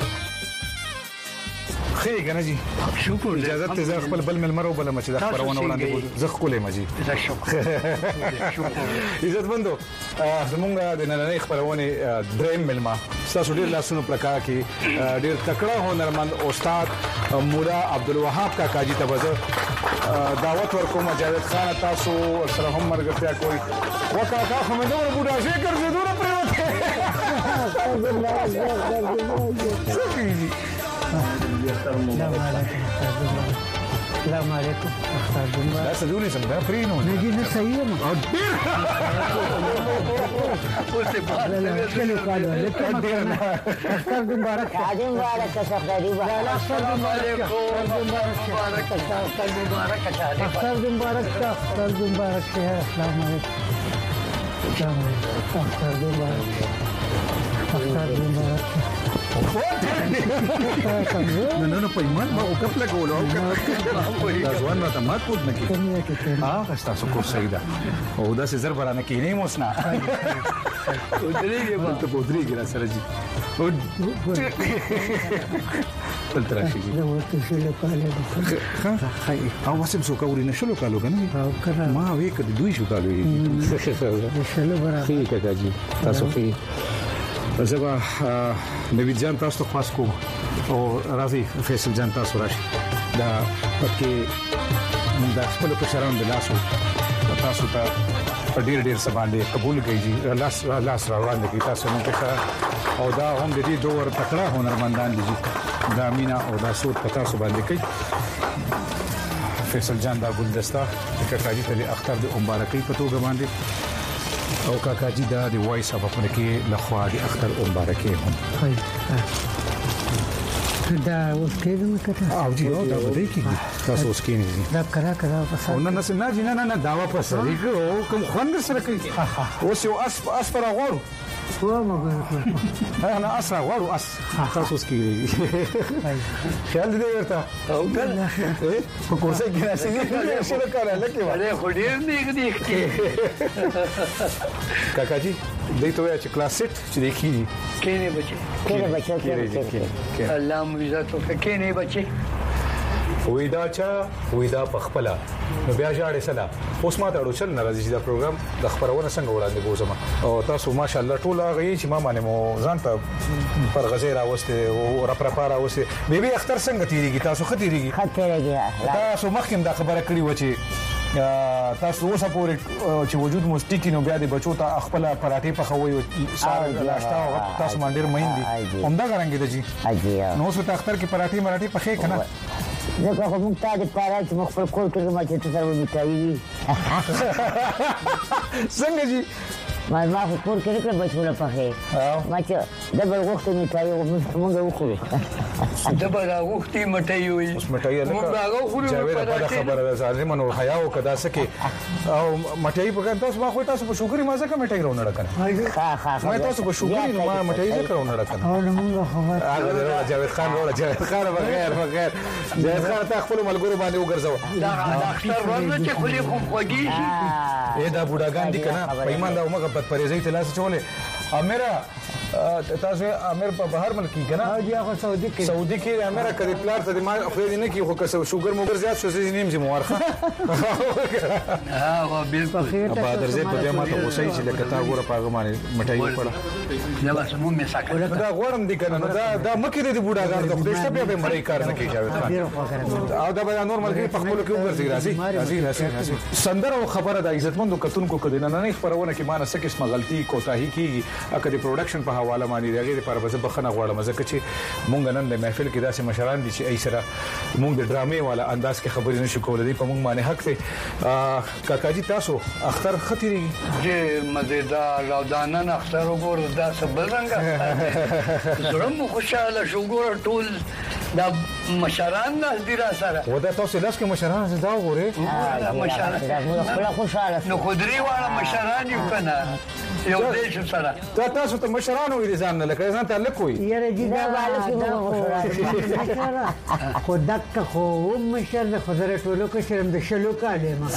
خیر کنه جی شکر اجازه ته زه خپل بل ملمرو بل مچ د خبرونه وړاندې زه خولې مجي شکر عزت مندو زمونږ د نننې خبرونه دریم ملما تاسو ډیر لاسونو پلکا کې ډیر تکړه هنرمند استاد مولا عبدالوهاب کاکا جی ته وزه دعوت ورکوم اجازه خان تاسو سره هم مرګتیا کوئی وکاکا خو مې دوه بوډا شي ګرځې دوه پریوته السلام علیکم اختر مبارک دا سدونی سم دا فرینو لګي نه صحیح ما او ډیر اوسه بعد له چلو کالو لکه اختر مبارک عادي مبارک اختر مبارک السلام علیکم مبارک اختر مبارک اختر مبارک اختر مبارک السلام علیکم السلام علیکم اختر مبارک اختر مبارک نه نه په ایمان ما او کپله کولو او دا ځوان ما ته مات پود نکي ها تاسو کو سیدا او دا سي زر برانه کې نه موسنا ودرېږي په ته ودرېږي را سره جی بل تراشي نو ورته شلو کالو ها او واسم سو کوري نه شلو کالو کنه ما وې کړي دوی شو کالو شلو برابر خي کاکا جی تاسو خي زبا نوید جان تاسو خاص کوم او راځي فیصل جان تاسو راشي دا پکې موږ د خپل کشرانو د لاسو تاسو ته ډیر ډیر سباندې قبول کړئ لاس لاس روان دي تاسو موږ ته او دا هم د دې دوه تکړه هنرمندان دي دا مینا او دا صوت پتا سو باندې کوي فیصل جان دا ګلدستا کاکا جی ته اختر د مبارکي په توګه باندې او کاکا جی دا د وایس اف امریکای لخوا د اختر مبارکي هم دا اوس کېدم کته او جی دا ودی کی تاسو اوس کې نه دا کرا کرا پس او نه نه نه نه نه دا واپس دی کوم خوند سره کوي اوس یو اس اس پر غوړو و ما ګورم انا اسرع غوړو اس تاسو اوس کې خیال دې ورته او کنه په کوڅه کې راځي شروع کړه لکه وله خو ډیر نیک دی کاکا جی دې ته چې کلاس سیټ چې دی کی کینه بچي کینه بچي کینه الله مو عزت وکړي کینه بچي وېدا چا وېدا پخپلا نو بیا ژاړې سلا اوس ما ته اړو چل ناراضي چې دا پروګرام د خبرونه څنګه وړاندې کوم او تاسو ماشاءالله ټول هغه چې ما باندې مو ځان ته پر غزیر اوسته او را پرپاره اوسه به به اختر څنګه تیریږي تاسو ختی تیریږي ختی تیریږي تاسو مخکې دا خبره کړې و چې تاسو اوسه پورې چې وجود مستقین نو بیا د بچو ته خپل پراټې په خوي سار لاشتا او تاسو باندې مهین دي همدا غرانګي د جی نو اوس ته اختر کې پراټې مراټې په خې کنه زه خو موږ ته د پراټې مخفل کول کې ما چې ته سره میټایي څنګه جی ما ما خو کور کې کړه بچونه په خې ما چې دبل وخت میټایي موږ وخورو دبل وخت میټایي وي اوس میټایي نه جاوید په خبره ده ظالم نو حیا او کدا سکه او میټایي په تاسو ما خو تاسو په شوګري ما ځکه میټایي رونه ډکنه ها ها ما تاسو په شوګري نو ما میټایي ځکه رونه ډکنه او موږ خبر هغه جاوید خان ولا جاوید خان بغیر بغیر جاوید خان ته خپل ملګرو باندې وګرځاو دا اختر ورنه چې خولي خو خوږی اې دا بوډاګان دي کنه پیمان دا موږ په پریزي تلاس چولې امیرا تاسو امیر په بهر ملک کې کنه او یا سعودي کې سعودي کې امیرا کړي پلار ته ما خو دې نه کې خو کسو شوګر موګر زیات شو زې نیم زمو ورخه ها او بالکل په درځي په دې ما ته وسې چې لکه تا ګوره پاغه باندې مټای وکړه دا واسه مو مې ساکه دا غوړم دي کنه دا دا مکه دې بوډاګان د خپل شپه به مړی کار نه کوي جاوید خان او دا به نورمال کې په خپل کې وګرځي راځي راځي راځي سندر او خبره د عزتمندو کتونکو کده نه نه خبرونه کې مانه سکه اسمه غلطي کوتاهي کیږي اګه د پروډکشن په حواله باندې دغه لپاره به بخنه غواړم ځکه چې مونږ نن د محفل کې داسې مشران دي چې ای سره مونږ د ډرامې والا انداز کې خبرې نشو کولای په مونږ باندې حق ته کاکا جی تاسو اختر خطرې ډېر مزیدار او دانن اختر وګور دا سبل رنګ زړه مو خوشاله شو ګور ټول دا مشران نه دي را سره ودا تاسو لاس کې مشران زدا وګوره مشران خپل خوشاله نو خودري والا مشران یو کنه یو دې شو سره دا تاسو ته مشران وې ځان نه لکه ځان تعلق وي یاره دي دا والک خو دک خو مشر د خضر ټولو کې شرم د شلو کاله ما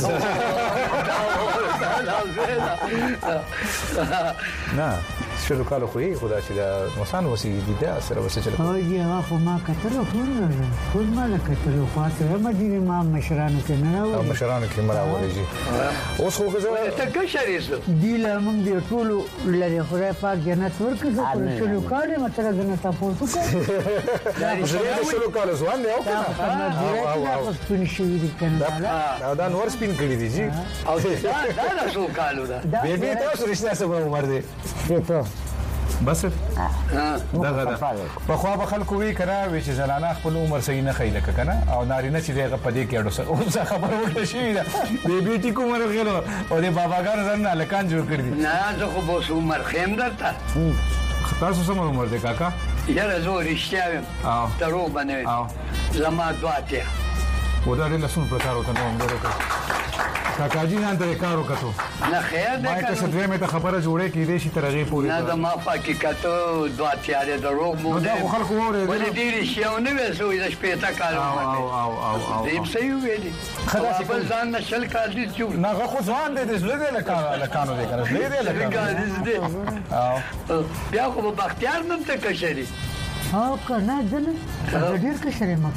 نه شلو کاله خو یې خدا چې دا مسان وسی دي دا سره وسه چل او یې خو ما کتل خو نه خو ما نه کتل خو ته مدینه ما مشرانو کې نه راو مشرانو کې مراوي جی اوس خو غزه ته کشرې دی لا موږ دی ټول لري خدای پاک جنت ورکړي خو شلو کاله متره نه تاسو څه زه شلو کاله ځوان دی او کنه او سپین شي دي کنه دا نور سپین کړی دي جی او دا دا شلو کالو دا بیبي تاسو رښتیا سره عمر دی ته بس دا غدا په خو به خلکو وی کړه وی چې زنانه خپل عمر صحیح نه خېل کنه او نارینه چې دغه پدې کې اډو سره او خبر وکړه شي دا بیبي ټی کومر غلو او د باباګار زنه لکان جوړ کړی نه زه خو به عمر خیم درته تاسو څومره عمر دی کاکا یاره زه رښتیا یم درو باندې زما دعاته ودا له سن پرکار وته نو موږ کاکا جی نن ته کار وکړو نه خیر ده ما ته څه دوی مې ته خبره جوړه کې دې شي ترغه پوری نه دا ما حقیقت دعا تیارې درو مو دا خلکو وره ولې دې شیو نه وسو د شپې تا کار او او او او دې څه ویلي خلاص په ځان نشل کار دي چې نه خو ځان دې زړه دې لکه لکانو دې کنه دې دې لکه او بیا خو بختیار نن ته کشري او کنه دنه ډېر کشرې ما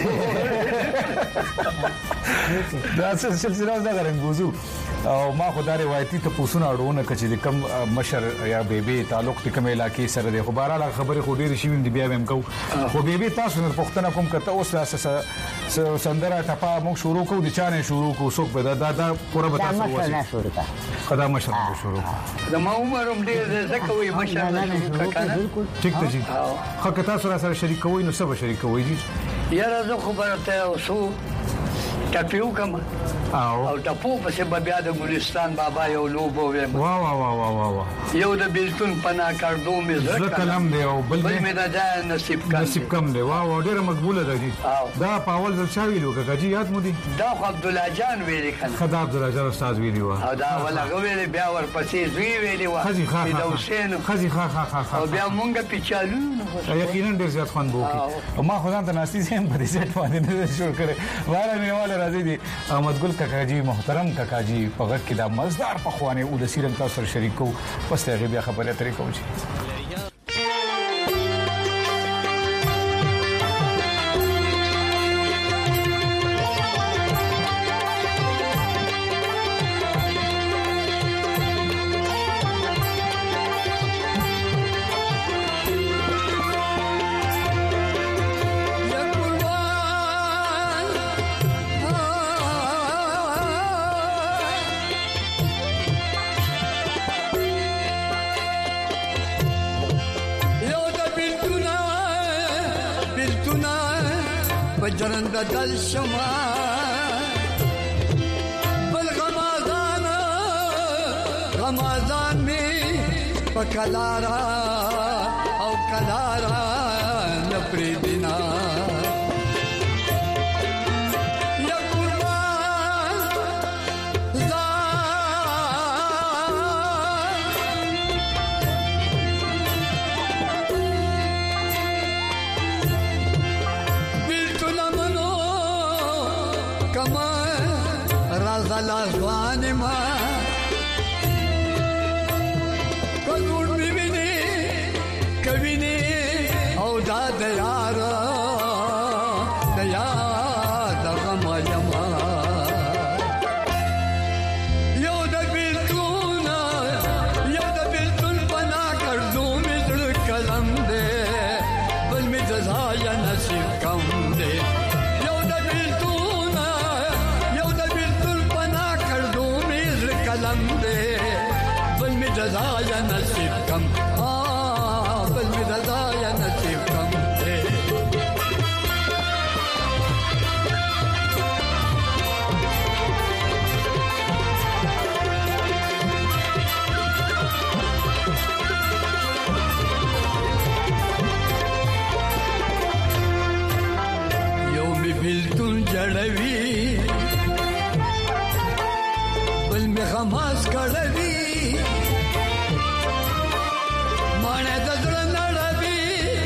دا څه سلسله ده غرنګوزو او ما خدای روایتي ته پوښتنه اړونه کچې د کم مشر یا بیبي تعلق د کوم علاقې سره د خبره خبره خو ډېر شي وین دی بیا هم کو خو بیبي تاسو نه پوښتنه کوم کته اوس تاسو سندره ټپا موږ شروع کوو د چانه شروع کوو څوک به دا دا پوره به تاسو وځي خدای مشر شروع دا ما عمرم ډېر زکه وي مشر ټیک ته جی خو که تاسو سره شریک کوئ نو سبا شریک کوئ جی یاره زه خو برته اوسو ټپیو کوم او ټپو په سبب بیا د ګلستان بابا یو لوبو ویم وا وا وا وا وا یو د بیلتون پنا کاردو مې زړه کلم دی او بل مې دا ځای نصیب کړ نصیب کم دی وا وا ډیره مقبوله ده جی دا پاول ځل چا ویلو کاکا جی یاد مو دي دا خو عبد الله جان ویلی کنه خدا عبد الله جان استاد ویلی وا او دا ولا غویل بیا ور پسې زوی ویلی وا خزي خا دا حسین خزي خا خا خا او بیا مونږ پیچالو یقینا ډیر زیات خوان بو کی ما خدای ته ناشتي سیم په دې ځای باندې نه جوړ کړي واره مې والا راځي دي احمد ګل کاکا جی محترم کاکا جی په غږ کې دا مزدار په خوانه او د سیرم تاسو سره شریکو پس ته بیا خبره ترې کوم شي جرند دل شما بل غمازان غمازان می پکلارا او کلارا نپری دینا لازوان ما کلور بیبینی کبینی او دا دیارا دیار دا غم جما یو دا بیلتون یو دا بیلتون بنا کردو مزر کلم دے بل می جزایا نصیب کم دے بل می رضایا نصیب کم آه بل می رضایا نصیب کم دے یو می بلتون جڑوی غماز کړوي مانه د زړه نړوي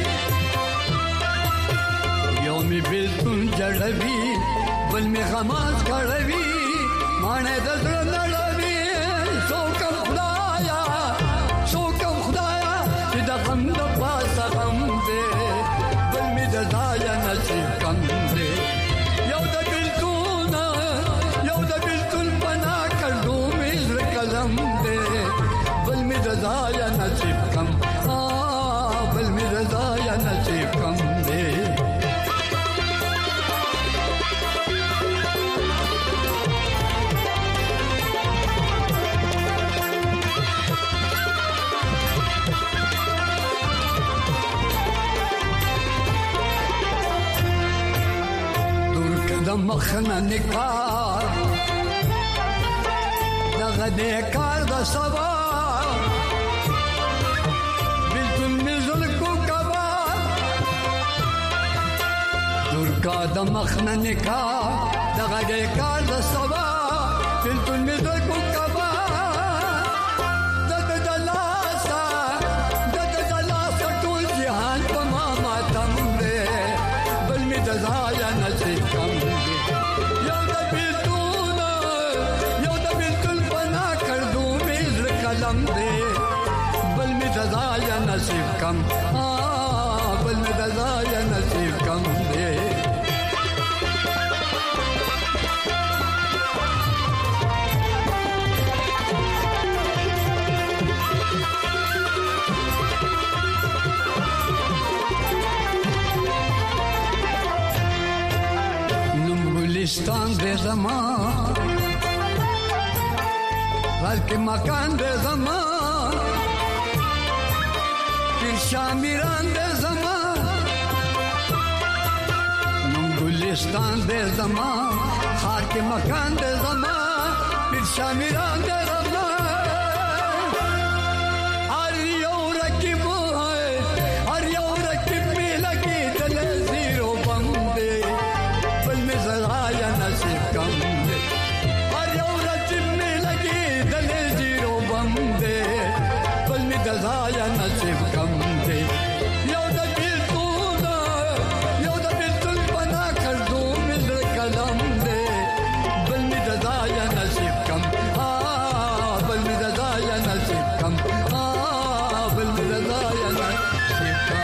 یو می بلتون جړوي بل می غماز کړوي مانه د زړه نړوي څوکم خدایا څوکم خدایا چې د غم د پاسه غم دې بل می د ځای نصیب کم دې یو د بلتون یو د بلتون پنا کړو کلم دے بل می رضا یا نصیب کم آه بل می رضا یا نصیب کم دے دور قدم مخنا نکار غدے کار دا سبا بالکل مزل کو کبا دور کا دا مخنا نکا دا غدے کار دا سبا بالکل مزل کو کبا دد دلاسا دد دلاسا ټول جهان په ما ماتم دے بل می دزایا نصیب کم دے یو د بیلتون یو د بیلتون کلم دے بل می رضا یا نصیب کم آه بل می رضا یا نصیب کم دے نم گلستان دے زمان بلکہ مکان دے زمان پھر شامیران دے زمان نم گلستان دے زمان خاک مکان دے زمان پھر شامیران دے زمان ہر یو رکب ہے ہر یو رکب میں لگی دلے زیرو بم دے بل میں ذرا یا نصیب کم دے ہر یو رکب میں لگی دلے زیرو بم دے بل میں ذرا یا نصیب کم دے یو دا بیلتون یو دا بیلتون بنا کر دو مزر کلم دے بل میں ذرا یا نصیب کم آه بل میں ذرا یا نصیب کم آه بل میں ذرا یا نصیب کم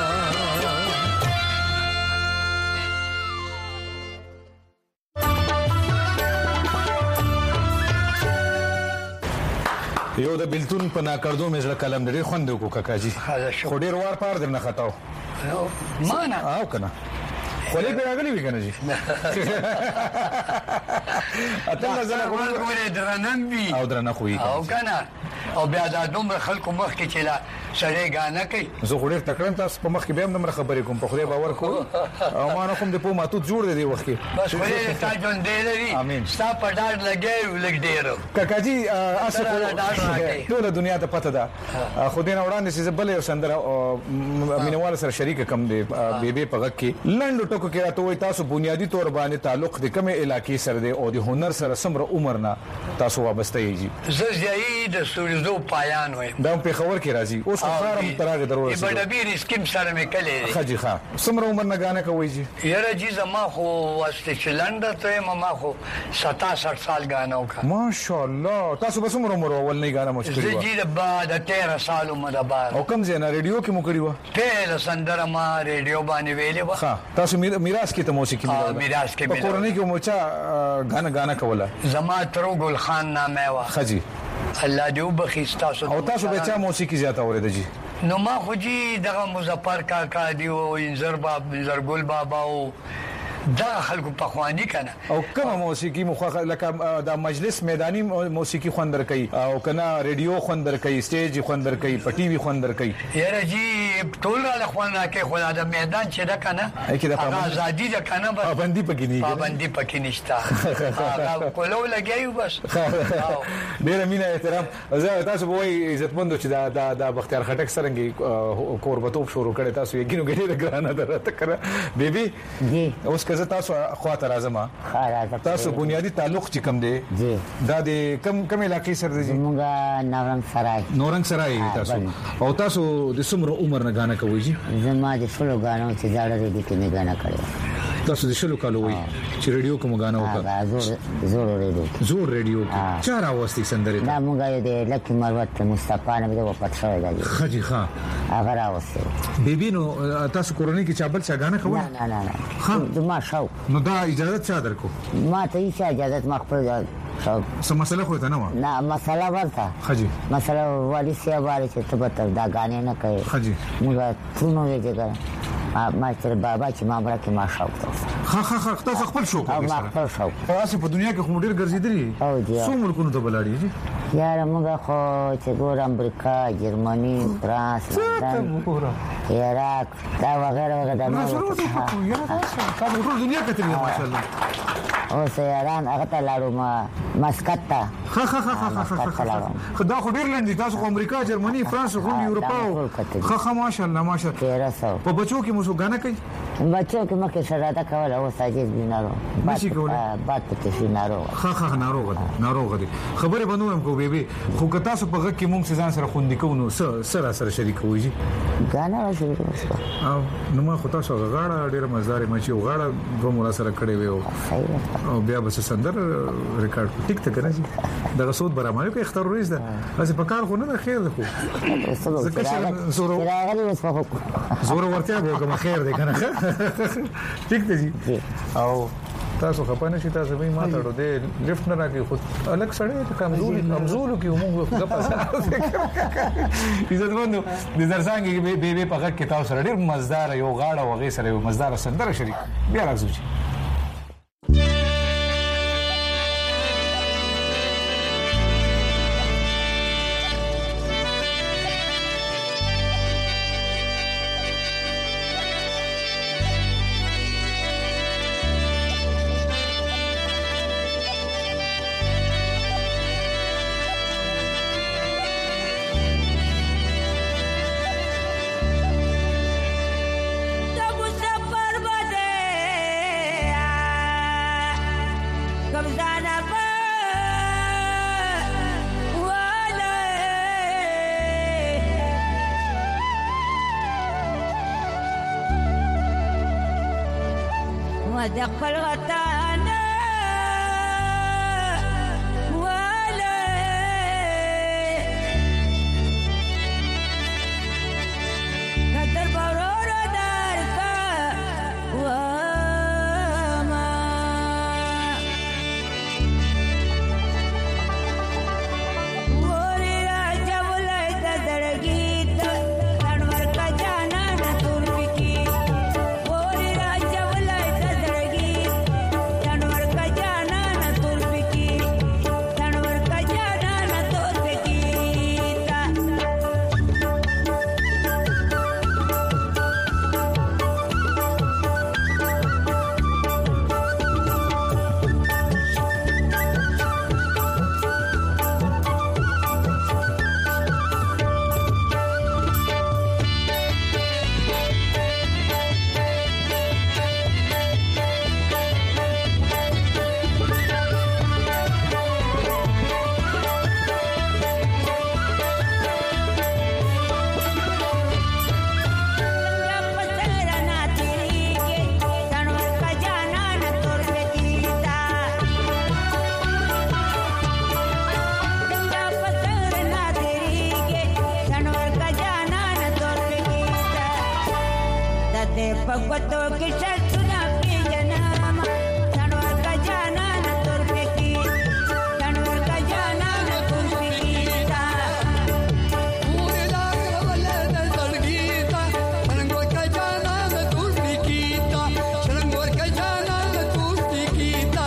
یو د بلتون په ناکردو مې زړه قلم لري خوند وکړو کاکاجي خو ډیر وار پار درنه خطاو ما نه او کنه خولې په راغلي وی کنه جی اته ځنه کومه درنه بي او درنه خوې او کنه او بیا دا دومره خلکو مخ کې چې لا سړی غانا کوي زه غوړې تکړم تاسو په مخ کې به هم نمبر خبرې کوم په خدای باور کوم او ما نه کوم د په ماتو جوړ دی وخت کې بس خدای تا جون دی لري ستا په ډاډ لګي ولګ ډیرو کاکا جی اسه ټول دنیا ته پته ده خو دې نه وړاندې چې بل یو سندره مینوال سره شریک کم دی بي بي په غک کې لندو ټکو کې راته وای تاسو بنیادی تور باندې تعلق د کومه علاقې سره دی او د هنر سره سمره عمر نه تاسو وابسته یې زه د سورزو پایان وای دا په خبر کې راځي اوس خارم ترغه درو رسېږي په ډبیر سکیم سره مې کړې خجی ښا سمره عمر نه غانه کوي جی یاره جی زما خو واسطه چلند ته ما خو ستاسو سال غانه وکړه ماشاءالله تاسو به سمره عمر ول نه غانه مشکل زه جی د بعد تیرہ سال عمر بعد او کوم ځای نه ریډیو کې مو کړی و ټول سندره ما ریډیو باندې ویلې و ها تاسو میراث کې ته موسیقي ها میراث کې په کورنۍ کې مو چا غانه غانه کوله زما ترو ګل خان نامه و خجی الله دې وبخښي تاسو او تاسو به چا موسیقي زیاته اوریدل جی نو ما خو جی دغه مظفر کاکا دی او انزر باب انزر ګل بابا او دا خلکو په خواني کنه او کومه موسیقي مخه لکه د مجلس میداني موسیقي خوندر کوي او کنه ریډیو خوندر کوي سټیج خوندر کوي په ټي وي خوندر کوي یاره جی ټول را خوانه کې خدا د میدان چې دا کنه هغه ازادي ده کنه بس پابندي پکې نه پابندي پکې نشته هغه کولو لګیو بس ډیر مینه احترام زه تاسو به وای عزتمند چې دا د بختیار خټک سرنګي قربتوب شروع کړي تاسو یقینو غړي رګرانه درته کړه بیبي جی اوس که تاسو خواته راځم تاسو بنیادی تعلق چې کوم دی دا د کم کم علاقې سره دی موږ نورنګ سرای نورنګ سرای تاسو او تاسو د څومره عمر نه غانا کوي جی زما د شلو غانو چې ځاړه دې کې نه غانا کړو تاسو د شلو کالو وي چې ریډیو کوم غانا وکړه زور زور ریډیو زور ریډیو چا راوستي سندره دا موږ د لکه مروت مصطفی نه به پټ شوی دی خجی ښا هغه راوستي بیبي نو تاسو کورنۍ کې چابل څنګه غانا کوي نه نه نه ها ما شاو نو دا اجازه چا درکو ما ته هیڅ اجازه ما خپل شاو څه مسله خو ته نه و نه مسله ورته خجی مسله والی سی واره چې ته به دا غانې نه کوي خجی موږ ټول نو ویځه ما تر بابا چې ما برکه ما شاو خا خا خا تاسو خپل شو او ما خپل شو تاسو په دنیا کې کوم ډیر ګرځیدلی او دی څو ملکونو ته بلاړی یار موږ خو چې ګور امریکا جرمني فرانس لندن عراق دا وغیرہ وغیرہ نو تاسو ټول دنیا کې تللی ماشاءالله او سیاران هغه ته لاړو ما مسقط ته خا خا خا خا خدا خو ډیر لندې تاسو امریکا جرمني فرانس روم یورپ خا خا ماشاءالله ماشاءالله تیرہ سو په بچو کې موږ غانا کوي بچو کې مکه شراده کوله او ساجد بینارو ماشي کوله بات ته بینارو خا خا ناروغ ناروغ دي خبره بنوم کو بیبي خو که تاسو په غږ کې موږ ځان سره خوندې کوو سره سره شریک وږي غانا راځي او نو ما خو تاسو غاړه ډیره مزدار ما چې غاړه دوه مور سره کړې و او بیا به سندر ریکارډ ټیک ته کنه دا صوت برابر کې اختر ورځ ده لازم په کار خو نه خیر ده خو زور زور ورته به کوم خیر ده کنه ټیک ده جی او تاسو خپانه شي تاسو به ما ته ورته لیفت نه راکې خو الګ سړی کمزوري کمزورو کې موږ غپا عزت مند د درسانګي به به په غږ کې تاسو سره ډیر مزدار یو غاړه وغه سره یو مزدار سندره شریک بیا راځو دخل غتانا ولا قدر برور دارك وما وري راجا ولای درګیت انور کا جانا نتور کی وري راجا ولای पतो के शर्तुना पे जनामा तनवर का जाना न तुर पे की तनवर का जाना न तुर पे कीता पूरे लाग वाले न तड़गीता शरंगोर का जाना न तुर पे कीता शरंगोर का जाना न तुर पे कीता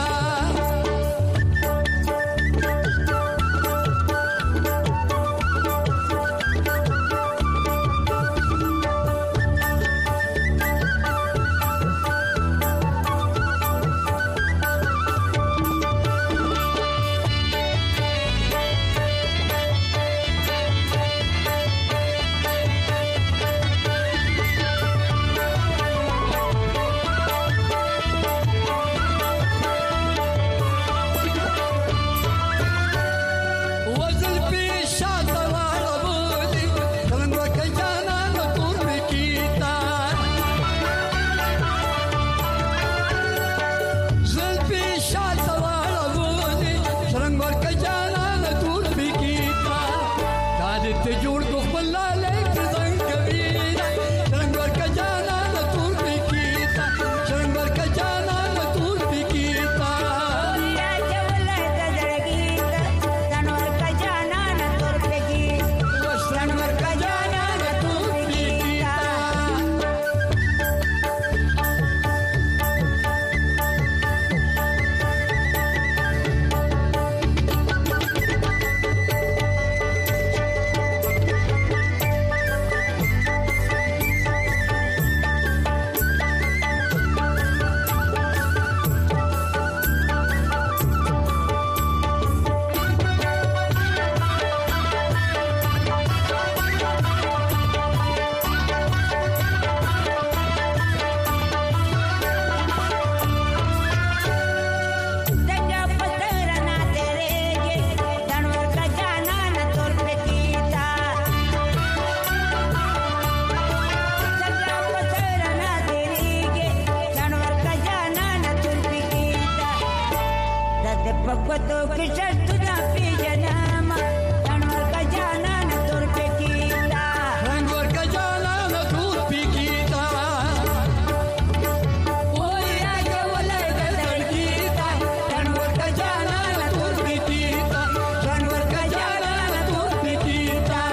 वजल पे शातवार बोली शरंगोर का जाना न तुर पे कीता वजल पे शातवार बोली शरंगोर का जाना न तुर पे कीता दादित जोड़ को बल्ला लेके संग कबीरा शरंगोर का जाना न तुर पे कीता शरंगोर का जाना न तुर पे कीता या जवला ददड़गीता तनवर का जाना न तुर पे की तनवर का जाना न तुर पे कीता दगा पत्थर ना तेरेगे तनवर का जाना न तुर पे कीता दगा पत्थर ना तेरेगे तनवर का जाना न तुर पे कीता दद पपतो के शर्तुना पे जनामा तनवर का जाना न तुर पे कीता शरंगोर का जाना न तुर पे कीता ओए आगे वाला ददड़गीता शरंगोर का जाना न तुर पे कीता तनवर का जाना न तुर पे कीता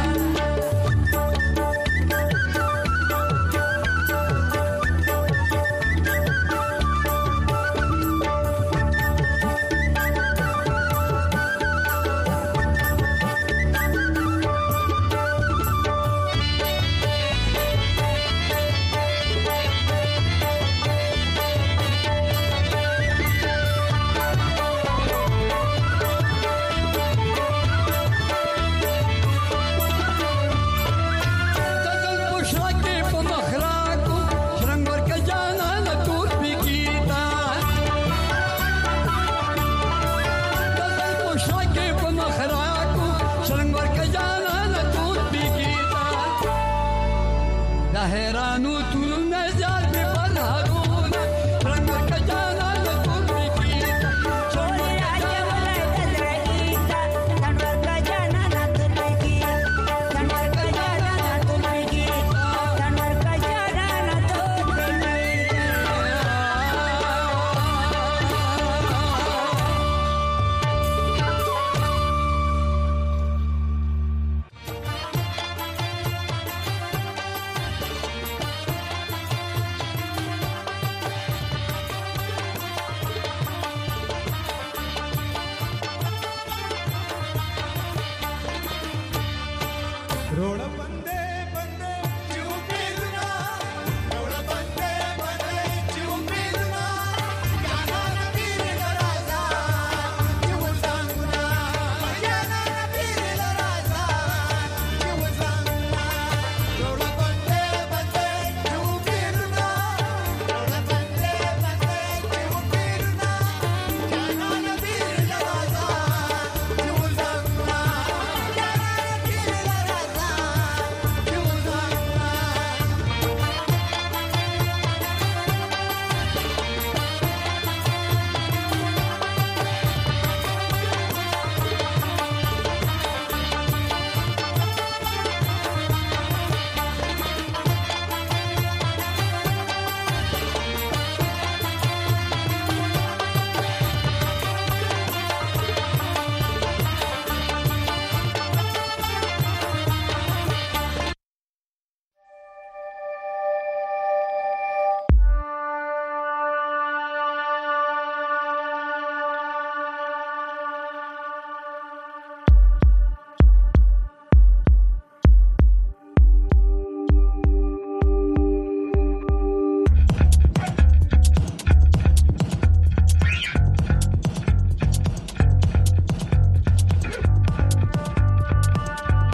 दजल पुशरा के पमखरा को शरंगोर का जाना न तुर पे कीता दजल पुशरा के पमखरा को शरंगोर का जाना न तुर पे कीता हैरानू तुर नजर पे पर हारून शरंगोर का जाना न तुर पे कीता ओए आगे वाला ददड़गीता तनवर का जाना न तुर पे कीता तनवर का जाना न तुर पे कीता तनवर का जाना न तुर पे कीता रोड